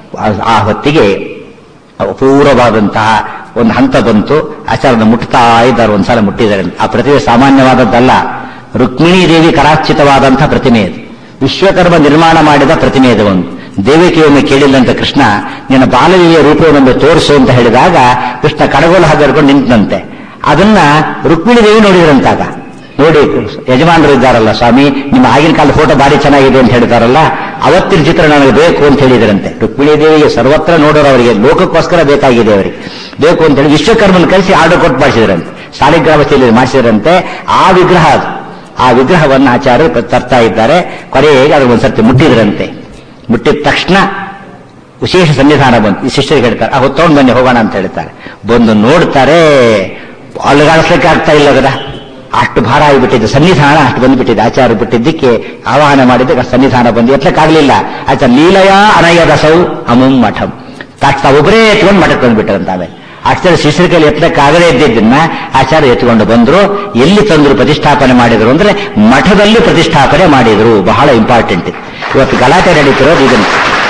ಆ ಹೊತ್ತಿಗೆ ಅಪೂರ್ವವಾದಂತಹ ಒಂದು ಹಂತ ಬಂತು. ಆಚಾರ್ಯನ ಮುಟ್ತಾ ಇದ್ದಾರೆ. ಒಂದ್ಸಲ ಮುಟ್ಟಿದ್ದಾರೆ. ಆ ಪ್ರತಿಮೆ ಸಾಮಾನ್ಯವಾದದ್ದಲ್ಲ. ರುಕ್ಮಿಣೀ ದೇವಿ ಕರಾಚಿತವಾದಂತಹ ಪ್ರತಿಮೆ ಇದು. ವಿಶ್ವಕರ್ಮ ನಿರ್ಮಾಣ ಮಾಡಿದ ಪ್ರತಿಮೆ ಇದು. ಒಂದು ದೇವಿಕೆಯೊಮ್ಮೆ ಕೇಳಿಲ್ಲಂತ ಕೃಷ್ಣ, ನಿನ್ನ ಬಾಲವಿಯ ರೂಪವನ್ನೊಮ್ಮೆ ತೋರಿಸು ಅಂತ ಹೇಳಿದಾಗ ಕೃಷ್ಣ ಕಡಗೋಲು ಹಾಕಿಕೊಂಡು ನಿಂತಂತೆ. ಅದನ್ನ ರುಕ್ಮಿಣಿ ದೇವಿ ನೋಡಿದ್ರಂತಾಗ. ನೋಡಿ ಯಜಮಾನರು ಇದ್ದಾರಲ್ಲ, ಸ್ವಾಮಿ ನಿಮ್ಮ ಆಗಿನ ಕಾಲದ ಫೋಟೋ ಭಾರಿ ಚೆನ್ನಾಗಿದೆ ಅಂತ ಹೇಳ್ತಾರಲ್ಲ, ಅವತ್ತಿನ ಚಿತ್ರ ನನಗೆ ಬೇಕು ಅಂತ ಹೇಳಿದ್ರಂತೆ. ರುಕ್ಮಿಣಿ ದೇವಿಗೆ ಸರ್ವತ್ರ ನೋಡೋರು ಅವರಿಗೆ ಲೋಕಕ್ಕೋಸ್ಕರ ಬೇಕಾಗಿದೆ, ಅವರಿಗೆ ಬೇಕು ಅಂತ ಹೇಳಿ ವಿಶ್ವಕರ್ಮನ ಕಳಿಸಿ ಆರ್ಡರ್ ಕೊಟ್ಟು ಮಾಡಿಸಿದ್ರಂತೆ. ಸಾಲಿಗ್ರಾಮ ಶೈಲಿಯಲ್ಲಿ ಮಾಡಿಸಿದ್ರಂತೆ. ಆ ವಿಗ್ರಹ ಅದು. ಆ ವಿಗ್ರಹವನ್ನು ಆಚಾರ್ಯರು ತರ್ತಾ ಇದ್ದಾರೆ. ಕೊನೆಗೆ ಅದನ್ನು ಒಂದ್ಸರ್ತಿ ಮುಟ್ಟಿದ್ರಂತೆ. ಮುಟ್ಟಿದ ತಕ್ಷಣ ವಿಶೇಷ ಸನ್ನಿಧಾನ ಬಂತು. ಈ ಶಿಷ್ಯರಿಗೆ ಹೇಳ್ತಾರೆ, ಆ ಹೊತ್ತೊಂಡು ಬನ್ನಿ ಹೋಗೋಣ ಅಂತ ಹೇಳ್ತಾರೆ. ಬಂದು ನೋಡ್ತಾರೆ, ಅಲುಗಾಡಿಸ್ಲಿಕ್ಕೆ ಆಗ್ತಾ ಇಲ್ಲ ಅದರ ಅಷ್ಟು ಭಾರ ಆಗಿಬಿಟ್ಟಿದ್ದು. ಸನ್ನಿಧಾನ ಅಷ್ಟು ಬಂದುಬಿಟ್ಟಿದೆ. ಆಚಾರ್ಯ ಬಿಟ್ಟಿದ್ದಕ್ಕೆ ಆವಾಹನ ಮಾಡಿದ್ದಕ್ಕೆ ಸನ್ನಿಧಾನ ಬಂದು ಎತ್ತಕ್ಕಾಗಲಿಲ್ಲ. ಆಚಾರ ಲೀಲಯ ಅನಯದ ಸೌ ಅಮುಂ ಮಠಂ ತಕ್ಷಣ ಒಬ್ಬರೇ ಎತ್ಕೊಂಡು ಮಠಕ್ಕೆ ಬಂದ್ಬಿಟ್ರಂತ. ಆಮೇಲೆ ಆಚಾರ್ಯ ಶಿಷ್ಯರ ಕೈಲಿ ಎತ್ತಕ್ಕಾಗದೇ ಇದ್ದಿದ್ದನ್ನ ಆಚಾರ್ಯ ಎತ್ಕೊಂಡು ಬಂದ್ರು. ಎಲ್ಲಿ ತಂದ್ರು ಪ್ರತಿಷ್ಠಾಪನೆ ಮಾಡಿದ್ರು ಅಂದ್ರೆ ಮಠದಲ್ಲಿ ಪ್ರತಿಷ್ಠಾಪನೆ ಮಾಡಿದ್ರು. ಬಹಳ ಇಂಪಾರ್ಟೆಂಟ್. ಇವತ್ತು ಗಲಾಟೆ ನಡೀತಿರೋದು ಇದನ್ನು.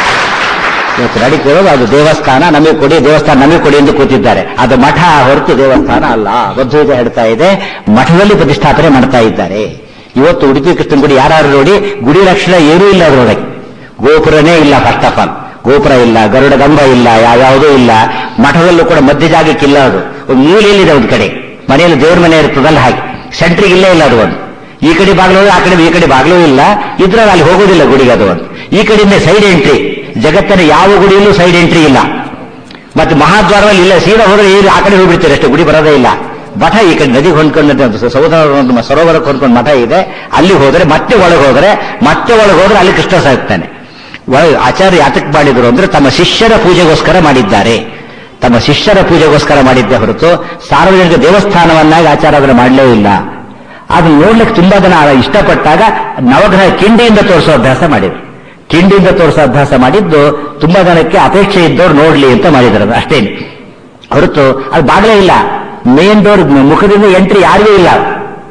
ಇವತ್ತು ನಡೀತಿರೋದು ಅದು ದೇವಸ್ಥಾನ ನಮಗೆ ಕೊಡಿ, ದೇವಸ್ಥಾನ ನಮಗೆ ಕೊಡಿ ಎಂದು ಕೂತಿದ್ದಾರೆ. ಅದು ಮಠ ಹೊರತು ದೇವಸ್ಥಾನ ಅಲ್ಲ. ಬದ್ಧತೆ ಹೇಳ್ತಾ ಇದೆ. ಮಠದಲ್ಲಿ ಪ್ರತಿಷ್ಠಾಪನೆ ಮಾಡ್ತಾ ಇದ್ದಾರೆ. ಇವತ್ತು ಉಡುಪಿ ಕೃಷ್ಣನ ಗುಡಿ ಯಾರು ನೋಡಿ, ಗುಡಿ ಲಕ್ಷಣ ಏನೂ ಇಲ್ಲ ಅದರೊಳಗೆ. ಗೋಪುರನೇ ಇಲ್ಲ. ಫಸ್ಟ್ ಆಫ್ ಆಲ್ ಗೋಪುರ ಇಲ್ಲ, ಗರುಡ ಗಂಬ ಇಲ್ಲ, ಯಾವ್ಯಾವುದೂ ಇಲ್ಲ. ಮಠದಲ್ಲೂ ಕೂಡ ಮಧ್ಯ ಜಾಗಕ್ಕಿಲ್ಲ. ಅದು ಒಂದು ಮೂಲೆಯಲ್ಲಿದೆ. ಒಂದು ಕಡೆ ಮನೆಯಲ್ಲಿ ದೇವ್ರ ಮನೆ ಇರ್ತದಲ್ಲ, ಹಾಗೆ ಸೆಂಟ್ರಿಗೆ ಇಲ್ಲೇ ಇಲ್ಲ. ಅದು ಒಂದು ಈ ಕಡೆ ಬಾಗಿಲು, ಆ ಕಡೆ ಈ ಕಡೆ ಬಾಗಿಲೂ ಇಲ್ಲ. ಇದ್ರಲ್ಲಿ ಅಲ್ಲಿ ಹೋಗೋದಿಲ್ಲ ಗುಡಿಗೆ. ಅದು ಒಂದು ಈ ಕಡೆಯಿಂದ ಸೈಡ್ ಎಂಟ್ರಿ. ಜಗತ್ತಿನ ಯಾವ ಗುಡಿಯಲ್ಲೂ ಸೈಡ್ ಎಂಟ್ರಿ ಇಲ್ಲ. ಮತ್ತೆ ಮಹಾದ್ವಾರದಲ್ಲಿ ಇಲ್ಲ. ಸೀದಾ ಹೋದ್ರೆ ಆ ಕಡೆ ಹೋಗ್ಬಿಡ್ತಾರೆ ಅಷ್ಟೇ, ಗುಡಿ ಬರೋದೇ ಇಲ್ಲ. ಮಠ ಈ ಕಡೆ ನದಿಗೆ ಹೊಂದ್ಕೊಂಡು ಸಹೋದರ ಸರೋವರಕ್ಕೆ ಹೊಂದ್ಕೊಂಡು ಮಠ ಇದೆ. ಅಲ್ಲಿ ಹೋದ್ರೆ ಮತ್ತೆ ಒಳಗೆ ಹೋದ್ರೆ ಮತ್ತೆ ಒಳಗೆ ಹೋದ್ರೆ ಅಲ್ಲಿ ಕೃಷ್ಣ ಸಾಗ್ತಾನೆ. ಆಚಾರ್ಯ ಯಾತಕ್ಕೆ ಮಾಡಿದ್ರು ಅಂದ್ರೆ ತಮ್ಮ ಶಿಷ್ಯರ ಪೂಜೆಗೋಸ್ಕರ ಮಾಡಿದ್ದಾರೆ. ತಮ್ಮ ಶಿಷ್ಯರ ಪೂಜೆಗೋಸ್ಕರ ಮಾಡಿದ್ದೇ ಹೊರತು ಸಾರ್ವಜನಿಕ ದೇವಸ್ಥಾನವನ್ನಾಗಿ ಆಚಾರ ಅದನ್ನು ಮಾಡಲೇ ಇಲ್ಲ. ಅದನ್ನು ನೋಡ್ಲಿಕ್ಕೆ ತುಂಬಾ ಜನ ಇಷ್ಟಪಟ್ಟಾಗ ನವಗ್ರಹ ಕಿಂಡಿಯಿಂದ ತೋರಿಸೋ ಅಭ್ಯಾಸ ಮಾಡಿದ್ರು. ಕಿಂಡಿಯಿಂದ ತೋರಿಸೋ ಅಭ್ಯಾಸ ಮಾಡಿದ್ದು ತುಂಬಾ ಜನಕ್ಕೆ ಅಪೇಕ್ಷೆ ಇದ್ದವ್ರು ನೋಡ್ಲಿ ಅಂತ ಮಾಡಿದ್ರು. ಅಷ್ಟೇನು ಹೊರತು ಅದು ಬಾಗಲೇ ಇಲ್ಲ. ಮೇನ್ ಡೋರ್ ಮುಖದಿಂದ ಎಂಟ್ರಿ ಯಾರಿಗೂ ಇಲ್ಲ.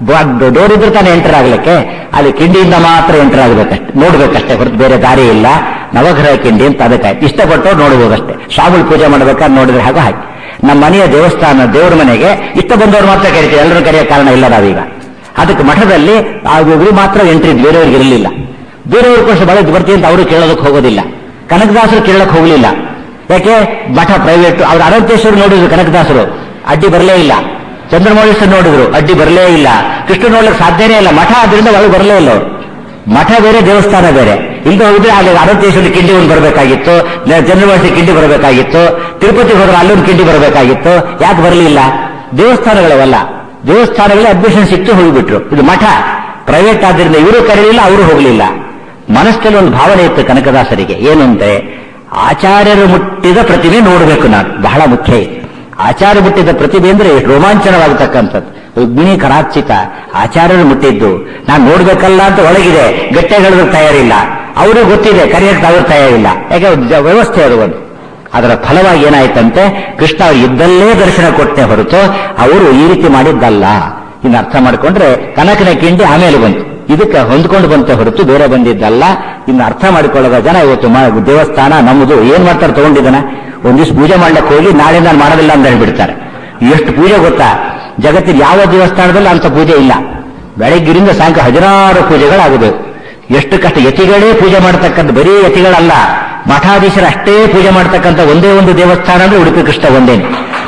ಡೋರ್ ಇದ್ರೆ ತಾನೇ ಎಂಟರ್ ಆಗ್ಲಿಕ್ಕೆ, ಅಲ್ಲಿ ಕಿಂಡಿಯಿಂದ ಮಾತ್ರ ಎಂಟರ್ ಆಗ್ಬೇಕಷ್ಟೆ, ನೋಡ್ಬೇಕಷ್ಟೇ ಹೊರತು ಬೇರೆ ದಾರಿ ಇಲ್ಲ. ನವಗ್ರಹ ಕಿಂಡಿ ಅಂತ ಅದಕ್ಕೆ ಇಷ್ಟಪಟ್ಟು ನೋಡ್ಬೋದಷ್ಟೇ. ಸ್ವಾಮಿಗಳು ಪೂಜೆ ಮಾಡ್ಬೇಕಾದ್ರೆ ನೋಡಿದ್ರೆ ಹಾಗೆ ಹಾಗೆ. ನಮ್ಮ ಮನೆಯ ದೇವಸ್ಥಾನ ದೇವರ ಮನೆಗೆ ಇಷ್ಟ ಬಂದವರು ಮಾತ್ರ ಕರಿತೀವಿ, ಎಲ್ಲರೂ ಕರೆಯೋ ಕಾರಣ ಇಲ್ಲ ನಾವೀಗ. ಅದಕ್ಕೆ ಮಠದಲ್ಲಿ ಆ ಗುರು ಮಾತ್ರ ಎಂಟ್ರಿ, ಬೇರೆಯವ್ರಿಗೆ ಇರಲಿಲ್ಲ. ಬೇರೆಯವ್ರ ಕೋಶ ಬಳೆ ಬರ್ತೀವಿ ಅಂತ ಅವರು ಕೇಳೋದಕ್ಕೆ ಹೋಗೋದಿಲ್ಲ. ಕನಕದಾಸರು ಕೇಳಕ್ಕೆ ಹೋಗಲಿಲ್ಲ. ಯಾಕೆ? ಮಠ ಪ್ರೈವೇಟ್. ಅವ್ರು ಅನಂತೇಶ್ವರ ನೋಡಿದ್ರು ಕನಕದಾಸರು, ಅಡ್ಡಿ ಬರಲೇ ಇಲ್ಲ. ಚಂದ್ರಮೌಳೇಶ್ವರ ನೋಡಿದ್ರು, ಅಡ್ಡಿ ಬರಲೇ ಇಲ್ಲ. ಕೃಷ್ಣ ನೋಡ್ಲಿಕ್ಕೆ ಸಾಧ್ಯನೇ ಇಲ್ಲ. ಮಠ ಆದ್ರಿಂದ ಒಳಗೆ ಬರಲೇ ಇಲ್ಲ ಅವರು. ಮಠ ಬೇರೆ, ದೇವಸ್ಥಾನ ಬೇರೆ. ಇಲ್ಲದೆ ಹೋಗಿದ್ರೆ ಅಲ್ಲಿ ಅನಂತೇಶ್ವರ ಕಿಂಡಿ ಒಂದು ಬರಬೇಕಾಗಿತ್ತು, ಚಂದ್ರಮೌಳೇಶ್ವರ ಕಿಂಡಿ ಬರಬೇಕಾಗಿತ್ತು, ತಿರುಪತಿ ಹೋದ್ರೆ ಅಲ್ಲೊಂದು ಕಿಂಡಿ ಬರಬೇಕಾಗಿತ್ತು. ಯಾಕೆ ಬರಲಿಲ್ಲ? ದೇವಸ್ಥಾನಗಳವಲ್ಲ, ದೇವಸ್ಥಾನಗಳೇ ಅಡ್ಮಿಷನ್ ಸಿಕ್ತು ಹೋಗಿಬಿಟ್ರು. ಇದು ಮಠ ಪ್ರೈವೇಟ್ ಆದ್ರಿಂದ ಇವರು ಕರೀಲಿಲ್ಲ, ಅವರು ಹೋಗಲಿಲ್ಲ. ಮನಸ್ಸಲ್ಲಿ ಒಂದು ಭಾವನೆ ಇತ್ತು ಕನಕದಾಸರಿಗೆ, ಏನು ಅಂದ್ರೆ ಆಚಾರ್ಯರು ಮುಟ್ಟಿದ ಪ್ರತಿಮೆ ನೋಡಬೇಕು ನಾನು, ಬಹಳ ಮುಖ್ಯ. ಆಚಾರ್ಯ ಮುಟ್ಟಿದ ಪ್ರತಿಭೆ ಅಂದ್ರೆ ಎಷ್ಟು ರೋಮಾಂಚನವಾಗತಕ್ಕಂಥದ್ದು. ರುಕ್ಮಿಣಿ ಕರಾಚಿಕ ಆಚಾರ್ಯರು ಮುಟ್ಟಿದ್ದು ನಾನು ನೋಡ್ಬೇಕಲ್ಲ ಅಂತ ಒಳಗಿದೆ, ಗಟ್ಟೆ ಹೇಳೋದಕ್ಕೆ ತಯಾರಿಲ್ಲ. ಅವ್ರಿಗೆ ಗೊತ್ತಿದೆ, ಕರೆಯಕ್ಕೆ ಅವ್ರು ತಯಾರಿಲ್ಲ. ಯಾಕೆ? ವ್ಯವಸ್ಥೆ ಅದು ಒಂದು. ಅದರ ಫಲವಾಗಿ ಏನಾಯ್ತಂತೆ, ಕೃಷ್ಣ ಅವರು ಇದ್ದಲ್ಲೇ ದರ್ಶನ ಕೊಟ್ಟೆ ಹೊರತು ಅವರು ಈ ರೀತಿ ಮಾಡಿದ್ದಲ್ಲ. ಇನ್ನು ಅರ್ಥ ಮಾಡಿಕೊಂಡ್ರೆ ಕನಕನ ಕಿಂಡಿ ಆಮೇಲೆ ಬಂತು, ಇದಕ್ಕೆ ಹೊಂದ್ಕೊಂಡು ಬಂತೆ ಹೊರತು ಬೇರೆ ಬಂದಿದ್ದಲ್ಲ. ಇನ್ನು ಅರ್ಥ ಮಾಡಿಕೊಳ್ಳೋದ ಜನ ಇವತ್ತು ದೇವಸ್ಥಾನ ನಮ್ಮದು ಏನ್ ಮಾಡ್ತಾರೆ, ತಗೊಂಡಿದ್ದಾನ ಒಂದ್ ದಿವ್ಸ ಪೂಜೆ ಮಾಡ್ಲಿಕ್ಕೆ ಹೋಗಿ ನಾಳೆ ನಾನು ಮಾಡೋದಿಲ್ಲ ಅಂತ ಹೇಳ್ಬಿಡ್ತಾರೆ. ಎಷ್ಟು ಪೂಜೆ ಗೊತ್ತಾ? ಜಗತ್ತಿನ ಯಾವ ದೇವಸ್ಥಾನದಲ್ಲಿ ಅಂತ ಪೂಜೆ ಇಲ್ಲ. ಬೆಳಗ್ಗಿರಿಂದ ಸಾಯಂಕಾಲ ಹದಿನಾರು ಪೂಜೆಗಳಾಗಬೇಕು. ಎಷ್ಟು ಕಷ್ಟ. ಯತಿಗಳೇ ಪೂಜೆ ಮಾಡತಕ್ಕಂಥ, ಬರೀ ಯತಿಗಳಲ್ಲ, ಮಠಾಧೀಶರು ಅಷ್ಟೇ ಪೂಜೆ ಮಾಡತಕ್ಕಂಥ ಒಂದೇ ಒಂದು ದೇವಸ್ಥಾನ ಅಂದ್ರೆ ಉಡುಪಿ ಕೃಷ್ಣ ಒಂದೇನೆ.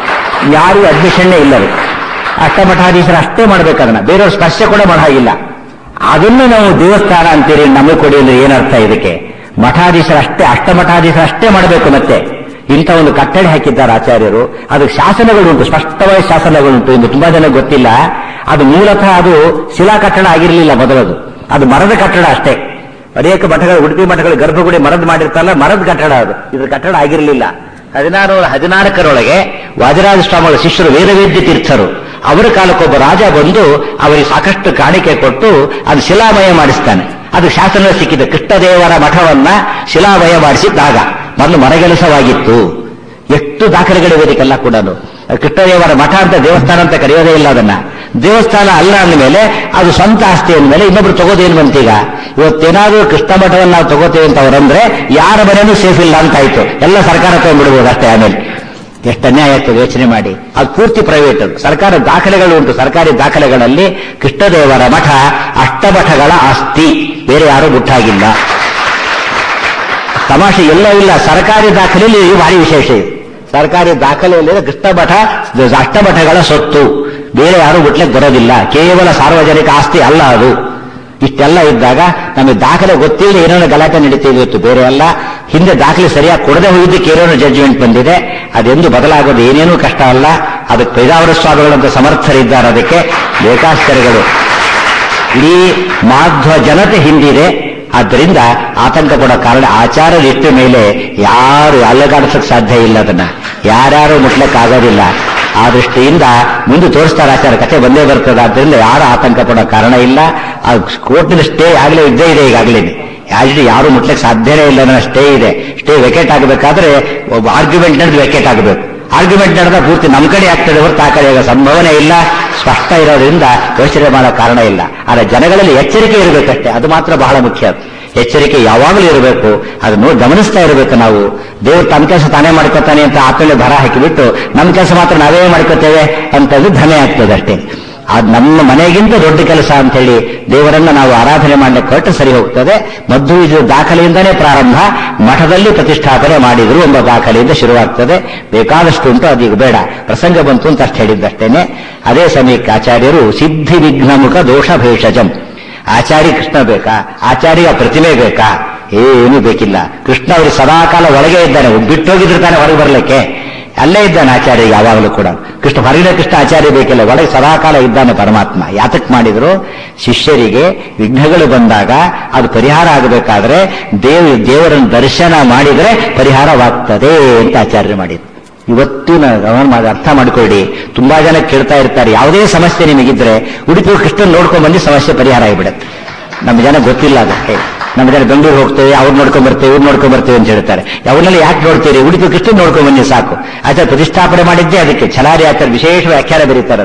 ಯಾರು ಅಡ್ಮಿಷನ್ನೇ ಇಲ್ಲರು. ಅಷ್ಟಮಠಾಧೀಶರು ಅಷ್ಟೇ ಮಾಡ್ಬೇಕದನ್ನ, ಬೇರೆಯವ್ರ ಸ್ಪರ್ಶ ಕೂಡ ಮಾಡೋ ಹಾಗಿಲ್ಲ. ಅದನ್ನು ನಾವು ದೇವಸ್ಥಾನ ಅಂತೀರಿ, ನಮಗೆ ಕೊಡಿ ಅಂದ್ರೆ ಏನರ್ಥ ಇದಕ್ಕೆ? ಮಠಾಧೀಶರು ಅಷ್ಟೇ, ಅಷ್ಟಮಠಾಧೀಶರು ಅಷ್ಟೇ ಮಾಡಬೇಕು. ಮತ್ತೆ ಇಂಥ ಒಂದು ಕಟ್ಟಳೆ ಹಾಕಿದ್ದಾರೆ ಆಚಾರ್ಯರು. ಅದಕ್ಕೆ ಶಾಸನಗಳುಂಟು, ಸ್ಪಷ್ಟವಾದ ಶಾಸನಗಳುಂಟು. ಇನ್ನು ತುಂಬಾ ಜನ ಗೊತ್ತಿಲ್ಲ. ಅದು ಮೂಲತಃ ಅದು ಶಿಲಾ ಕಟ್ಟಡ ಆಗಿರಲಿಲ್ಲ ಮೊದಲದು, ಅದು ಮರದ ಕಟ್ಟಡ ಅಷ್ಟೇ. ಅನೇಕ ಮಠಗಳು, ಉಡುಪಿ ಮಠಗಳು ಗರ್ಭಗುಡಿ ಮರದ ಮಾಡಿರ್ತಾರಲ್ಲ, ಮರದ ಕಟ್ಟಡ ಅದು. ಇದ್ರ ಕಟ್ಟಡ ಆಗಿರಲಿಲ್ಲ. ಹದಿನಾರು ಹದಿನಾಲ್ಕರೊಳಗೆ ವಾಜರಾಜ ಸ್ವಾಮಿಗಳ ಶಿಷ್ಯರು ವೇದವೇದ್ಯ ತೀರ್ಥರು, ಅವರ ಕಾಲಕ್ಕೊಬ್ಬ ರಾಜ ಬಂದು ಅವರಿಗೆ ಸಾಕಷ್ಟು ಕಾಣಿಕೆ ಕೊಟ್ಟು ಅದು ಶಿಲಾಮಯ ಮಾಡಿಸ್ತಾನೆ. ಅದು ಶಾಸನ ಸಿಕ್ಕಿದೆ. ಕೃಷ್ಣದೇವರ ಮಠವನ್ನ ಶಿಲಾಮಯ ಮಾಡಿಸಿದ್ದಾಗ ಮೊದಲು ಮರಗೆಲಸವಾಗಿತ್ತು. ಎಷ್ಟು ದಾಖಲೆಗಳಿವೆದಕ್ಕೆಲ್ಲ ಕೂಡ. ಕೃಷ್ಣದೇವರ ಮಠ ಅಂತ ದೇವಸ್ಥಾನ ಅಂತ ಕರೆಯೋದೇ ಇಲ್ಲ ಅದನ್ನ. ದೇವಸ್ಥಾನ ಅಲ್ಲ ಅಂದಮೇಲೆ ಅದು ಸ್ವಂತ ಆಸ್ತಿ ಅಂದಮೇಲೆ ಇನ್ನೊಬ್ರು ತಗೋದೇನು ಬಂತೀಗ? ಇವತ್ತೇನಾದ್ರೂ ಕೃಷ್ಣ ಮಠವನ್ನು ನಾವು ತಗೋತೇವೆ ಅಂತ ಅವರಂದ್ರೆ ಯಾರ ಮನೆಯೂ ಸೇಫ್ ಇಲ್ಲ ಅಂತ ಆಯ್ತು, ಎಲ್ಲ ಸರ್ಕಾರ ತಗೊಂಡ್ಬಿಡ್ಬೋದು ಅಷ್ಟೇ. ಆಮೇಲೆ ಎಷ್ಟು ಅನ್ಯಾಯ ಆಗ್ತದೆ ಯೋಚನೆ ಮಾಡಿ. ಅದು ಪೂರ್ತಿ ಪ್ರೈವೇಟ್. ಅದು ಸರ್ಕಾರ ದಾಖಲೆಗಳು ಉಂಟು. ಸರ್ಕಾರಿ ದಾಖಲೆಗಳಲ್ಲಿ ಕೃಷ್ಣದೇವರ ಮಠ ಅಷ್ಟಮಠಗಳ ಆಸ್ತಿ, ಬೇರೆ ಯಾರೂ ಗುಟ್ಟಾಗಿಲ್ಲ. ತಮಾಷೆ ಎಲ್ಲ ಇಲ್ಲ. ಸರ್ಕಾರಿ ದಾಖಲೆಯಲ್ಲಿ ಭಾರಿ ವಿಶೇಷ ಇದೆ. ಸರ್ಕಾರಿ ದಾಖಲೆಯಲ್ಲಿ ಕೃಷ್ಣ ಮಠ ಅಷ್ಟಮಠಗಳ ಸೊತ್ತು, ಬೇರೆ ಯಾರು ಬಿಟ್ಲಿಕ್ಕೆ ಬರೋದಿಲ್ಲ. ಕೇವಲ ಸಾರ್ವಜನಿಕ ಆಸ್ತಿ ಅಲ್ಲ ಅದು. ಇಷ್ಟೆಲ್ಲ ಇದ್ದಾಗ ನಮಗೆ ದಾಖಲೆ ಗೊತ್ತಿಲ್ಲ, ಏನೇನೋ ಗಲಾಟೆ ನಡೀತೀವಿ ಇವತ್ತು. ಬೇರೆ ಅಲ್ಲ, ಹಿಂದೆ ದಾಖಲೆ ಸರಿಯಾಗಿ ಕೊಡದೆ ಹೋಗಿದ್ದಕ್ಕೆ ಏನೇನೋ ಜಡ್ಜ್ಮೆಂಟ್ ಬಂದಿದೆ. ಅದೆಂದು ಬದಲಾಗೋದು ಏನೇನೂ ಕಷ್ಟ ಅಲ್ಲ. ಅದಕ್ಕೆ ಪೈದಾವರ ಸ್ವಾಮಿಗಳಂತ ಸಮರ್ಥರಿದ್ದಾರೆ. ಅದಕ್ಕೆ ಬೇಕಾಶ್ಚರ್ಯಗಳು. ಇಡೀ ಮಾಧ್ವ ಜನತೆ ಹಿಂದಿದೆ. ಆದ್ದರಿಂದ ಆತಂಕ ಪಡೋ ಕಾರಣ ಆಚಾರ್ಯರು ಇಟ್ಟ ಮೇಲೆ ಯಾರು ಅಲ್ಲಗಾಡಿಸಕ್ಕೆ ಸಾಧ್ಯ ಇಲ್ಲ. ಅದನ್ನ ಯಾರ್ಯಾರು ಮುಟ್ಲಕ್ಕಾಗೋದಿಲ್ಲ. ಆ ದೃಷ್ಟಿಯಿಂದ ಮುಂದೆ ತೋರಿಸ್ತಾರೆ ಆಚಾರ, ಕಥೆ ಬಂದೇ ಬರ್ತದೆ. ಆದ್ದರಿಂದ ಯಾರು ಆತಂಕ ಪಡೋ ಕಾರಣ ಇಲ್ಲ. ಆ ಕೋರ್ಟಿನ ಸ್ಟೇ ಆಗಲೇ ಇದ್ದೇ ಇದೆ ಈಗಾಗಲೇ. ಯಾರು ಯಾರು ಮುಟ್ಲಿಕ್ಕೆ ಸಾಧ್ಯನೇ ಇಲ್ಲ ಅನ್ನೋ ಸ್ಟೇ ಇದೆ. ಸ್ಟೇ ವೆಕೇಟ್ ಆಗಬೇಕಾದ್ರೆ ಒಬ್ಬ ಆರ್ಗ್ಯುಮೆಂಟ್ ನಡೆದು ವೆಕೇಟ್ ಆಗಬೇಕು. ಆರ್ಗ್ಯುಮೆಂಟ್ ನಡೆದ ಪೂರ್ತಿ ನಮ್ಮ ಕಡೆ ಆಗ್ತದೆ ಹೊರತು ಆ ಕಡೆ ಆಗೋ ಸಂಭವನೆ ಇಲ್ಲ. ಸ್ಪಷ್ಟ ಇರೋದ್ರಿಂದ ಯೋಚನೆ ಮಾಡೋ ಕಾರಣ ಇಲ್ಲ. ಆದರೆ ಜನಗಳಲ್ಲಿ ಎಚ್ಚರಿಕೆ ಇರಬೇಕಷ್ಟೇ, ಅದು ಮಾತ್ರ ಬಹಳ ಮುಖ್ಯ. ಎಚ್ಚರಿಕೆ ಯಾವಾಗಲೂ ಇರಬೇಕು. ಅದನ್ನು ಗಮನಿಸ್ತಾ ಇರಬೇಕು ನಾವು. ದೇವರು ತನ್ನ ಕೆಲಸ ತಾನೇ ಮಾಡ್ಕೊತಾನೆ ಅಂತ ಆತಳೆ ಭರ ಹಾಕಿಬಿಟ್ಟು ನಮ್ಮ ಕೆಲಸ ಮಾತ್ರ ನಾವೇ ಮಾಡ್ಕೋತೇವೆ ಅಂತಂದ್ರೆ ಭ್ರಮೆ ಆಗ್ತದೆ ಅಷ್ಟೇ. ಅದು ನಮ್ಮ ಮನೆಗಿಂತ ದೊಡ್ಡ ಕೆಲಸ ಅಂತ ಹೇಳಿ ದೇವರನ್ನ ನಾವು ಆರಾಧನೆ ಮಾಡಲಿಕ್ಕೆ ಹೊರಟು ಸರಿ ಹೋಗ್ತದೆ. ಮದ್ದು ಇದು ದಾಖಲೆಯಿಂದನೇ ಪ್ರಾರಂಭ. ಮಠದಲ್ಲಿ ಪ್ರತಿಷ್ಠಾಪನೆ ಮಾಡಿದ್ರು ಎಂಬ ದಾಖಲೆಯಿಂದ ಶುರುವಾಗ್ತದೆ. ಬೇಕಾದಷ್ಟು ಉಂಟು, ಅದೀಗ ಬೇಡ, ಪ್ರಸಂಗ ಬಂತು ಅಂತ ಅಷ್ಟು ಹೇಳಿದ್ದಷ್ಟೇನೆ. ಅದೇ ಸಮಯಕ್ಕೆ ಆಚಾರ್ಯರು ಸಿದ್ಧಿ ವಿಘ್ನಮುಖ ದೋಷ ಭೇಷಜಂ, ಆಚಾರ್ಯ ಕೃಷ್ಣ ಬೇಕಾ, ಆಚಾರ್ಯ ಪ್ರತಿಮೆ ಬೇಕಾ? ಏನೂ ಬೇಕಿಲ್ಲ. ಕೃಷ್ಣ ಅವರು ಸದಾಕಾಲ ಒಳಗೆ ಇದ್ದಾನೆ. ಬಿಟ್ಟೋಗಿದ್ರು ತಾನೆ ಹೊರಗೆ ಬರಲಿಕ್ಕೆ, ಅಲ್ಲೇ ಇದ್ದಾನೆ ಆಚಾರ್ಯ ಯಾವಾಗಲೂ ಕೂಡ. ಕೃಷ್ಣ ಹೊರಗಿನ ಕೃಷ್ಣ ಆಚಾರ್ಯ ಬೇಕಿಲ್ಲ, ಒಳಗೆ ಸದಾಕಾಲ ಇದ್ದಾನೆ ಪರಮಾತ್ಮ. ಯಾತಕ್ ಮಾಡಿದ್ರು? ಶಿಷ್ಯರಿಗೆ ವಿಘ್ನಗಳು ಬಂದಾಗ ಅದು ಪರಿಹಾರ ಆಗಬೇಕಾದ್ರೆ ದೇವ ದೇವರನ್ನು ದರ್ಶನ ಮಾಡಿದರೆ ಪರಿಹಾರವಾಗ್ತದೆ ಅಂತ ಆಚಾರ್ಯ ಮಾಡಿದ್ರು. ಇವತ್ತು ನಾವು ಅರ್ಥ ಮಾಡಿಕೊಳ್ಳಿ. ತುಂಬಾ ಜನ ಕೇಳ್ತಾ ಇರ್ತಾರೆ, ಯಾವುದೇ ಸಮಸ್ಯೆ ನಿಮಗಿದ್ರೆ ಉಡುಪಿ ಕೃಷ್ಣನ್ ನೋಡ್ಕೊಂಡ್ ಬಂದು ಸಮಸ್ಯೆ ಪರಿಹಾರ ಆಗಿಬಿಡುತ್ತೆ. ನಮ್ಮ ಜನ ಗೊತ್ತಿಲ್ಲ ಅದಕ್ಕೆ. ನಮ್ಮ ಜನ ಬೆಂಗಳೂರು ಹೋಗ್ತೇವೆ, ಅವ್ರು ನೋಡ್ಕೊಂಡ್ ಬರ್ತೇವೆ, ಇವ್ರು ನೋಡ್ಕೊಂಡ್ ಬರ್ತೇವೆ ಅಂತ ಹೇಳ್ತಾರೆ. ಅವನ್ನೆಲ್ಲ ಯಾಕೆ ನೋಡ್ತೀರಿ? ಉಡುಪಿ ಕೃಷ್ಣನ್ ನೋಡ್ಕೊಂಡ್ ಬನ್ನಿ ಸಾಕು. ಆಚಾರ್ಯ ಪ್ರತಿಷ್ಠಾಪನೆ ಮಾಡಿದ್ದೇ ಅದಕ್ಕೆ. ಛಲಾರಿ ಆಚಾರ್ಯ ವಿಶೇಷ ವ್ಯಾಖ್ಯಾನ ಬರೀತಾರೆ ಅದಕ್ಕೆ.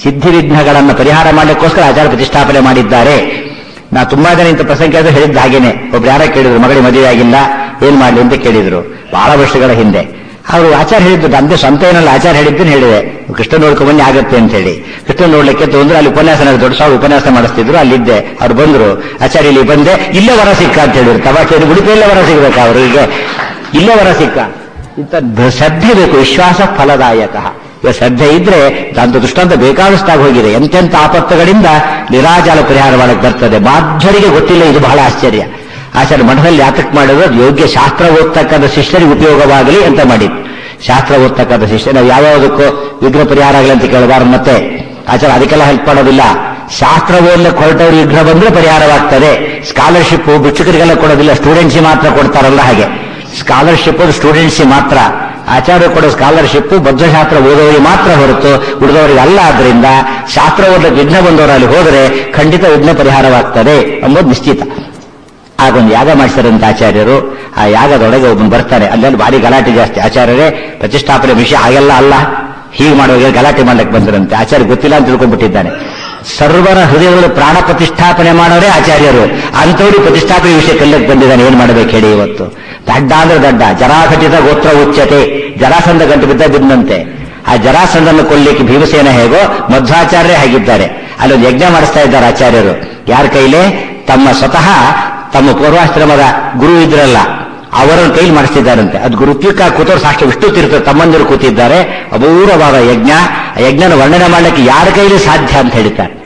ಸಿದ್ಧಿ ವಿಘ್ನಗಳನ್ನು ಪರಿಹಾರ ಮಾಡಲಿಕ್ಕೋಸ್ಕರ ಆಚಾರ ಪ್ರತಿಷ್ಠಾಪನೆ ಮಾಡಿದ್ದಾರೆ. ನಾ ತುಂಬಾ ಜನ ಇಂಥ ಪ್ರಸಂಗ ಅದು ಹೇಳಿದ್ದ ಹಾಗೇನೆ. ಒಬ್ರು ಯಾರ ಕೇಳಿದ್ರು, ಮಗಳಿಗೆ ಮದುವೆ ಆಗಿಲ್ಲ, ಏನ್ ಮಾಡ್ಲಿ ಅಂತ ಕೇಳಿದ್ರು, ಬಹಳ ವರ್ಷಗಳ ಹಿಂದೆ. ಅವರು ಆಚಾರ ಹೇಳಿದ್ದು ನಮ್ದೇ ಸ್ವಂತ ಏನಲ್ಲ, ಆಚಾರ ಹೇಳಿದ್ದನ್ನು ಹೇಳಿದೆ, ಕೃಷ್ಣ ನೋಡ್ಕೊಂಬನ್ನಿ ಆಗತ್ತೆ ಅಂತ ಹೇಳಿ. ಕೃಷ್ಣ ನೋಡ್ಲಿಕ್ಕೆ ತೊಂದ್ರೆ ಅಲ್ಲಿ ಉಪನ್ಯಾಸ ದೊಡ್ಡ ಸಾವಿರ ಉಪನ್ಯಾಸ ಮಾಡಿಸ್ತಿದ್ರು, ಅಲ್ಲಿದ್ದೆ. ಅವ್ರು ಬಂದ್ರು, ಆಚಾರ್ಯ ಇಲ್ಲಿ ಬಂದೆ, ಇಲ್ಲೇ ವರ ಸಿಕ್ಕ ಅಂತ ಹೇಳಿದ್ರು. ತಮಾಷೆ ಉಡುಪಿಯಲ್ಲೇ ವರ ಸಿಗ್ಬೇಕಾ ಅವರಿಗೆ? ಇಲ್ಲೇ ವರ ಸಿಕ್ಕ. ಇಂಥ ಶ್ರದ್ಧೆ ಬೇಕು, ವಿಶ್ವಾಸ ಫಲದಾಯಕ. ಈಗ ಶ್ರದ್ಧೆ ಇದ್ರೆ ತಂದು ದೃಷ್ಟಾಂತ ಬೇಕಾದಷ್ಟಾಗಿ ಹೋಗಿದೆ. ಎಂತೆಂಥ ಆಪತ್ತುಗಳಿಂದ ನಿರಾಜಾಲ ಪರಿಹಾರ ಮಾಡಕ್ಕೆ ಬರ್ತದೆ. ಬಾಧ್ಯರಿಗೆ ಗೊತ್ತಿಲ್ಲ, ಇದು ಬಹಳ ಆಶ್ಚರ್ಯ. ಆಚಾರ್ಯ ಮಠದಲ್ಲಿ ಯಾತಕ್ ಮಾಡಿದ್ರು, ಯೋಗ್ಯ ಶಾಸ್ತ್ರ ಓದ್ತಕ್ಕಂಥ ಶಿಷ್ಯರಿಗೆ ಉಪಯೋಗವಾಗಲಿ ಅಂತ ಮಾಡಿದ್ದು. ಶಾಸ್ತ್ರ ಓದ್ತಕ್ಕಂಥ ಶಿಷ್ಯ ನಾವು ಯಾವ್ಯಾವುದಕ್ಕೂ ವಿಘ್ನ ಪರಿಹಾರ ಆಗಲಿ ಅಂತ ಕೇಳಬಾರ್ದು. ಮತ್ತೆ ಆಚಾರ್ಯ ಅದಕ್ಕೆಲ್ಲ ಹೆಲ್ಪ್ ಮಾಡೋದಿಲ್ಲ. ಶಾಸ್ತ್ರ ಓದಲಿಕ್ಕೆ ಹೊರಟವ್ರು ವಿಘ್ನ ಬಂದ್ರೆ ಪರಿಹಾರವಾಗ್ತದೆ. ಸ್ಕಾಲರ್ಶಿಪ್ ಭಿಕ್ಷುಕರಿಗೆಲ್ಲ ಕೊಡೋದಿಲ್ಲ, ಸ್ಟೂಡೆಂಟ್ಸ್ ಮಾತ್ರ ಕೊಡ್ತಾರಲ್ಲ ಹಾಗೆ. ಸ್ಕಾಲರ್ಶಿಪ್ ಸ್ಟೂಡೆಂಟ್ಸ್ ಮಾತ್ರ. ಆಚಾರ್ಯ ಕೊಡೋ ಸ್ಕಾಲರ್ಶಿಪ್ ಬದ್ಧಶಾಸ್ತ್ರ ಓದೋರಿಗೆ ಮಾತ್ರ ಹೊರತು ಉಳಿದವರಿಗೆ ಅಲ್ಲ. ಆದ್ರಿಂದ ಶಾಸ್ತ್ರ ಓದಲಿಕ್ಕೆ ವಿಘ್ನ ಬಂದವರಲ್ಲಿ ಹೋದರೆ ಖಂಡಿತ ವಿಘ್ನ ಪರಿಹಾರವಾಗ್ತದೆ ಎಂಬುದು ನಿಶ್ಚಿತ. ಆಗೊಂದು ಯಾಗ ಮಾಡಿಸಿರಂತ ಆಚಾರ್ಯರು. ಆ ಯಾಗದೊಳಗೆ ಒಬ್ಬನು ಬರ್ತಾನೆ, ಅಲ್ಲೆಲ್ಲಿ ಭಾರಿ ಗಲಾಟೆ ಜಾಸ್ತಿ. ಆಚಾರ್ಯರೇ ಪ್ರತಿಷ್ಠಾಪನೆ ವಿಷಯ ಹಾಗೆಲ್ಲ ಅಲ್ಲ, ಹೀಗೆ ಮಾಡುವಾಗ ಗಲಾಟೆ ಮಾಡ್ಲಿಕ್ಕೆ ಬಂದರಂತೆ. ಆಚಾರ್ಯ ಗೊತ್ತಿಲ್ಲ ಅಂತ ತಿಳ್ಕೊಂಡ್ಬಿಟ್ಟಿದ್ದಾನೆ. ಸರ್ವರ ಹೃದಯಗಳು ಪ್ರಾಣ ಪ್ರತಿಷ್ಠಾಪನೆ ಮಾಡೋರೇ ಆಚಾರ್ಯರು. ಅಂಥವ್ರು ಪ್ರತಿಷ್ಠಾಪನೆ ವಿಷಯ ಕಲ್ಲಕ್ಕೆ ಬಂದಿದ್ದಾನೆ. ಏನ್ ಮಾಡಬೇಕು ಹೇಳಿ? ಇವತ್ತು ದಡ್ಡ ಅಂದ್ರೆ ದಡ್ಡ. ಜರಾಘಟಿತ ಗೋತ್ರ ಉಚ್ಯತೆ. ಜರಾಸಂಧ ಗಂಟು ಬಿದ್ದ ಬಿದ್ದಂತೆ. ಆ ಜರಾಸಂಧನ್ನು ಕೊಲ್ಲಿಕ್ಕೆ ಭೀಮಸೇನ ಹೇಗೋ ಮಧ್ವಾಚಾರ್ಯರೇ ಆಗಿದ್ದಾರೆ. ಅಲ್ಲೊಂದು ಯಜ್ಞ ಮಾಡಿಸ್ತಾ ಇದ್ದಾರೆ ಆಚಾರ್ಯರು. ಯಾರ ಕೈಲೇ? ತಮ್ಮ ಸ್ವತಃ ತಮ್ಮ ಪೂರ್ವಾಶ್ರಮದ ಗುರು ಇದ್ರಲ್ಲ ಅವರನ್ನು ಕೈಲಿ ಮಾಡಿಸ್ತಿದ್ದಾರಂತೆ. ಅದು ಗುರುತ್ವಿಕ ಕೂತವ್ರು ಸಾಕ್ಷಿ ವಿಷ್ಣು ತೀರ್ಥ ತಮ್ಮಂದಿರು ಕೂತಿದ್ದಾರೆ. ಅಪೂರ್ವವಾದ ಯಜ್ಞ. ಆ ಯಜ್ಞನ ವರ್ಣನೆ ಮಾಡಲಿಕ್ಕೆ ಯಾರ ಕೈಲಿ ಸಾಧ್ಯ ಅಂತ ಹೇಳ್ತಾರೆ.